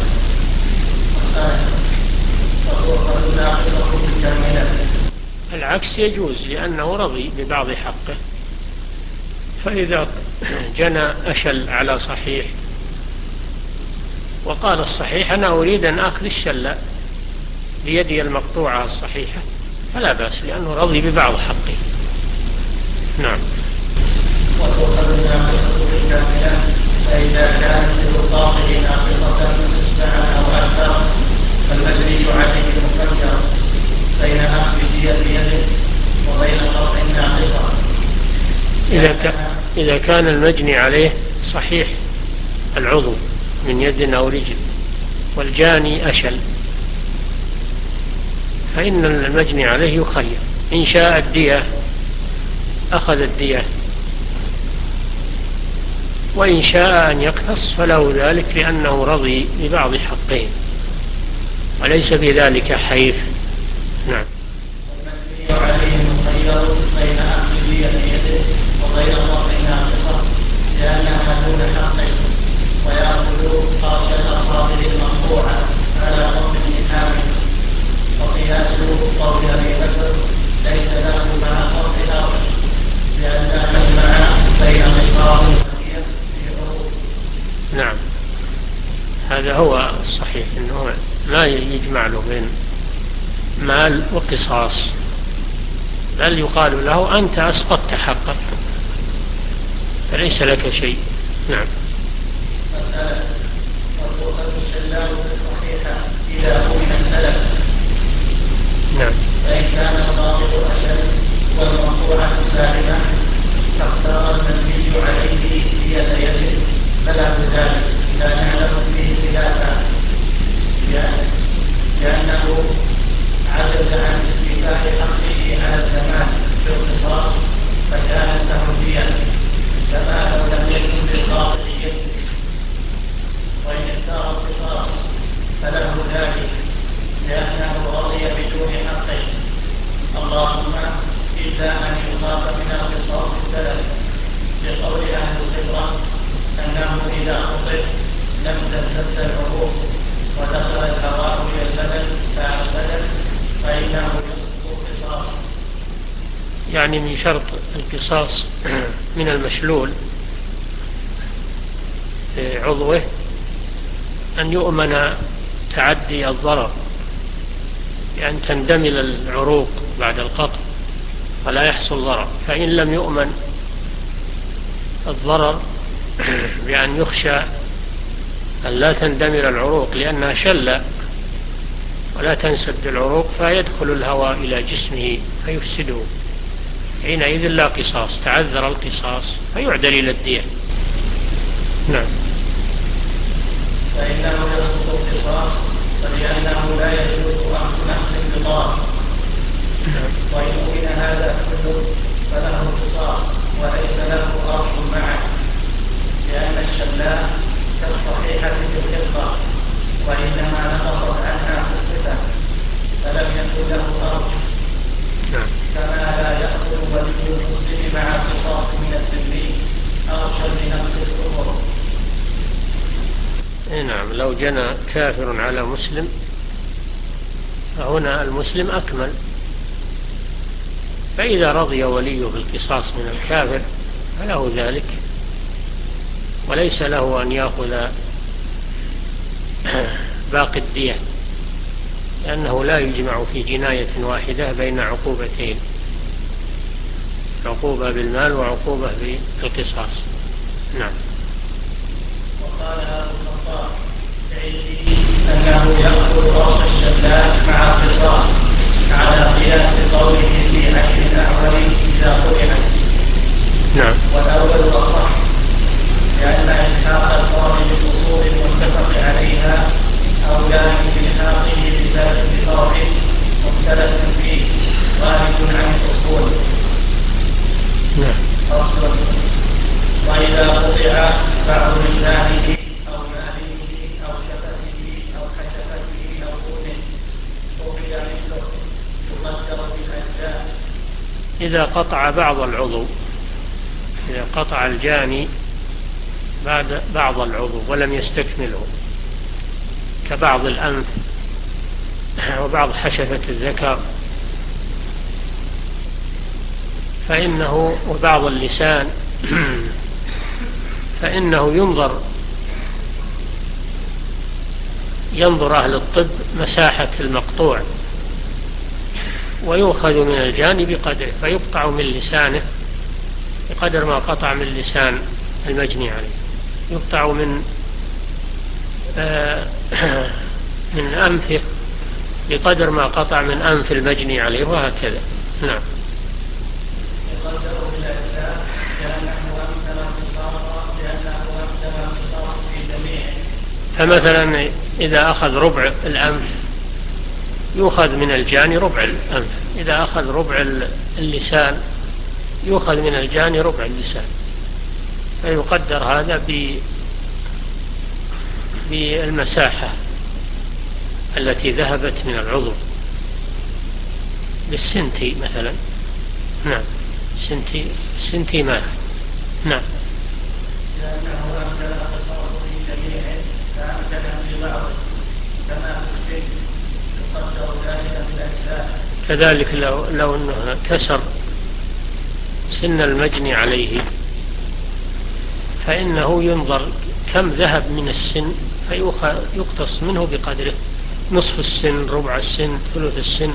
وتؤخذ ناقصه بكاملا. العكس يجوز لأنه رضي ببعض حقه، فإذا جنى أشل على صحيح وقال الصحيح أنا أريد أن أخذ الشلاء بيدي المقطوعة الصحيحة فلا بأس لأنه رضي ببعض حقه. نعم. وتؤخذ ناقصة بالكاملة فإذا كانت للقاطع ناقصة نصفها أو أكثر فالمجري عليه مخير بين أخذ دية يده وبين قطع ناقصة. إذا كان المجني عليه صحيح العضو من يد أو رجل والجاني أشل فإن المجني عليه يخير، إن شاء الدية أخذ الدية وإن شاء أن يقتص فله ذلك لأنه رضي ببعض حقين وليس بذلك حيف. نعم. والمجني عليه مخير بين أخذ دية يده وبين قطع ناقصة لأنها دون حقه، ويأخذ قاش الأصابع المقطوعة على قطع كامل. وقياس قول أبي بكر ليس له مع قطع الأرض لأن مجمع بين قصاص وهي في عروض. نعم، هذا هو الصحيح أنه لا يجمع له بين مال وقصاص، بل يقال له أنت أسقطت حقك فليس لك شيء. نعم. مسألة وتؤخذ الشلاء بالصحيحة إذا أمن السلف. نعم. فإن كان الضابط أشد والمقطوعة سالمة فاختار المجني عليه دية يده فلا بذلك لا نعلم فيه خلافا لأنه عجز عن استيفاء حقه على الزمان في القصاص فكانت له دية كما لو لم يكن للقاطع يد، وإن اختار القصاص فله ذلك لأنه رضي بدون حقه، اللهم إلا أن يخاف من القصاص السلف لقول أهل الخبرة أنه إذا خطب لم تنسد العروق ودخل الهواء إلى البدن فأفسده فإنه يسقط القصاص. يعني من شرط القصاص من المشلول في عضوه أن يؤمن تعدي الضرر، بأن تندمل العروق بعد القطع ولا يحصل ضرر، فإن لم يؤمن الضرر بأن يخشى أن لا تندمل العروق لأنها شلة ولا تنسد العروق فيدخل الهواء إلى جسمه فيفسده، حينئذ لا قصاص، تعذر القصاص فيعدل إلى الدية. نعم. فإنه يسقط القصاص فلأنه لا يجوز أخذ نفس بضار، وإن أمن هذا كله فله قصاص وليس له أرض معه، لأن الشلاء كالصحيحة في الخلقة وإنما نقصت عنها في الصفة فلم يكن له أرض. كما لا يأخذ ولي المسلم مع قصاص من الذمي أرشا لنفس الأمور. نعم، لو جنى كافر على مسلم فهنا المسلم أكمل، فإذا رضي وليه بالقصاص من الكافر فله ذلك وليس له أن يأخذ باقي الدية، لأنه لا يجمع في جناية واحدة بين عقوبتين، عقوبة بالمال وعقوبة بالقصاص. نعم. وقال أبو الخطاب أنه يأخذ رأس الشلاء مع القصاص على قياس قوله في عشر الأعوال إذا قرئت. نعم. والأول أصح لأن إلحاق القاضي بالأصول المتفق عليها أولى من إلحاقه بذات بفرع مختلف فيه غالب عن الأصول. نعم. فصل. وإذا قطع بعض لسانه أو ماله إذا قطع بعض العضو، إذا قطع الجاني بعض العضو ولم يستكمله، كبعض الأنف وبعض حشفة الذكر، وبعض اللسان، فإنه ينظر أهل الطب مساحة المقطوع، ويؤخذ من الجاني بقدره، فيقطع من لسانه بقدر ما قطع من لسان المجني عليه، يقطع من أنفه بقدر ما قطع من أنف المجني عليه، وهكذا. نعم. فمثلا إذا أخذ ربع الأنف يؤخذ من الجاني ربع الأنف، إذا أخذ ربع اللسان يؤخذ من الجاني ربع اللسان، فيقدر هذا بالمساحة التي ذهبت من العضو، بالسنتي مثلا. نعم، سنتيمات. نعم. كذلك لو أنه كسر سن المجني عليه، فإنه ينظر كم ذهب من السن فيقتص منه بقدره، نصف السن، ربع السن، ثلث السن.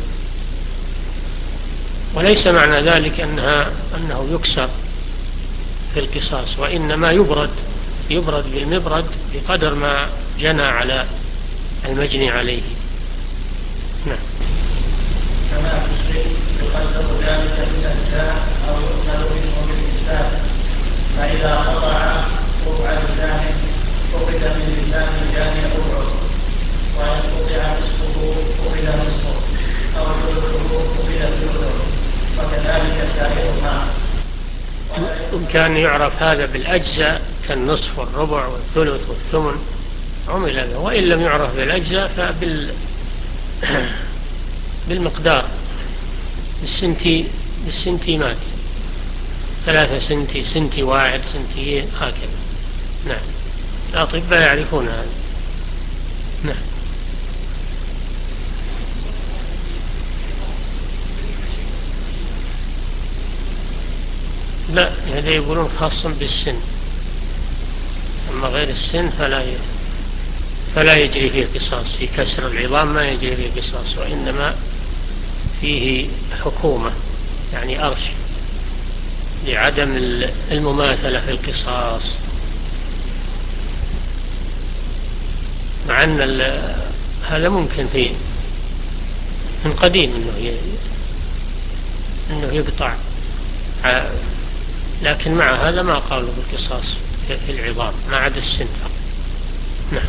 وليس معنى ذلك أنه يكسر في القصاص، وإنما يبرد بالمبرد بقدر ما جنى على المجني عليه. نعم. كما في السن يقدر ذلك بالأجزاء أو يؤخذ منه بالإنسان، فإذا قطع ربع لسانه أخذ من لسان الجاني ربعه، وإن قطع نصفه أخذ نصفه، أو ثلثه أخذ ثلثه، وكذلك سائرها. إن كان يعرف هذا بالأجزاء كالنصف والربع والثلث والثمن عمل هذا، وإن لم يعرف بالأجزاء بالمقدار، بالسنتيمات، 3 سنتي، سنتي واحد، سنتيين، هكذا. نعم. الأطباء يعرفون هذا. نعم. لا، هذا يقولون خاص بالسن، أما غير السن فلا يجري فيه قصاص. في كسر العظام ما يجري فيه قصاص، وإنما فيه حكومة، يعني أرش، لعدم المماثلة في القصاص، مع أن هذا ممكن فيه من قديم أنه يقطع، لكن مع هذا ما قالوا بالقصاص في العظام ما عدا السن. نعم.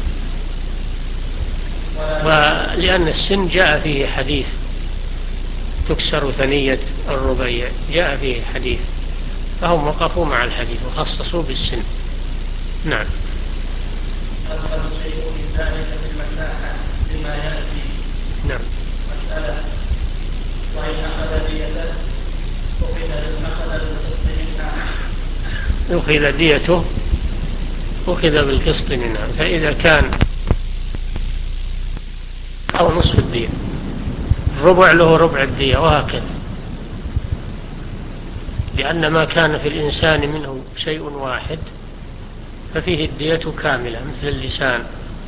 ولأن السن جاء فيه حديث تكسر ثنية الربيع، جاء فيه حديث، فهم وقفوا مع الحديث وخصصوا بالسن. نعم. أفضل شيء من ذلك بالمساحة بما يأتي. نعم. مسألة: وإن أخذ ديته أخذ ديته أخذ بالقسط منها، فإذا كان أو نصف الدية، الربع له ربع الدية، وهكذا، لأن ما كان في الإنسان منه شيء واحد ففيه الدية كاملة، مثل اللسان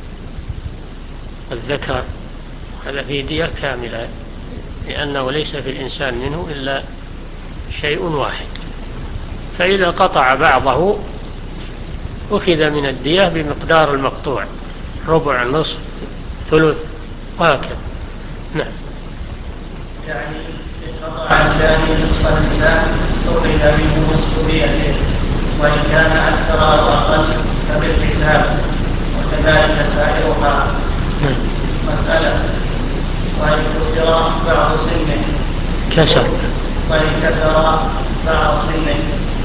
والذكر، هذا فيه دية كاملة، لأنه ليس في الإنسان منه إلا شيء واحد. فإذا قطع بعضه أخذ من الدية بمقدار المقطوع، ربع، نصف، ثلث، وهكذا. نعم. يعني قطع الجاني نصف اللسان أخذ منه نصف ديته، وإن كان أكثر أو أقل فبالحساب، وكذلك سائرها. مسألة: وإن كسر بعض سنه وإن كسر بعض سنه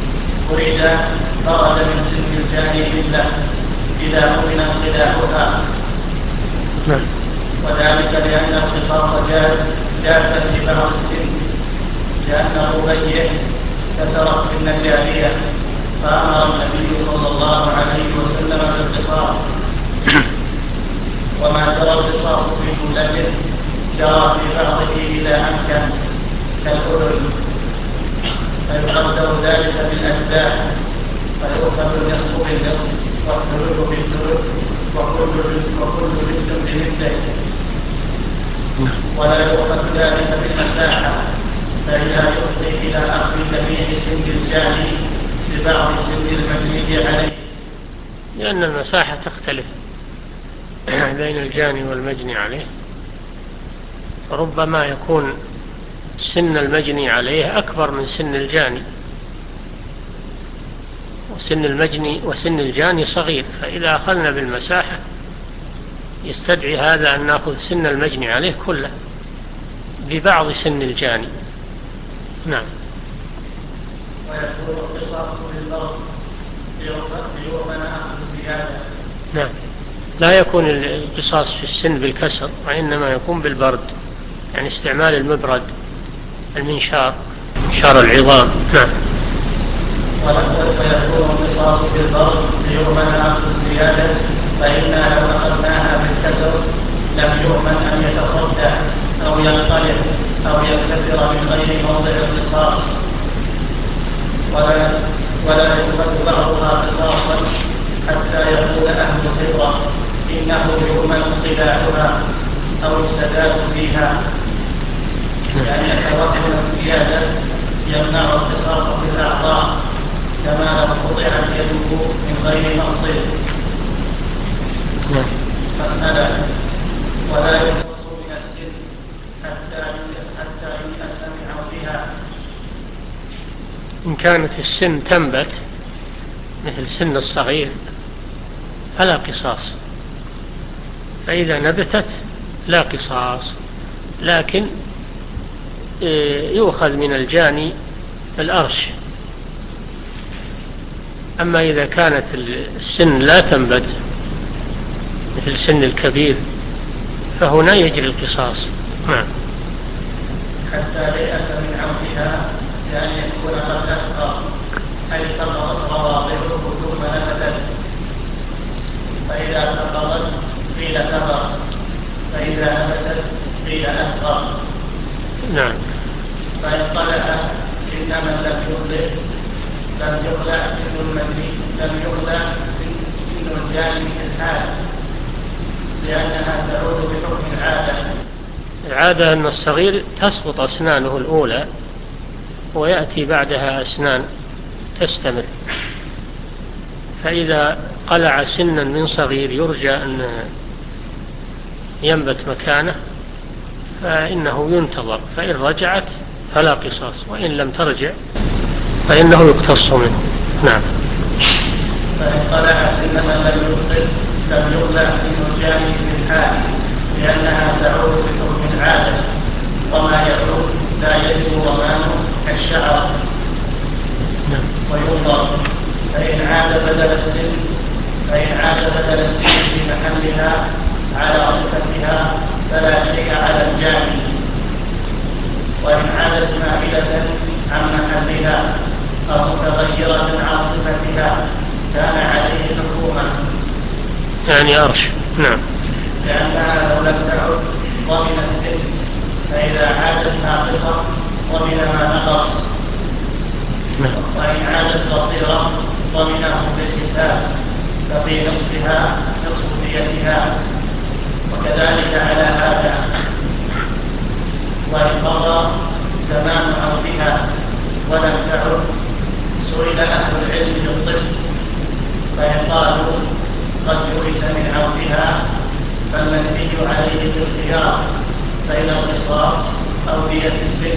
خرج من سن الجاني بالله إذا أمن انقلاعها، وذلك لأن القصاص جاز في بعض السن، لأنه بيع كسرت من الجارية فأمر النبي صلى الله عليه وسلم بالقصاص. وما جرى القصاص في جملته جرى في بعضه إذا أمكن كالأذن فيقدر ذلك بالأجزاء فيؤخذ النصف بالنصف والثلث بالثلث وكل جزء بمثله، ولا يؤخذ ذلك بالمساحة فإذا يفضي إلى أخذ جميع سن الجاني ببعض سن المجني عليه، لأن المساحة تختلف بين الجاني والمجني عليه، ربما يكون سن المجني عليه أكبر من سن الجاني، وسن المجني وسن الجاني صغير، فإذا أخذنا بالمساحة يستدعي هذا أن نأخذ سن المجني عليه كله ببعض سن الجاني. نعم. ويكون القصاص بالضرب ليؤمن أخذ زيادة. نعم، لا يكون القصاص في السن بالكسر، وإنما يكون بالبرد، يعني استعمال المبرد المنشار العظام. نعم. ويكون القصاص بالضرب ليؤمن أخذ زيادة، فإنا لو أخذناها بالكسر لم يؤمن أن يتصدى أو ينقلب أو ينكسر من غير موضع القصاص، ولا يؤخذ بعضها قصاصا حتى يقول أهل الخبرة إنه يؤمن خلافها أو السداد فيها، لأن يتوهم الزيادة يمنع القصاص في الأعضاء كما لو قطعت يده من غير مقصد. مسألة ولا يقص من السن حتى يؤس من عودها. إن كانت السن تنبت مثل سن الصغير فلا قصاص، فإذا نبتت لا قصاص، لكن يؤخذ من الجاني الأرش. أما إذا كانت السن لا تنبت مثل سن الكبير فهنا يجري القصاص. نعم. حتى يأس من عودها لأن يكون قد أفقى أي سقطت رواضعه ثم نبتت، فإذا سقطت قيل كبر، فإذا نبتت قيل أفقى. نعم. فإن طلع سن من لم يخلق لم يخلع سن المجني، لم يخلع سن الجاني في الحال، لأنها تعود بحكم العادة. العادة أن الصغير تسقط أسنانه الأولى ويأتي بعدها أسنان تستمر، فإذا قلع سنا من صغير يرجى أن ينبت مكانه فإنه ينتظر، فإن رجعت فلا قصاص، وإن لم ترجع فإنه يقتص منه. نعم. فإن قلع سن من لم يخلق لم يخلع سن الجاني في الحال، لأنها تعود بحكم العادة، وما يعود لا يجب ضمانه كالشعر. وينظر فإن عاد بدل السن في محلها على صفتها فلا شيء على الجاني، وإن عادت مائلة عن محلها أو متغيرة عن صفتها كان عليه حكومة، يعني أرش. نعم. لأنها لو لم تعد ضمن السن، فإذا عادت ناقصة ضمن ما نقص، وإن عادت قصيرة ضمنه بالحساب، ففي نصفها نصف ديتها، وكذلك على هذا. وإن مضى زمان عودها ولم تعد سئل أهل العلم بالطفل، فإن قالوا قد يؤس من عودها فالمنهي عليه بالاختيار بين القصاص أو دية السن.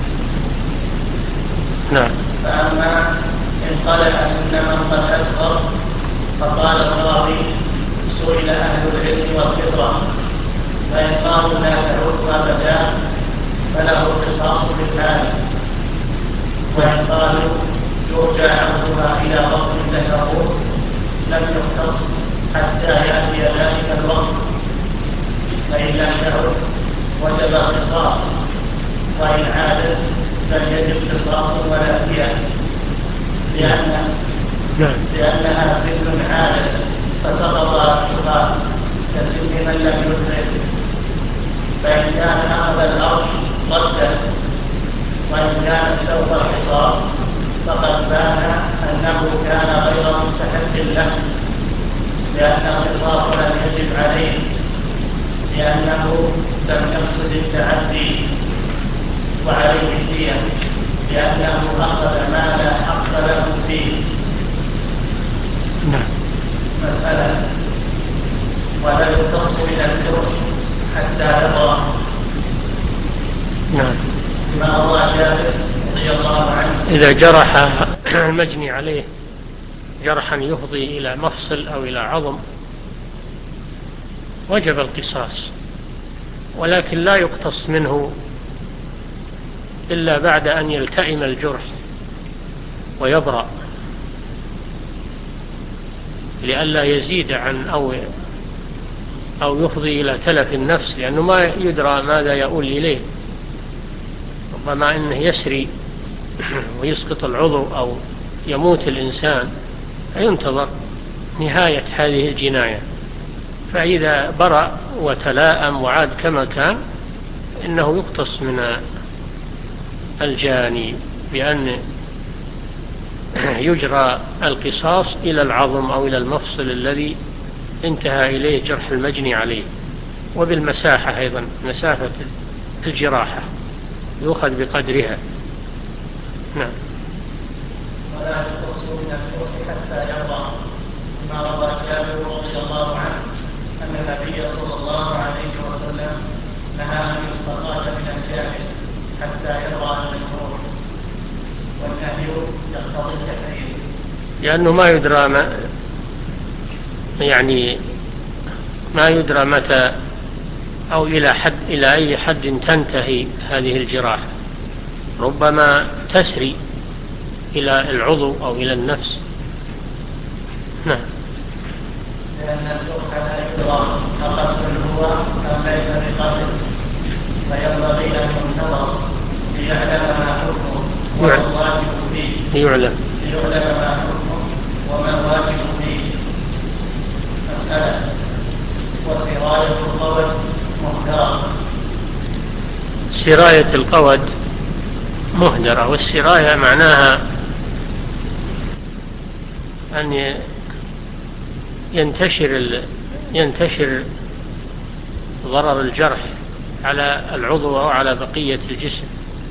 نعم. فأما إن قلع سن من قد أكثر فقال الراوي سئل أهل العلم والفطرة، فإن قالوا لا تعود أبدا فله قصاص بالحال، وإن قالوا يرجى عودها إلى وقت ذكره لم يختص حتى يأتي ذلك الوقت، فإن لم تعد وجب القصاص، وإن عادت بل يجب قصاص ولا دية لأنها فعل عادة فسقط الشبهات كسلم من لم يدرك. فإن كان أخذ الأرض رده، وإن كان سوف القصاص فقد بان أنه كان غير مستحق له، لأن القصاص لم يجب عليه لأنه لم يقصد التعدي، وعليه الدية لأنه أخذ ما لا حق له فيه. مسألة ولا يقتص من الجرح حتى يضع. كما روى جابر رضي الله عنه إذا جرح المجني عليه جرحا يفضي إلى مفصل أو إلى عظم وجب القصاص، ولكن لا يقتص منه إلا بعد أن يلتئم الجرح ويبرأ، لئلا يزيد عن أو يفضي إلى تلف النفس، لأنه ما يدرى ماذا يؤول إليه، ربما أنه يسري ويسقط العضو أو يموت الإنسان، فينتظر نهاية هذه الجناية. فإذا برأ وتلاءم وعاد كما كان إنه يقتص من الجاني بأن يجرى القصاص إلى العظم أو إلى المفصل الذي انتهى إليه جرح المجني عليه، وبالمساحة أيضا، مسافة الجراحة يؤخذ بقدرها. نعم. ولا يقتص من الجرح حتى يرضى، كما روى جابر رضي الله عنه أن النبي صلى الله عليه وسلم نهى أن يستقاد من الجاهل حتى يرضى المجروح، والنهي يقتضي التحريم لأنه ما يدرى ما يدرى متى أو إلى أي حد تنتهي هذه الجراحة، ربما تسري إلى العضو أو إلى النفس. نعم. لأن الجرح لا يدرى أقتل هو أم ليس بقتل، فينبغي أن ينتظر ليعلم ما حكمه وما الواجب فيه. ليعلم ما حكمه وما الواجب فيه. مسألة وسراية القود مهدرة. سراية القود مهدرة، والسراية معناها أن ينتشر ضرر الجرح على العضو أو على بقية الجسم،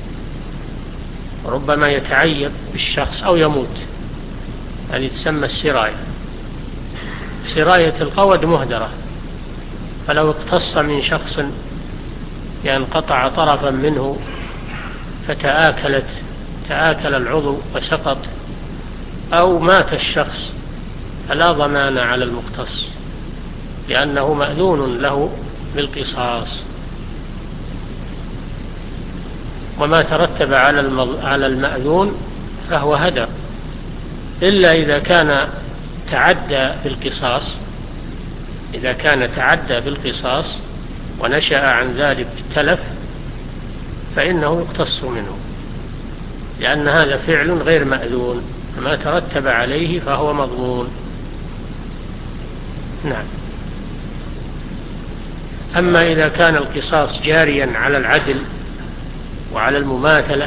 ربما يتعيب بالشخص أو يموت، هذه تسمى السراية. سراية القود مهدرة، فلو اقتص من شخص قطع طرفا منه فتآكل العضو وسقط، أو مات الشخص، فلا ضمان على المقتص، لأنه مأذون له بالقصاص، وما ترتب على المأذون فهو هدر، إلا إذا كان تعدى بالقصاص ونشأ عن ذلك التلف فإنه يقتص منه، لأن هذا فعل غير مأذون، فما ترتب عليه فهو مضمون. نعم. أما إذا كان القصاص جاريا على العدل وعلى المماثلة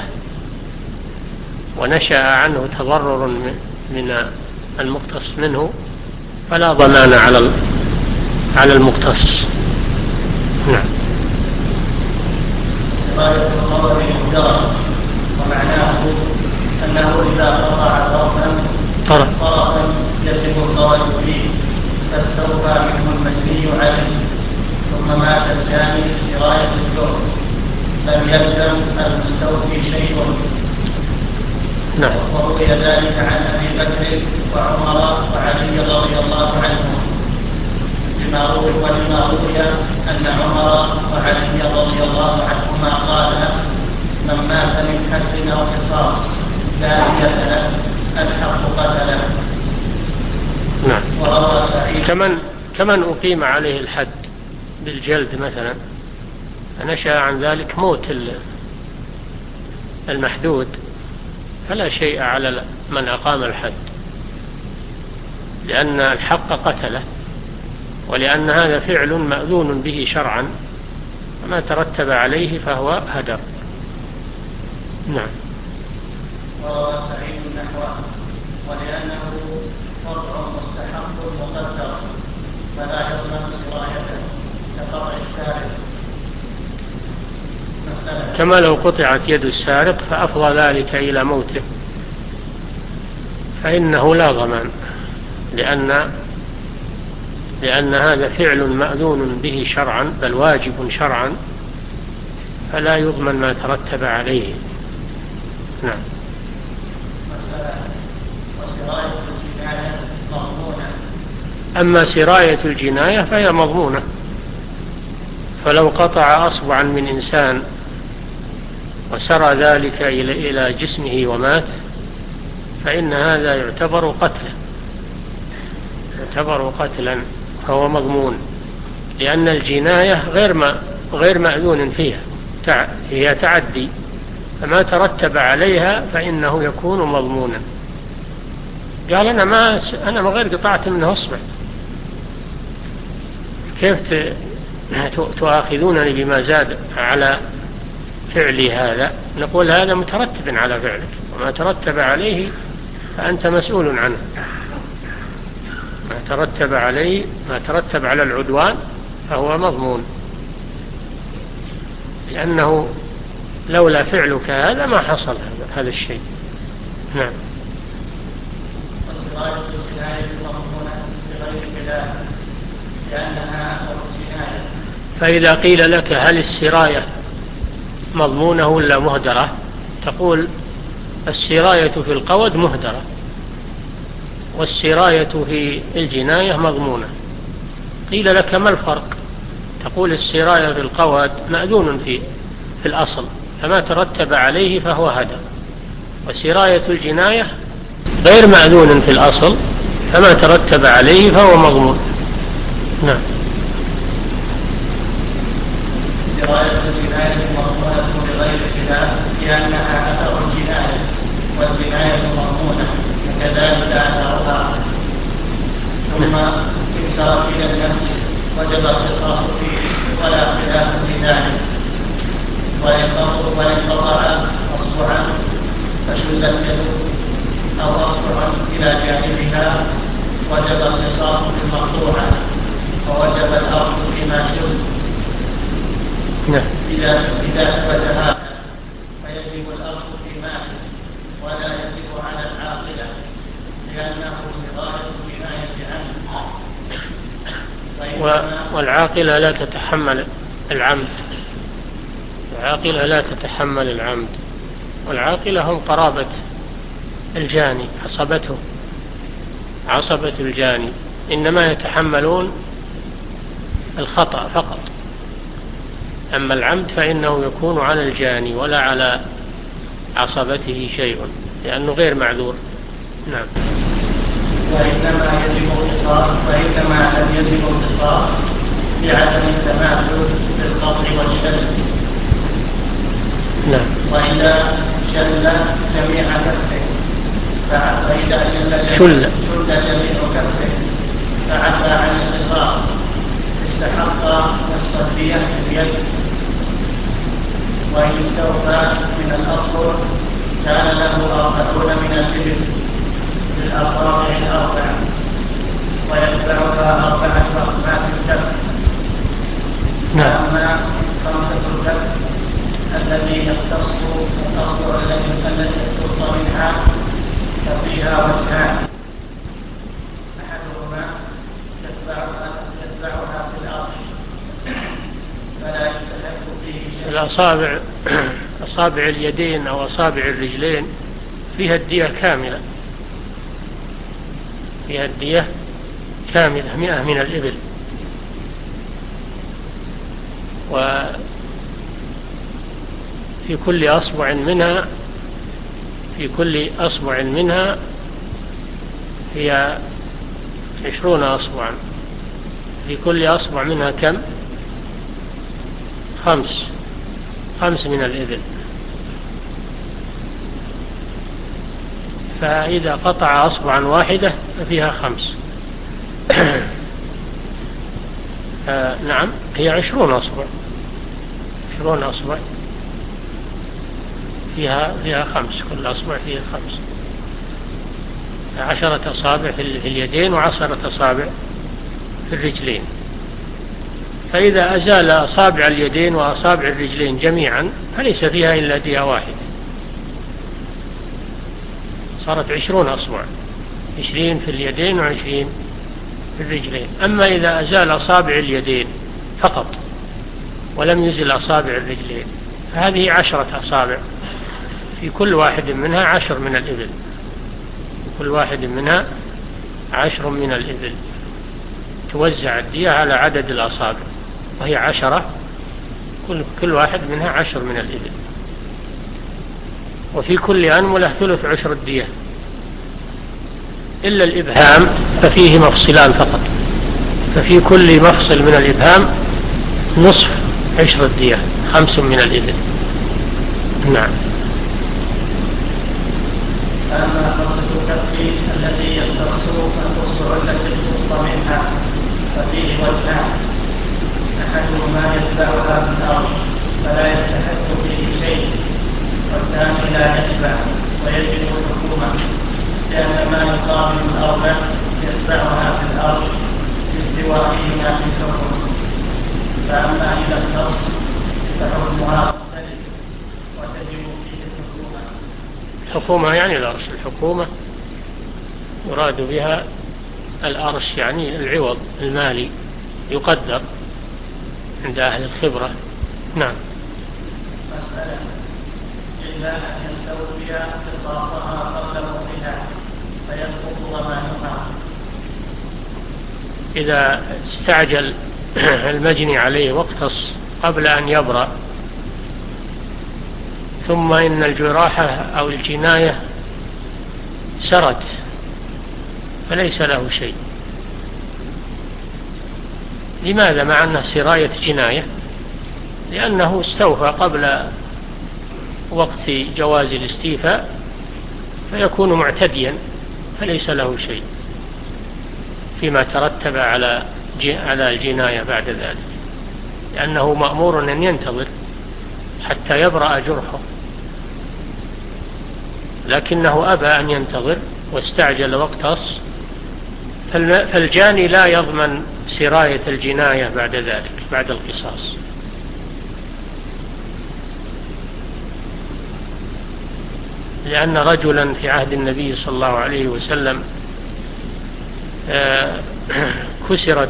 ونشأ عنه تضرر من المقتص منه فلا ضمان على المقتص. نعم. سراية القود مهدرة، ومعناه أنه إذا قطع طرفا يجب الضرب فيه فاستوفى منه المجني عليه، ثم مات الجاني سراية الجرح، لم يلزم المستوفي شيء. نعم. وروي ذلك عن أبي بكر وعمر وعلي رضي الله عنهم، ولما روي أن عمر وعلي رضي الله عنهما قال: من مات من حد أو قصاص لا دية له الحق قتله. نعم. وروى سعيد كمن أقيم عليه الحد بالجلد مثلا، فنشأ عن ذلك موت المحدود فلا شيء على من أقام الحد، لأن الحق قتله، ولأن هذا فعل مأذون به شرعا، وما ترتب عليه فهو هدر. نعم. وروى سعيد نحوه، ولأنه وضع مستحق مقدر فلا يضمن سرايته كقطع السارق. كما لو قطعت يد السارق فأفضى ذلك إلى موته فإنه لا ضمان، لأن هذا فعل مأذون به شرعا بل واجب شرعا، فلا يضمن ما ترتب عليه. نعم. أما سراية الجناية فهي مضمونة، فلو قطع أصبعا من إنسان وسرى ذلك إلى جسمه ومات فإن هذا يعتبر قتلا، فهو مضمون، لأن الجناية غير مأذون فيها، هي تعدي، فما ترتب عليها فإنه يكون مضمونا. قال أنا ما غير قطعت منه أصبع، كيف تؤاخذونني بما زاد على فعلي هذا؟ نقول هذا مترتب على فعلك، وما ترتب عليه فأنت مسؤول عنه. ما ترتب على العدوان فهو مضمون، لأنه لولا فعلك هذا ما حصل هذا الشيء. نعم. فإذا قيل لك هل السراية مضمونة ولا مهدرة؟ تقول السراية في القود مهدرة، والسراية في الجناية مضمونة. قيل لك ما الفرق؟ تقول السراية في القود مأذون في الأصل، فما ترتب عليه فهو هدر، وسراية الجناية غير مأذون في الأصل، فما ترتب عليه فهو مضمون. نعم. سراية الجناية مضمونة بغير خلاف لأنها أثر الجناية، والجناية مضمونة وكذلك أثرها. ثم إن سرت إلى النفس وجب القصاص فيه ولا خلاف في ذلك. وإن قطع أصبعا فشلت يده أو أصبعا إلى جانبها وجب القصاص بالمقطوعة، ووجب الأرض فيما شل. إذا ثبت هذا فيجب الأرض في ماله ولا يجب على العاقلة، لأنه سراية جناية عنه. والعاقلة لا تتحمل العمد، والعاقلة هم قرابة الجاني، عصبة الجاني، إنما يتحملون الخطأ فقط. أما العمد فإنه يكون على الجاني ولا على عصبته شيء، لأنه غير معذور. نعم. وإنما لم يجب القصاص لعدم التماثل بالقطع والشل. نعم. وإذا شل جميع كفه جميع كفه فعفى عن القصاص استحق نصف الدية باليد. وإن استوفى من الأصل كان له 40 من الإبل بالأصابع الأربع ويتبعها 4 أقماس الكف. أما 5 الكف التي يختص منها ففيها وجهان، أحدهما يتبعها في الأرض فلا يستحق فيه الأصابع، أصابع اليدين أو أصابع الرجلين فيها الدية كاملة، 100 من الإبل. وفي كل أصبع منها هي 20 أصبعا. في كل أصبع منها كم؟ 5 من الإبل. فإذا قطع أصبعا واحدة ففيها 5. نعم، هي 20 أصبع، 20 أصبع فيها 5، كل أصبع فيها 5. 10 أصابع في اليدين و10 أصابع في الرجلين. فإذا أزال أصابع اليدين وأصابع الرجلين جميعا فليس فيها إلا دية واحدة، صارت 20 أصبع، 20 في اليدين و20 في الرجلين. أما إذا أزال أصابع اليدين فقط ولم يزل أصابع الرجلين فهذه 10 أصابع، في كل واحد منها 10 من الإبل، كل واحد منها 10 من الإبل. توزع الدية على عدد الأصابع، وهي 10، كل واحد منها 10 من الإبل. وفي كل أنملة 3 عشر الدية، إلا الإبهام ففيه مفصلان فقط، ففي كل مفصل من الإبهام نصف عشر الدية، 5 من الإبل. نعم. أما قصة التفكير التي يختص الأصبع التي تخص منها ففيه وجهان: أحدهما يتبعها في الأرض فلا يستحق فيه شيء، والثاني لا يتبع ويجب الحكومة، لأن ما يقابل الأرض يتبعها في الأرض باستوائهما في الحكم. فأما إذا اختص فحكمها مختلف وتجب فيه الحكومة. الحكومة يعني العرش، الحكومة يراد بها العرش، يعني العوض المالي يقدر عند أهل الخبرة. نعم. مسألة: إلا أن يستوفي قصاصها قبل موتها فيسقط ضمانها. إذا استعجل المجني عليه واقتص قبل أن يبرأ، ثم إن الجراحة أو الجناية سرت فليس له شيء. لماذا مع أنه سراية جناية؟ لأنه استوفى قبل وقت جواز الاستيفاء فيكون معتديا، فليس له شيء فيما ترتب على الجناية بعد ذلك، لأنه مأمور أن ينتظر حتى يبرأ جرحه، لكنه أبى أن ينتظر واستعجل واقتص، فالجاني لا يضمن سراية الجناية بعد ذلك، بعد القصاص. لأن رجلا في عهد النبي صلى الله عليه وسلم كسرت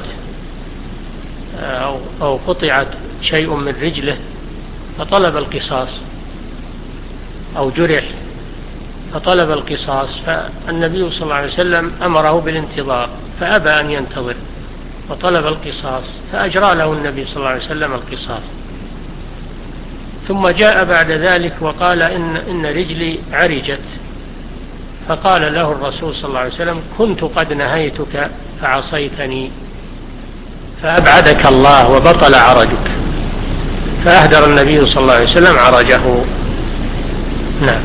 أو قطعت شيء من رجله فطلب القصاص، أو جرح فطلب القصاص، فالنبي صلى الله عليه وسلم أمره بالانتظار فأبى أن ينتظر وطلب القصاص، فأجرى له النبي صلى الله عليه وسلم القصاص. ثم جاء بعد ذلك وقال إن رجلي عرجت، فقال له الرسول صلى الله عليه وسلم: كنت قد نهيتك فعصيتني فأبعدك الله وبطل عرجك، فأهدر النبي صلى الله عليه وسلم عرجه. نعم.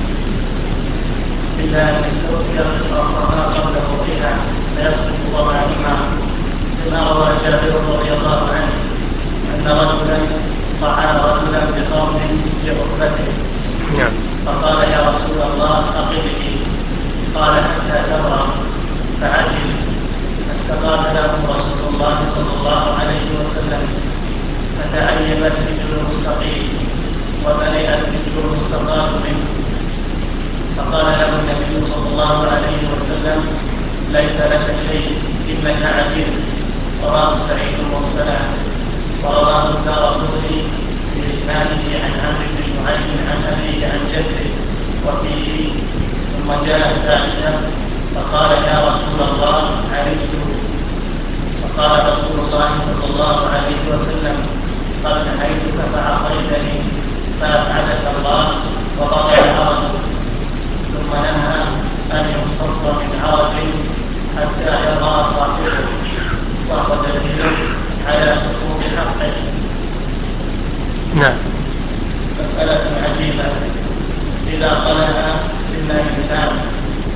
إلا أن يستوفي قصاصها قبل موتها فيسقط ضمانها، كما روى جابر رضي الله عنه أن رجلا طعن رجلا بقوم لعقبته، فقال: يا رسول الله أقلني، قال: حتى تبرأ، فعجل، فاستقال له رسول الله صلى الله عليه وسلم، فتعيبت رجل المستقيم وملئت رجل المستقال منه، فقال له النبي صلى الله عليه وسلم: ليس لك شيء إنك عجل. رواه سعيد مرسلا، ورواه الدارقطني بإسناده عن عمرو بن شعيب عن أبيه عن جده وفيه: ثم جاء الثالثة فقال: يا رسول الله عرفت، فقال رسول الله صلى الله عليه وسلم: قد نهيتك فعصيتني فأبعدك الله وبطل عرجك. ثم نهى أن يختص من عرج حتى يرى صاحبه، وهو دليل على سقوط حقه. نعم. مسألة عجيبة: إذا قلنا إن الإنسان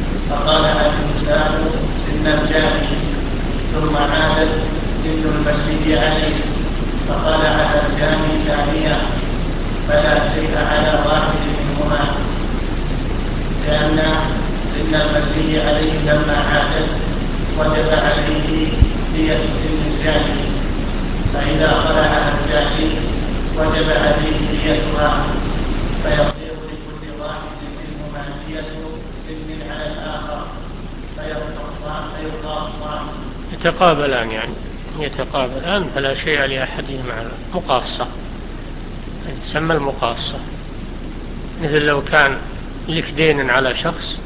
ثم عادت ابن المسجد عليه فخلع الجاني ثانية فلا شيء على واحد منهما، لأن ابن المسجد عليه لما عادت وجب عليه دية ابن الجاني، فإذا خلع الجاني وجب عليه ديتها، فيصير لكل واحد منهما دية سن على الآخر فيقاصان يتقابلان، يعني يتقابلان فلا شيء لأحدهما على مقاصة، تسمى المقاصة. مثل لو كان لك دين على شخص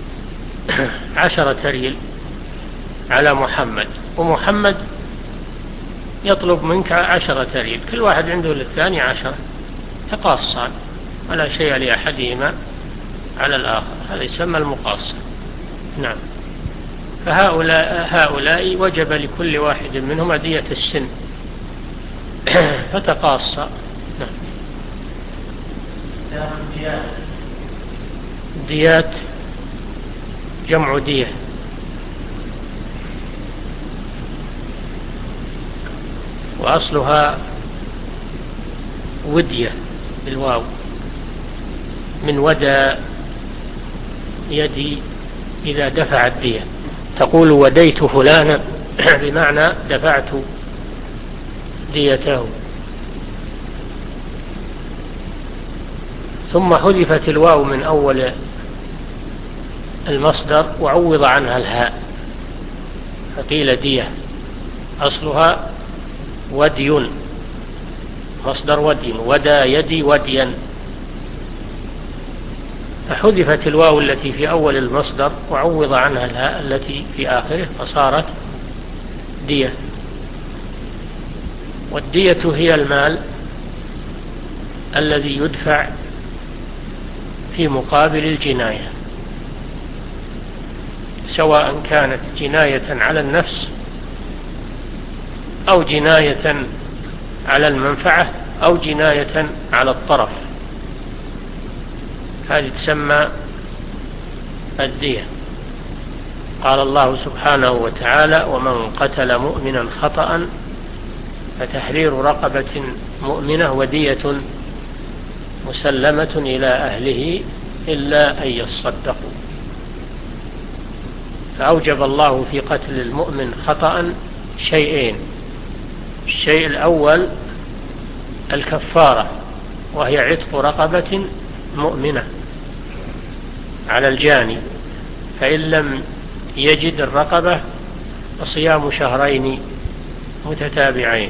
10 ريال على محمد، ومحمد يطلب منك 10 ريال، كل واحد عنده للثاني 10، تقاصان ولا شيء لأحدهما على الآخر، هذا يسمى المقاصة. نعم. فهؤلاء وجب لكل واحد منهم دية السن فتقاصى. نعم. ديات جمع دية، وأصلها ودية بالواو، من ودى يدي إذا دفع الدية، تقول وديت فلانا بمعنى دفعت ديته. ثم حذفت الواو من أول المصدر وعوض عنها الهاء فقيل دية، أصلها ودي، مصدر ودي، ودى يدي وديا، فحذفت الواو التي في أول المصدر وعوض عنها الهاء التي في آخره فصارت دية. والدية هي المال الذي يدفع في مقابل الجناية، سواء كانت جناية على النفس أو جناية على المنفعة أو جناية على الطرف، هذه تسمى الدية. قال الله سبحانه وتعالى: ومن قتل مؤمنا خطأ فتحرير رقبة مؤمنة ودية مسلمة إلى أهله إلا أن يصدقوا. فأوجب الله في قتل المؤمن خطأ شيئين: الشيء الأول الكفارة، وهي عتق رقبة مؤمنة على الجاني، فإن لم يجد الرقبة فصيام شهرين متتابعين،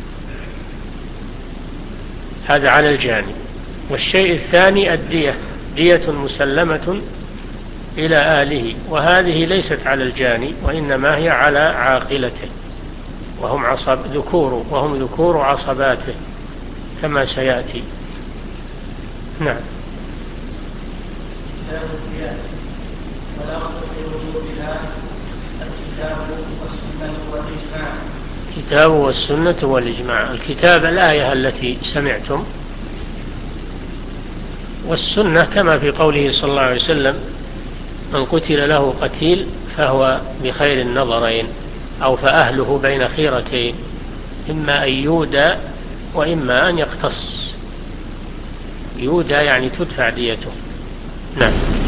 هذا على الجاني. والشيء الثاني الدية، دية مسلمة إلى أهله، وهذه ليست على الجاني وإنما هي على عاقلته وهم ذكور عصباته كما سيأتي. نعم. الكتاب والسنة والإجماع. الكتاب الآية التي سمعتم، والسنة كما في قوله صلى الله عليه وسلم: من قتل له قتيل فهو بخير النظرين، أو فأهله بين خيرتين، إما أن يودى وإما أن يقتص. يودى يعني تدفع ديته. نعم.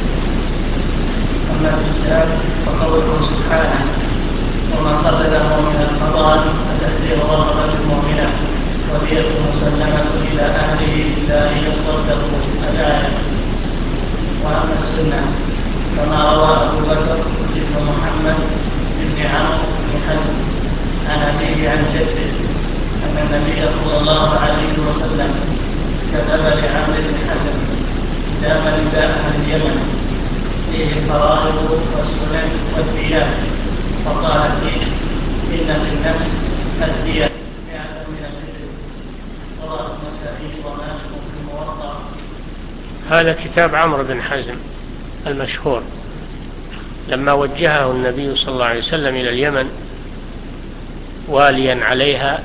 أما الكتاب فقوله سبحانه: وما قتله من القضاء فتحرير رقبة مؤمنة ودية مسلمة إلى أهله إلا أن يصدقوا الآية. وأما السنة كما روى أبو بكر بن محمد بن عمرو بن حزم عن أبيه عن جده أن النبي صلى الله عليه وسلم كتب لعمرو بن حزم كتابا إلى أهل اليمن فيه الفرائض والسنن والديات، فقال فيه: إن في النفس الدية 100 من الإبل. رواه النسائي ومالك في الموطأ. هذا كتاب عمرو بن حزم المشهور، لما وجهه النبي صلى الله عليه وسلم إلى اليمن واليا عليها،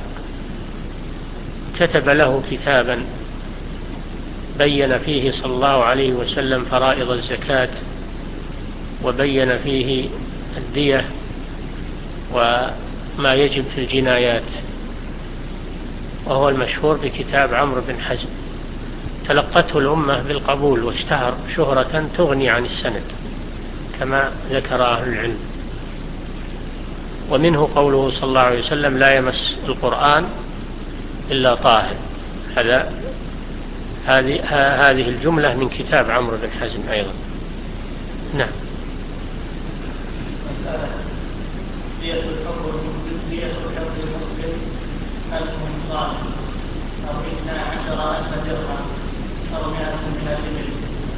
كتب له كتابا بين فيه صلى الله عليه وسلم فرائض الزكاة، وبين فيه الدية ما يجب في الجنايات، وهو المشهور بكتاب عمرو بن حزم، تلقته الأمة بالقبول واشتهر شهرة تغني عن السند كما ذكر أهل العلم. ومنه قوله صلى الله عليه وسلم: لا يمس القرآن إلا طاهر. هذه الجملة من كتاب عمرو بن حزم أيضا. نعم. دية الحر المسلم 1000 مصاع أو 12,000 درهم أو 100 من الإبل.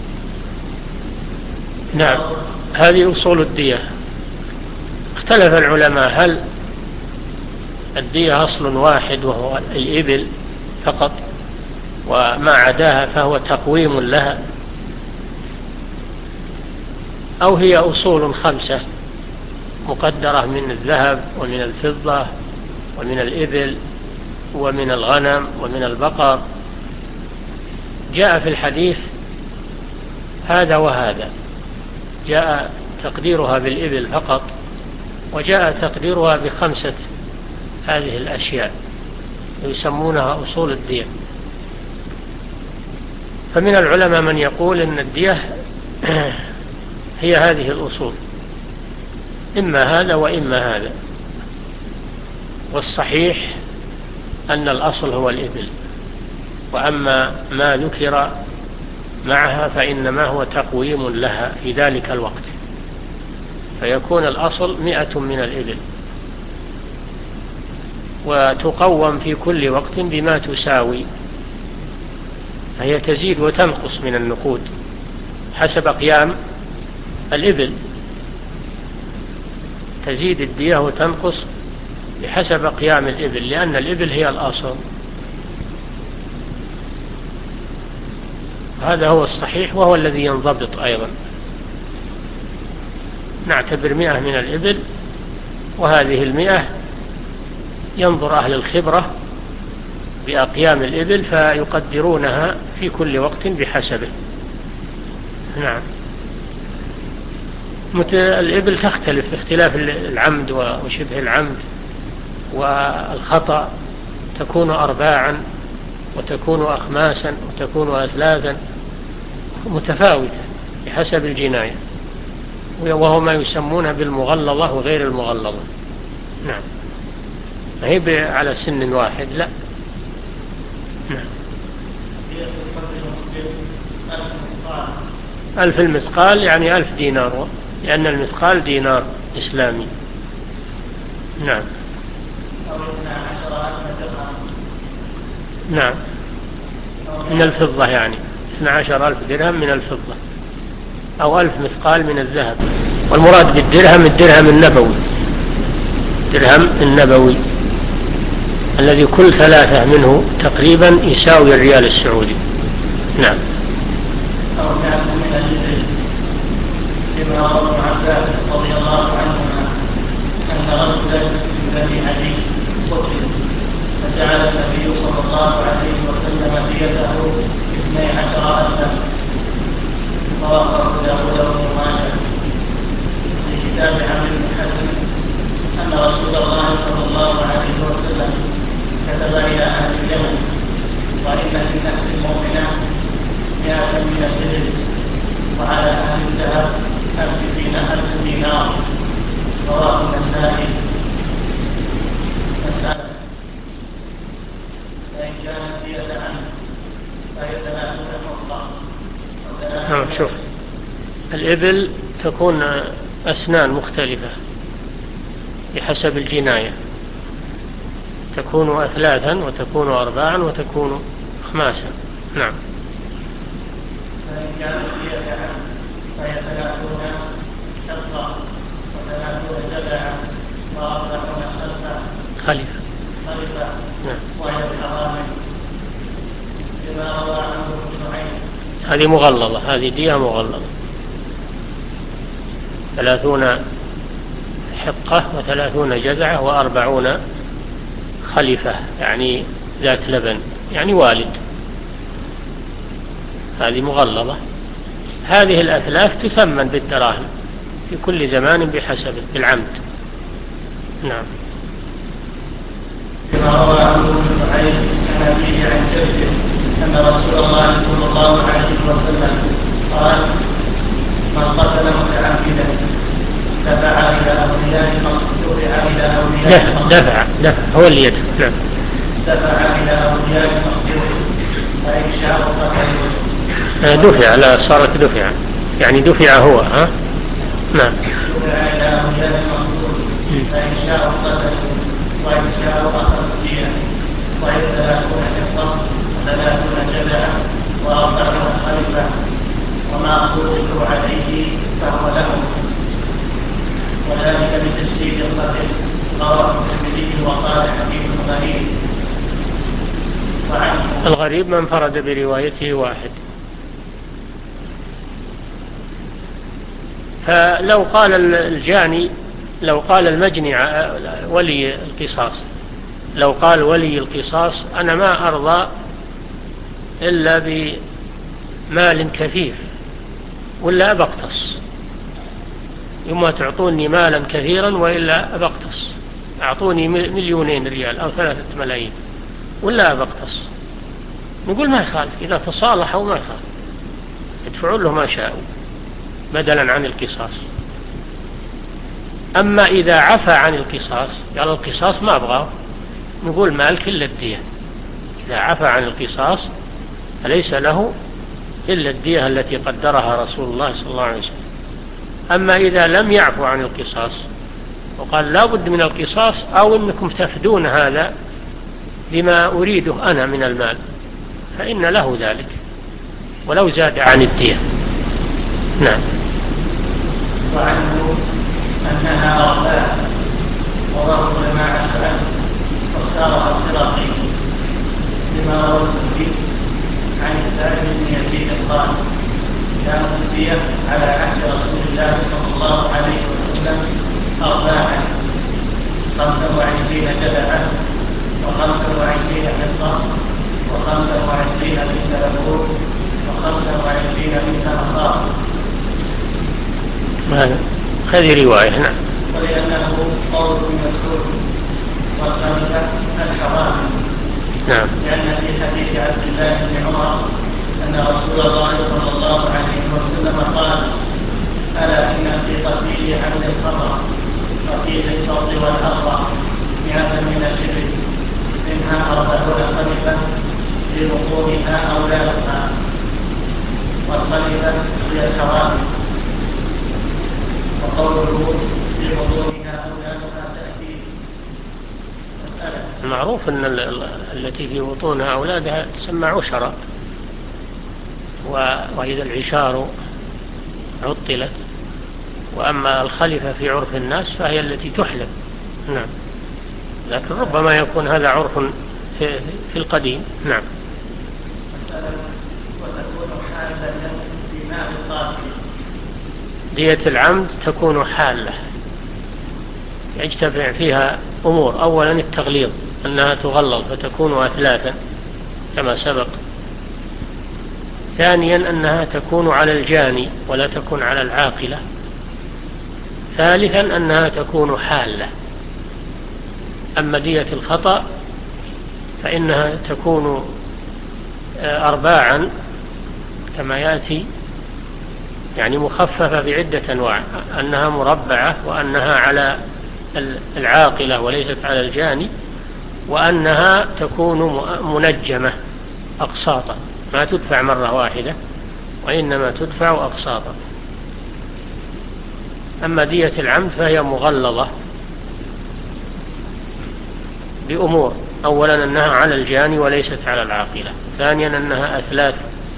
نعم، هذه أصول الدية. اختلف العلماء هل الدية أصل واحد وهو الإبل فقط، وما عداها فهو تقويم لها، أو هي أصول 5 مقدرة من الذهب ومن الفضة ومن الإبل ومن الغنم ومن البقر. جاء في الحديث هذا وهذا، جاء تقديرها بالإبل فقط، وجاء تقديرها ب5 هذه الأشياء يسمونها أصول الدية. فمن العلماء من يقول إن الدية هي هذه الأصول، إما هذا وإما هذا، والصحيح أن الأصل هو الإبل، وأما ما ذكر معها فإنما هو تقويم لها في ذلك الوقت، فيكون الأصل 100 من الإبل، وتقوم في كل وقت بما تساوي، فهي تزيد وتنقص من النقود حسب قيام الإبل، تزيد الدية وتنقص بحسب قيام الإبل، لأن الإبل هي الأصل. هذا هو الصحيح وهو الذي ينضبط أيضا. نعتبر 100 من الإبل، وهذه 100 ينظر أهل الخبرة بأقيام الإبل فيقدرونها في كل وقت بحسبه. نعم. الإبل تختلف اختلاف العمد وشبه العمد والخطأ، تكون أرباعا وتكون أخماسا وتكون أثلاثا، متفاوتة بحسب الجناية، وهو ما يسمونه بالمغلظة وغير المغلظة. نعم، ما هي على سن واحد، لا. نعم. 1000 المثقال يعني 1000 دينار، لأن المثقال دينار إسلامي. نعم. نعم، من الفضة، يعني 12,000 درهم من الفضة، أو 1000 مثقال من الذهب. والمراد بالدرهم الدرهم النبوي، درهم النبوي الذي كل 3 منه تقريبا يساوي الريال السعودي. نعم. لما روى ابن عباس رضي الله عنهما أن رجلا من بني عدي قتل، فجعل النبي صلى الله عليه وسلم ديته 12,000. رواه أبو داود وابن ماجه في كتاب عمرو بن حزم أن رسول الله صلى الله عليه وسلم كتب إلى أهل اليمن: وإن للنفس المؤمنة 100 من الإبل، وعلى أهل الذهب 10,000 دينار. رواه النسائي. مسألة: فإن كانت دية عنه فهي 30 حقة. شوف، الإبل تكون أسنان مختلفة بحسب الجناية، تكون أثلاثا وتكون أرباعا وتكون خماسا. نعم. فإن كانت دية عنه فهي 30 حقة و30 جذعا و40 خليفة. نعم. وهي الحرام لما روى عنه ابن نعيم. هذه مغلظة، هذه دية مغلظة، 30 حقة و30 جذعة و40 خليفة، يعني ذات لبن، يعني والد. هذه مغلظة. هذه الأثلاث تثمن بالدراهم في كل زمان بحسبه بالعمد. نعم. كما روى عمرو بن سعيد عن أبيه عن جده أن رسول الله صلى الله عليه وسلم قال: من قتل متعمدا دفع إلى أولياء دفع هو اللي يدفع. نعم. دفع إلى أولياء المقتول فإن شاءوا قتلوه. دفع، لا صارت دفع يعني دفع هو. ها؟ نعم. دفع إلى أولياء المقتول فإن شاءوا قتلوه وإن شاءوا أخذوا الدية وإن 30 حصة و30 جزعا و40 خليفة وما قتلوا عليه فهو لهم، وذلك بتشديد القتل. رواه الترمذي وقال حديث غريب. الغريب من انفرد بروايته واحد. فلو قال الجاني، لو قال المجني ولي القصاص، لو قال ولي القصاص: أنا ما أرضى إلا بمال كثير ولا أبقتص، يما تعطوني مالا كثيرا وإلا أبقتص، أعطوني 2,000,000 ريال أو 3 ملايين ولا أبقتص، نقول ما يخالف، إذا تصالحوا ما يخالف، يدفعون له ما شاءوا بدلا عن القصاص. أما إذا عفى عن القصاص، قال القصاص ما أبغاه، نقول مالك إلا الدية. إذا عفى عن القصاص فليس له إلا الدية التي قدرها رسول الله صلى الله عليه وسلم. أما إذا لم يعفو عن القصاص وقال لا بد من القصاص أو إنكم تفدون هذا بما أريده أنا من المال، فإن له ذلك ولو زاد عن الدية. نعم. وعنه أنها أرباع وضرب مع الفعل واختارها الصراطي لما روى الزهري عن السائب بن يزيد قال: كانت الدية على عهد رسول الله صلى الله عليه وسلم أرباعا: 25 جذعا و25 حصة و25 بنت لبور و25 بنت مخاض. هذه رواية. نعم. ولأنه قول مسعود والخامسة الحرام. نعم. لأن في حديث عبد الله بن عمر أن رسول الله صلى الله عليه وسلم قال: ألا إن في قتيل عمد الخطأ وقيل الصوت والأرض 100 من الشرك منها 40 خليفة في بطونها أولادها، والخليفة هي الحرام، وقوله في بطونها أولادها تأكيد. المعروف أن التي في بطونها أولادها تسمى عشرة، وإذا العشار عطلت. وأما الخليفة في عرف الناس فهي التي تحلب. نعم. لكن ربما يكون هذا عرف في القديم. نعم. دية العمد تكون حالة يجتمع فيها أمور: أولا التغليظ، أنها تغلظ فتكون أثلاثا كما سبق. ثانيا أنها تكون على الجاني ولا تكون على العاقلة. ثالثا أنها تكون حالة. أما دية الخطأ فإنها تكون أرباعا كما يأتي، يعني مخففة بعدة أنواع: أنها مربعة، وأنها على العاقلة وليست على الجاني، وأنها تكون منجمة أقساطا، ما تدفع مرة واحدة وإنما تدفع أقساطا. أما دية العمد فهي مغلظة بأمور: أولا أنها على الجاني وليست على العاقلة، ثانيا أنها أثلاث،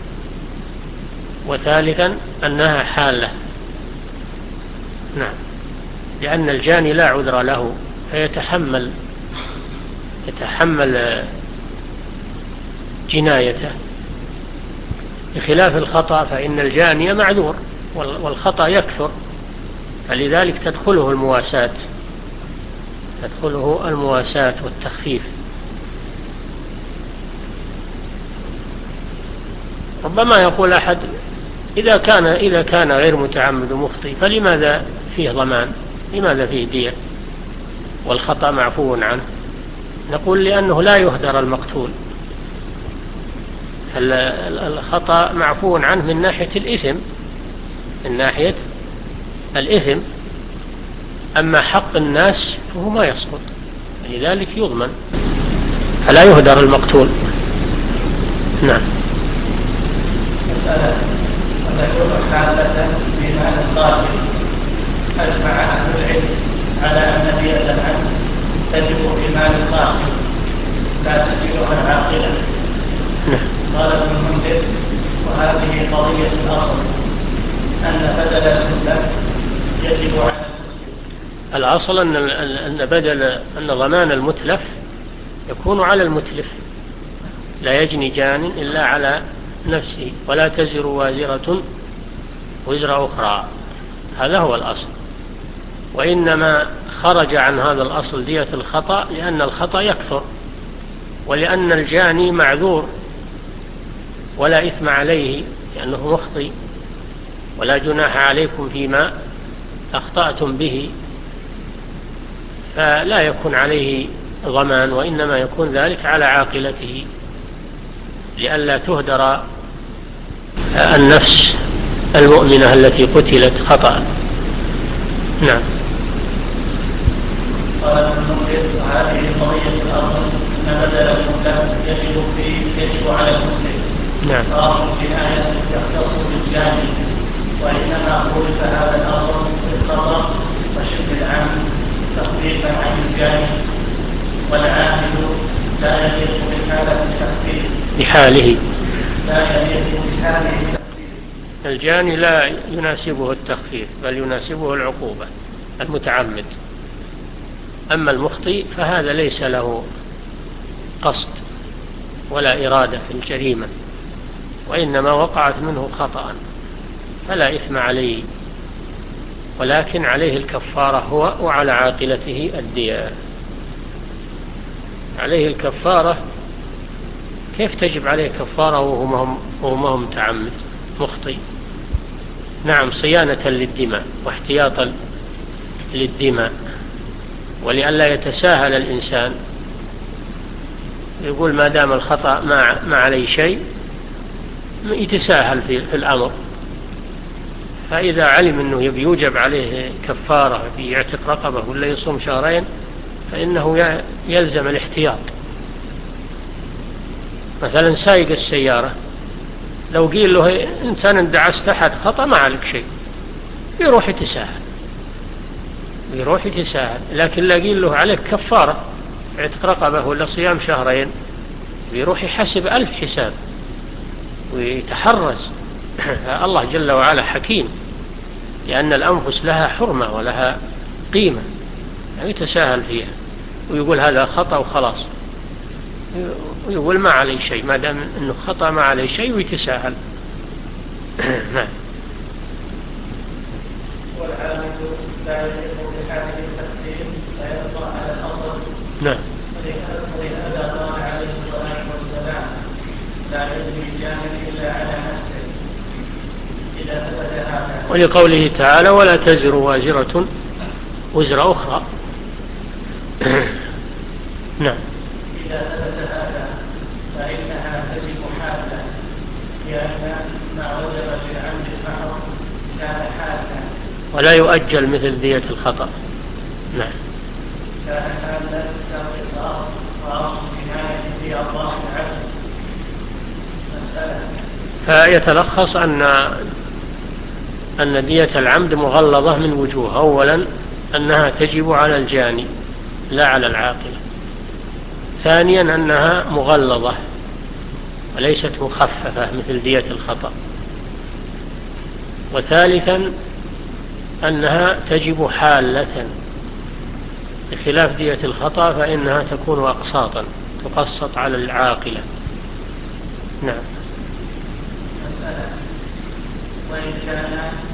وثالثا أنها حالة. نعم. لأن الجاني لا عذر له فيتحمل جنايته، بخلاف الخطأ فإن الجاني معذور والخطأ يكثر، فلذلك تدخله المواساة والتخفيف. ربما يقول أحد: إذا كان غير متعمد مخطئ فلماذا فيه ضمان؟ لماذا فيه دية والخطأ معفو عنه؟ نقول لأنه لا يهدر المقتول. الخطأ معفو عنه من ناحية الإثم، من ناحية الإثم، أما حق الناس فهو ما يسقط، لذلك يضمن فلا يهدر المقتول. نعم. مسألة وتكون حالة في مال القاتل، أجمع أهل العلم على أن دية العمد تجب في مال القاتل لا تجبها العاقلة. قال ابن المنذر: وهذه قضية الأصل أن بدل المتلف يجب على الأصل أن ضمان المتلف يكون على المتلف، لا يجني جان إلا على نفسه، ولا تزر وازرة وزر أخرى. هذا هو الأصل. وإنما خرج عن هذا الأصل دية الخطأ لأن الخطأ يكثر، ولأن الجاني معذور ولا إثم عليه لأنه مخطئ، ولا جناح عليكم فيما أخطأتم به، فلا يكون عليه ضمان، وإنما يكون ذلك على عاقلته لئلا تهدر النفس المؤمنة التي قتلت خطأ. نعم. قال ابن المنذر: هذه قضية الأصل أن بدل المتلف يجب على المسلم. نعم. فأمر الجناية يختص بالجاني، وإنما خلف هذا الأمر في الخطأ وشبه العمد تخفيفا عن الجاني، والعامل لا يليق بحالة التخفيف بحاله، لا يليق بحاله التخفيف. الجاني لا يناسبه التخفيف بل يناسبه العقوبة المتعمد. أما المخطئ فهذا ليس له قصد ولا إرادة في الجريمة، وإنما وقعت منه خطأ فلا إثم عليه، ولكن عليه الكفارة هو وعلى عاقلته الدية. عليه الكفارة. كيف تجب عليه كفارة وهو ما هو متعمد مخطئ؟ نعم، صيانة للدماء واحتياطا للدماء، ولئلا يتساهل الإنسان يقول ما دام الخطأ ما عليه شيء، يتساهل في الأمر. فإذا علم أنه يوجب عليه كفارة في يعتق رقبة ولا يصوم شهرين، فإنه يلزم الاحتياط. مثلا سايق السيارة لو قيل له إنسان اندعست أحد خطأ ما عليك شيء، يروح يتساهل. لكن لا قيل له عليك كفارة اعتق رقبة ولا صيام شهرين، يروح يحسب 1000 حساب ويتحرز. الله جل وعلا حكيم، لأن الأنفس لها حرمة ولها قيمة، يعني يتساهل فيها ويقول هذا خطأ وخلاص، ويقول ما عليه شيء ما دام أنه خطأ ما عليه شيء ويتساهل. نعم. والعامل لا يليق بحاله التقسيم فيبقى على الأصل. نعم. ولهذا قال عليه الصلاة والسلام: لا يجري الجاني إلا على نفسه إذا ثبت هذا. ولقوله تعالى: ولا تزر وازرة وزر أخرى. نعم. إذا ثبت هذا فإنها تجب حالا، لأن ما وجب في العمد المحض كان حالا ولا يؤجل مثل دية الخطأ. نعم. كان حالا كالقصاص وأصل الجناية في الله العبد. فيتلخص أن دية العمد مغلظة من وجوه. أولا أنها تجب على الجاني لا على العاقل. ثانيا أنها مغلظة وليست مخففة مثل دية الخطأ. وثالثا أنها تجب حالة، بخلاف دية الخطأ فإنها تكون أقساطا تقسط على العاقلة. نعم. وإن كان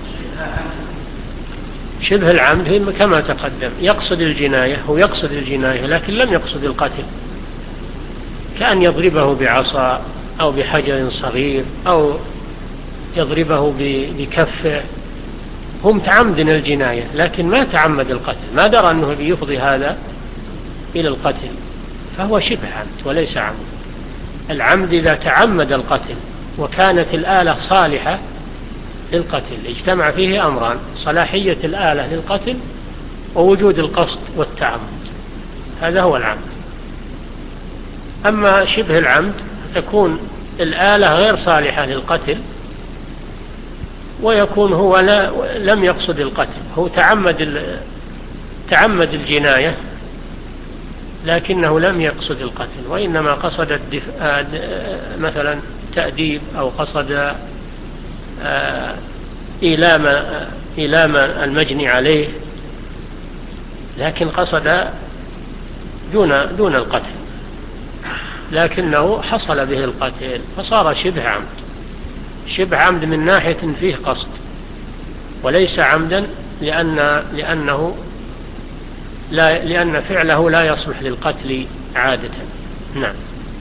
شبه العمد كما تقدم يقصد الجناية، هو يقصد الجناية لكن لم يقصد القتل، كأن يضربه بعصا أو بحجر صغير أو يضربه بكفه، هم تعمدن الجناية لكن ما تعمد القتل، ما درى أنه بيفضي هذا إلى القتل، فهو شبه عمد وليس عمد. العمد إذا تعمد القتل وكانت الآلة صالحة للقتل، اجتمع فيه أمران: صلاحية الآلة للقتل ووجود القصد والتعمد، هذا هو العمد. أما شبه العمد تكون الآلة غير صالحة للقتل ويكون هو لم يقصد القتل، هو تعمد الجناية لكنه لم يقصد القتل، وإنما قصد مثلا تأديب أو قصد إيلام المجني عليه، لكن قصد دون القتل، لكنه حصل به القتل فصار شبه عمد. شبه عمد من ناحية فيه قصد، وليس عمدا لأن فعله لا يصلح للقتل عادة. نعم.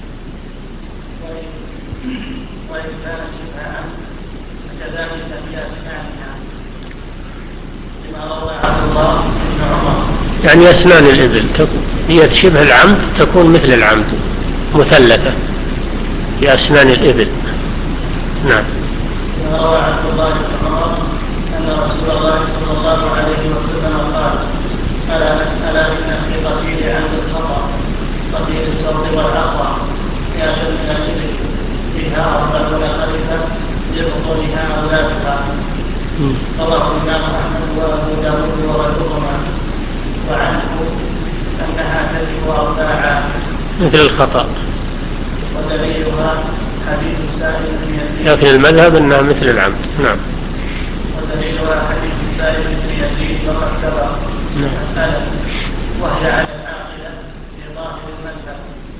وإن كان شبه عمد فكذلك في أسنانها لما روى عبد الله بن عمر. يعني أسنان الإبل هي شبه العمد تكون مثل العمد مثلثة في أسنان الإبل. نعم. روى عبد الله بن عمر أن رسول الله صلى الله عليه وسلم قال: ألا إن في قتيل عمد الخطأ قتيل الصوت والأخطأ في أشد من الإبل فيها 40 خليفة لبطونها أولادها. رواه الإمام أحمد وأبو داود وغيرهما، وعنه أنها تجب أرباعا مثل الخطأ، ودليلها حديث السائل بن يزيد، لكن المذهب أنها مثل العمد. نعم. ودليلها حديث السائل بن يزيد وقد سبق مسألة، وهي على العاقلة في ظاهر المذهب.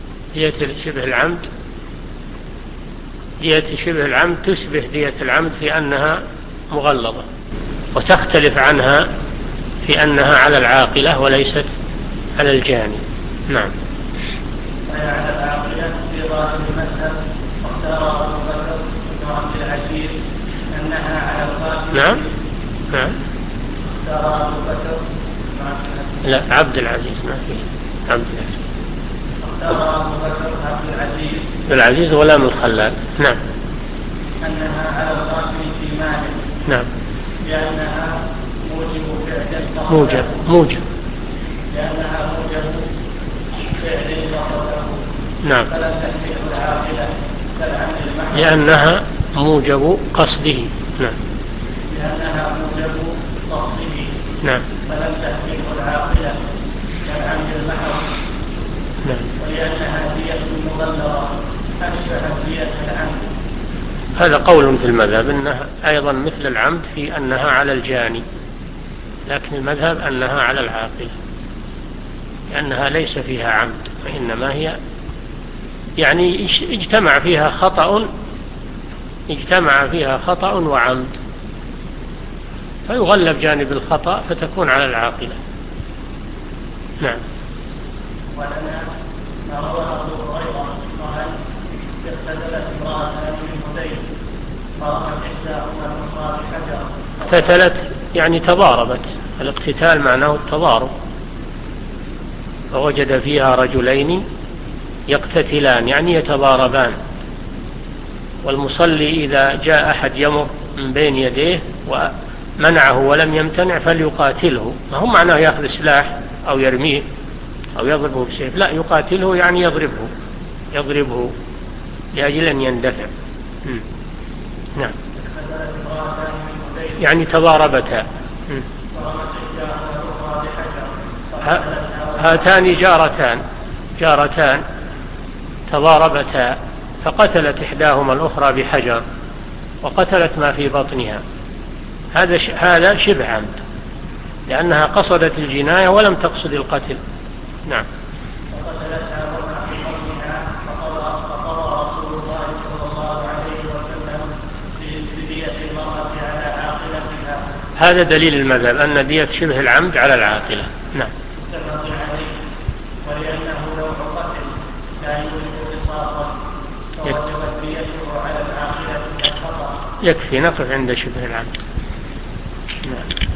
دية شبه العمد تشبه دية العمد في أنها مغلظة، وتختلف عنها في أنها على العاقلة وليست على الجاني. نعم. وهي على العاقلة في ظاهر المذهب، واختار أبو بكر بن عبد العزيز أنها على القاتل. نعم. اختار أبو بكر لا، عبد العزيز ما فيه عبد العزيز. اختار أبو بكر عبد العزيز ولا من الخلال. نعم. أنها على القاتل في ماله. نعم. لأنها موجب فعل لأنها موجب فعل وقته. نعم. فلم تحمله العاقلة كالعمد المحض. لأنها موجب قصده. نعم. نعم. فلم تحمله العاقلة كالعمد المحض. نعم. ولأنها دية مغلظة أشبهت دية العمد. هذا قول في المذهب أنها أيضا مثل العمد في أنها على الجاني، لكن المذهب أنها على العاقلة لأنها ليس فيها عمد، وإنما هي يعني اجتمع فيها خطأ وعمد، فيغلب جانب الخطأ فتكون على العاقلة. نعم. ولنا ما روى أبو هريرة قال: اقتتلت امرأتان من هذيل فرمت إحداهما الأخرى بحجر. اقتتلت يعني تضاربت، الاقتتال معناه التضارب، فوجد فيها رجلين يقتتلان يعني يتضاربان، والمصلي إذا جاء أحد يمر من بين يديه ومنعه ولم يمتنع فليقاتله، ما هو معناه يأخذ سلاح أو يرميه أو يضربه بسيف، لا، يقاتله يعني يضربه لأجل أن يندفع. نعم. يعني تضاربتا. هاتان جارتان تضاربتا فقتلت إحداهما الأخرى بحجر وقتلت ما في بطنها. هذا شبه عمد لأنها قصدت الجناية ولم تقصد القتل. نعم. وقتلتها وما في بطنها فقضى رسول الله صلى الله عليه وسلم بدية المرأة على عاقلتها. هذا دليل المذهب أن دية شبه العمد على العاقلة. نعم. متفق عليه. ولأنه نوع قتل لا يوجب قصاصا فوجبت ديته على العاقلة الخطأ. يكفي نقف عند شبه العمد. نعم.